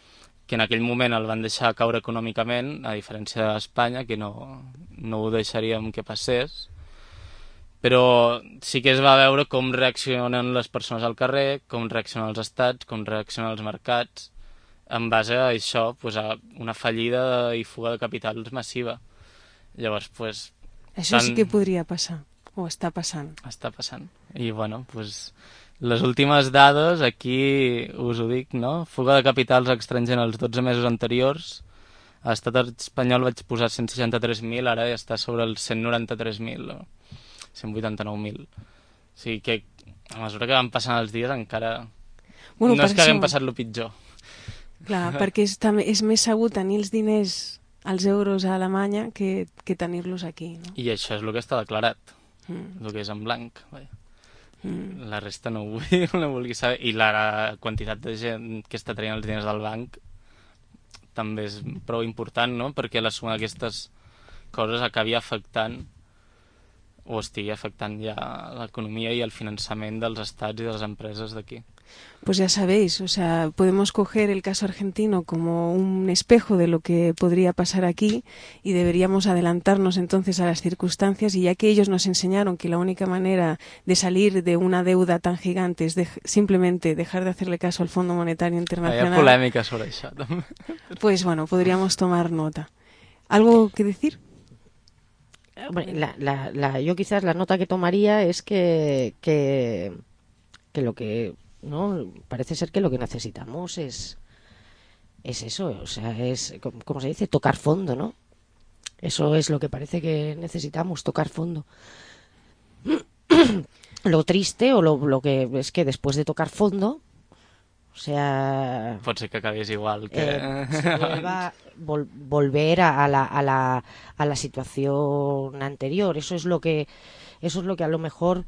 que en aquell moment el van deixar caure econòmicament, a diferència d'Espanya, que no, no ho deixaríem que passés. Però sí que es va veure com reaccionen les persones al carrer, com reaccionen els estats, com reaccionen els mercats, en base a això, pues, a una fallida i fuga de capitals massiva. Llavors, pues... Això tant... sí que podria passar, o està passant. Està passant. I, bueno, pues, les últimes dades, aquí us ho dic, no? Fuga de capitals estrangers en els dotze mesos anteriors. A l'estat espanyol vaig posar cent seixanta-tres mil, ara ja està sobre els cent noranta-tres mil, no? cent vuitanta-nou mil. O sigui que a mesura que van passant els dies encara... Bueno, no és que això... haguem passat el pitjor. Clar, perquè és, també, és més segur tenir els diners, els euros a Alemanya, que, que tenir-los aquí. No? I això és el que està declarat, mm. el que és en blanc. Mm. La resta no ho vull, no vulgui saber. I la quantitat de gent que està traient els diners del banc també és prou important, no? Perquè la suma d'aquestes coses acabi afectant o estigui afectant ya la economía y el financiamiento dels estats y de las empresas de aquí. Pues ya sabéis, o sea, podemos coger el caso argentino como un espejo de lo que podría pasar aquí y deberíamos adelantarnos entonces a las circunstancias, y ya que ellos nos enseñaron que la única manera de salir de una deuda tan gigante es de, simplemente dejar de hacerle caso al Fondo Monetario Internacional. Hay polémica sobre eso también. Pues bueno, podríamos tomar nota. ¿Algo que decir? Hombre, la, la, la, yo quizás la nota que tomaría es que, que, que lo que, ¿no? Parece ser que lo que necesitamos es, es eso, o sea, es, como se dice, tocar fondo, ¿no? Eso es lo que parece que necesitamos, tocar fondo. Lo triste o lo, lo que es que después de tocar fondo, o sea... Pot ser que acabés igual que... Eh, se vuelva vol, volver a, a, la, a, la, a la situación anterior. Eso es lo que, eso es lo que a lo mejor...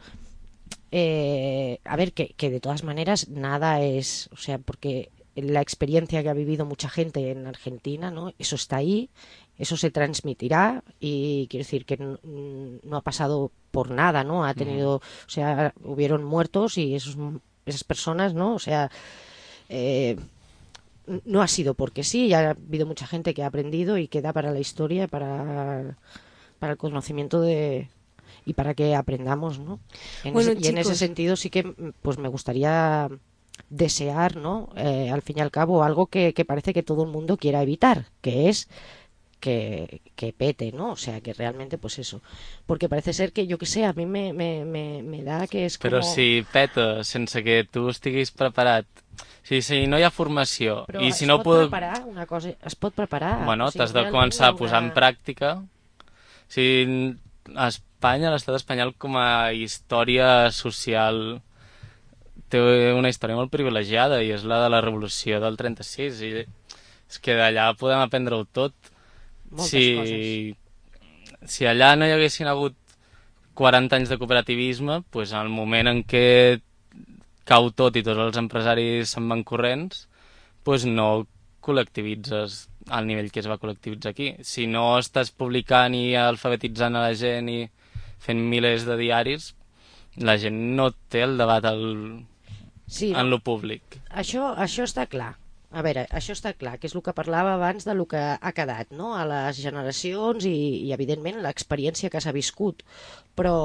Eh, a ver, que, que de todas maneras nada es... O sea, porque la experiencia que ha vivido mucha gente en Argentina, ¿no? Eso está ahí, eso se transmitirá y quiero decir que no, no ha pasado por nada, ¿no? Ha tenido... O sea, hubieron muertos y esos, esas personas, ¿no? O sea... Eh, no ha sido porque sí, ya ha habido mucha gente que ha aprendido y queda para la historia, para, para el conocimiento de y para que aprendamos, ¿no? En bueno, ese, y en ese chicos, sentido sí que pues me gustaría desear, ¿no? Eh, al fin y al cabo algo que, que parece que todo el mundo quiera evitar, que es que, que pete, ¿no? O sea, que realmente, pues eso. Porque parece ser que, yo que sé, a mí me, me, me, me da que és com... Però si peta sense que tu estiguis preparat, si, si no hi ha formació... Però i es si no pot puc... preparar una cosa, es pot preparar. Bueno, o sigui, t'has de realment començar a una... posar en pràctica. Si a Espanya, l'estat espanyol com a història social té una història molt privilegiada i és la de la revolució del trenta-sis i és que d'allà podem aprendre-ho tot. Moltes si, coses. Si allà no hi haguessin hagut quaranta anys de cooperativisme, pues en el moment en què cau tot i tots els empresaris se'n van corrents, pues no col·lectivitzes al nivell que es va col·lectivitzar aquí. Si no estàs publicant i alfabetitzant a la gent i fent milers de diaris, la gent no té el debat al... sí, en no. lo públic. Això, això està clar. A veure, això està clar, que és el que parlava abans de lo que ha quedat, no? A les generacions i, i evidentment, l'experiència que s'ha viscut. Però,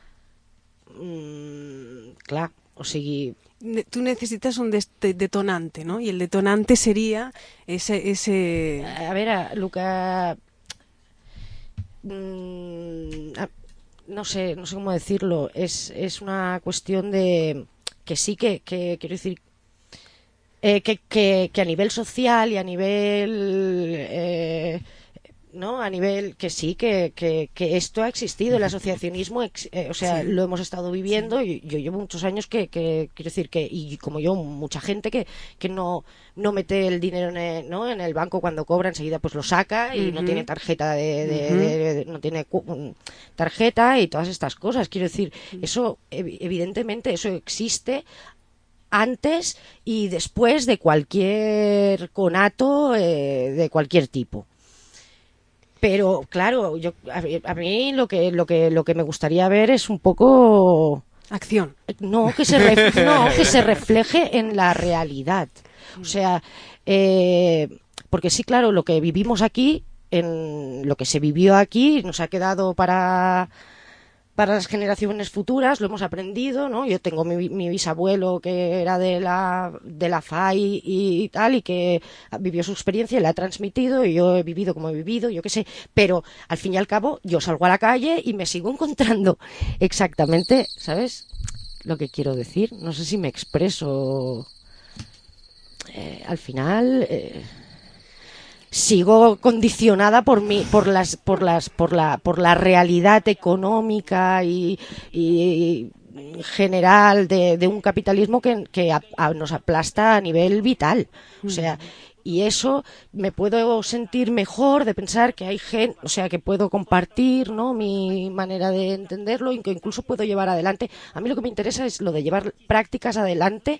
mmm, clar, o sigui... Tú necesitas un detonante, ¿no? Y el detonante sería ese... ese... A veure, el que... Mmm, no sé, no sé cómo decirlo. Es, es una cuestión de... Que sí que, que quiero decir... Eh, que, que, que a nivel social y a nivel eh, no a nivel que sí que, que, que esto ha existido, el asociacionismo ex, eh, o sea, sí. Lo hemos estado viviendo sí. y yo llevo muchos años que, que quiero decir que y como yo mucha gente que, que no no mete el dinero en el, ¿no? en el banco cuando cobra, enseguida pues lo saca y uh-huh. no tiene tarjeta de, de, uh-huh. de, de, de no tiene tarjeta y todas estas cosas, quiero decir, uh-huh. eso evidentemente eso existe antes y después de cualquier conato eh, de cualquier tipo. Pero claro, yo a, a mí lo que lo que lo que me gustaría ver es un poco acción. No, que se ref, no, que se refleje en la realidad. O sea, eh, porque sí, claro, lo que vivimos aquí, en lo que se vivió aquí, nos ha quedado para... para las generaciones futuras, lo hemos aprendido, ¿no? Yo tengo mi, mi bisabuelo que era de la, de la F A I y, y tal, y que vivió su experiencia y la ha transmitido, y yo he vivido como he vivido, yo qué sé, pero al fin y al cabo yo salgo a la calle y me sigo encontrando exactamente, ¿sabes? Lo que quiero decir, no sé si me expreso. Eh, al final... Eh... sigo condicionada por mi, por las, por las, por la, por la realidad económica y, y general de, de un capitalismo que, que a, a, nos aplasta a nivel vital. O sea, y eso me puedo sentir mejor de pensar que hay gente, o sea, que puedo compartir, ¿no?, mi manera de entenderlo y que incluso puedo llevar adelante. A mí lo que me interesa es lo de llevar prácticas adelante.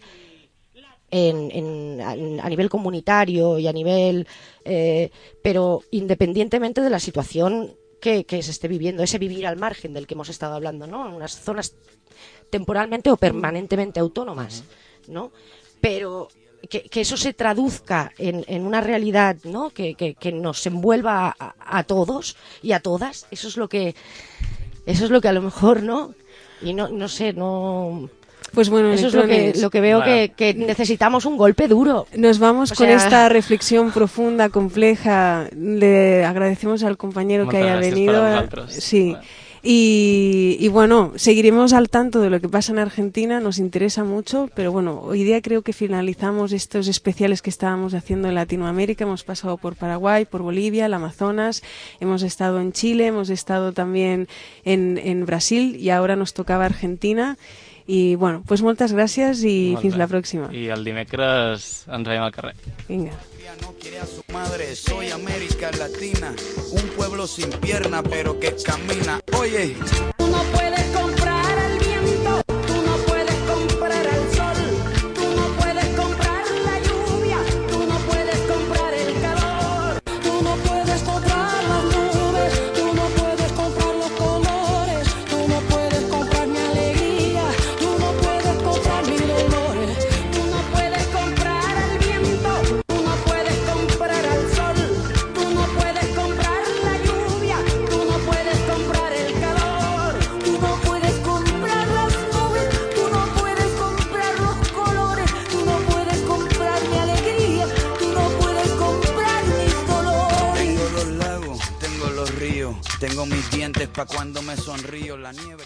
En, en, a nivel comunitario y a nivel eh, pero independientemente de la situación que, que se esté viviendo, ese vivir al margen del que hemos estado hablando, ¿no?, en unas zonas temporalmente o permanentemente autónomas, ¿no?, pero que, que eso se traduzca en, en una realidad, ¿no?, que, que, que nos envuelva a, a todos y a todas. Eso es lo que eso es lo que a lo mejor, ¿no?, y no, no sé, no... Pues bueno, eso es lo que, lo que veo, bueno. que, que necesitamos un golpe duro. Nos vamos o con sea... esta reflexión profunda, compleja. Le agradecemos al compañero Muchas que haya gracias venido. para vosaltres. Sí. Y, y bueno, seguiremos al tanto de lo que pasa en Argentina, nos interesa mucho, pero bueno, hoy día creo que finalizamos estos especiales que estábamos haciendo en Latinoamérica. Hemos pasado por Paraguay, por Bolivia, el Amazonas, hemos estado en Chile, hemos estado también en, en Brasil y ahora nos tocaba Argentina. I, bueno, pues moltes gràcies i Molt fins bé. la pròxima. I el dimecres ens veiem al carrer. Vinga. No quiere a su madre, soy América Latina, un pueblo sin pierna pero que camina. Oye, Tú no puedes comprar el viento, tú no puedes comprar el sol, tú no puedes comprar la lluvia, tú no puedes comprar el calor, tú no puedes comprar las nubes, tú no puedes comprar los colores, tú no puedes comprar mi alegría, tú no puedes comprar mis dolores, tú no puedes comprar el viento, tú no puedes comprar al sol, tú no puedes comprar la lluvia, tú no puedes comprar el calor, tú no puedes comprar las nubes, tú no puedes comprar los colores, tú no puedes comprar mi alegría, tú no puedes comprar mis dolores. tengo los lagos, tengo los ríos, tengo mis dientes pa' cuando me sonrío, la nieve.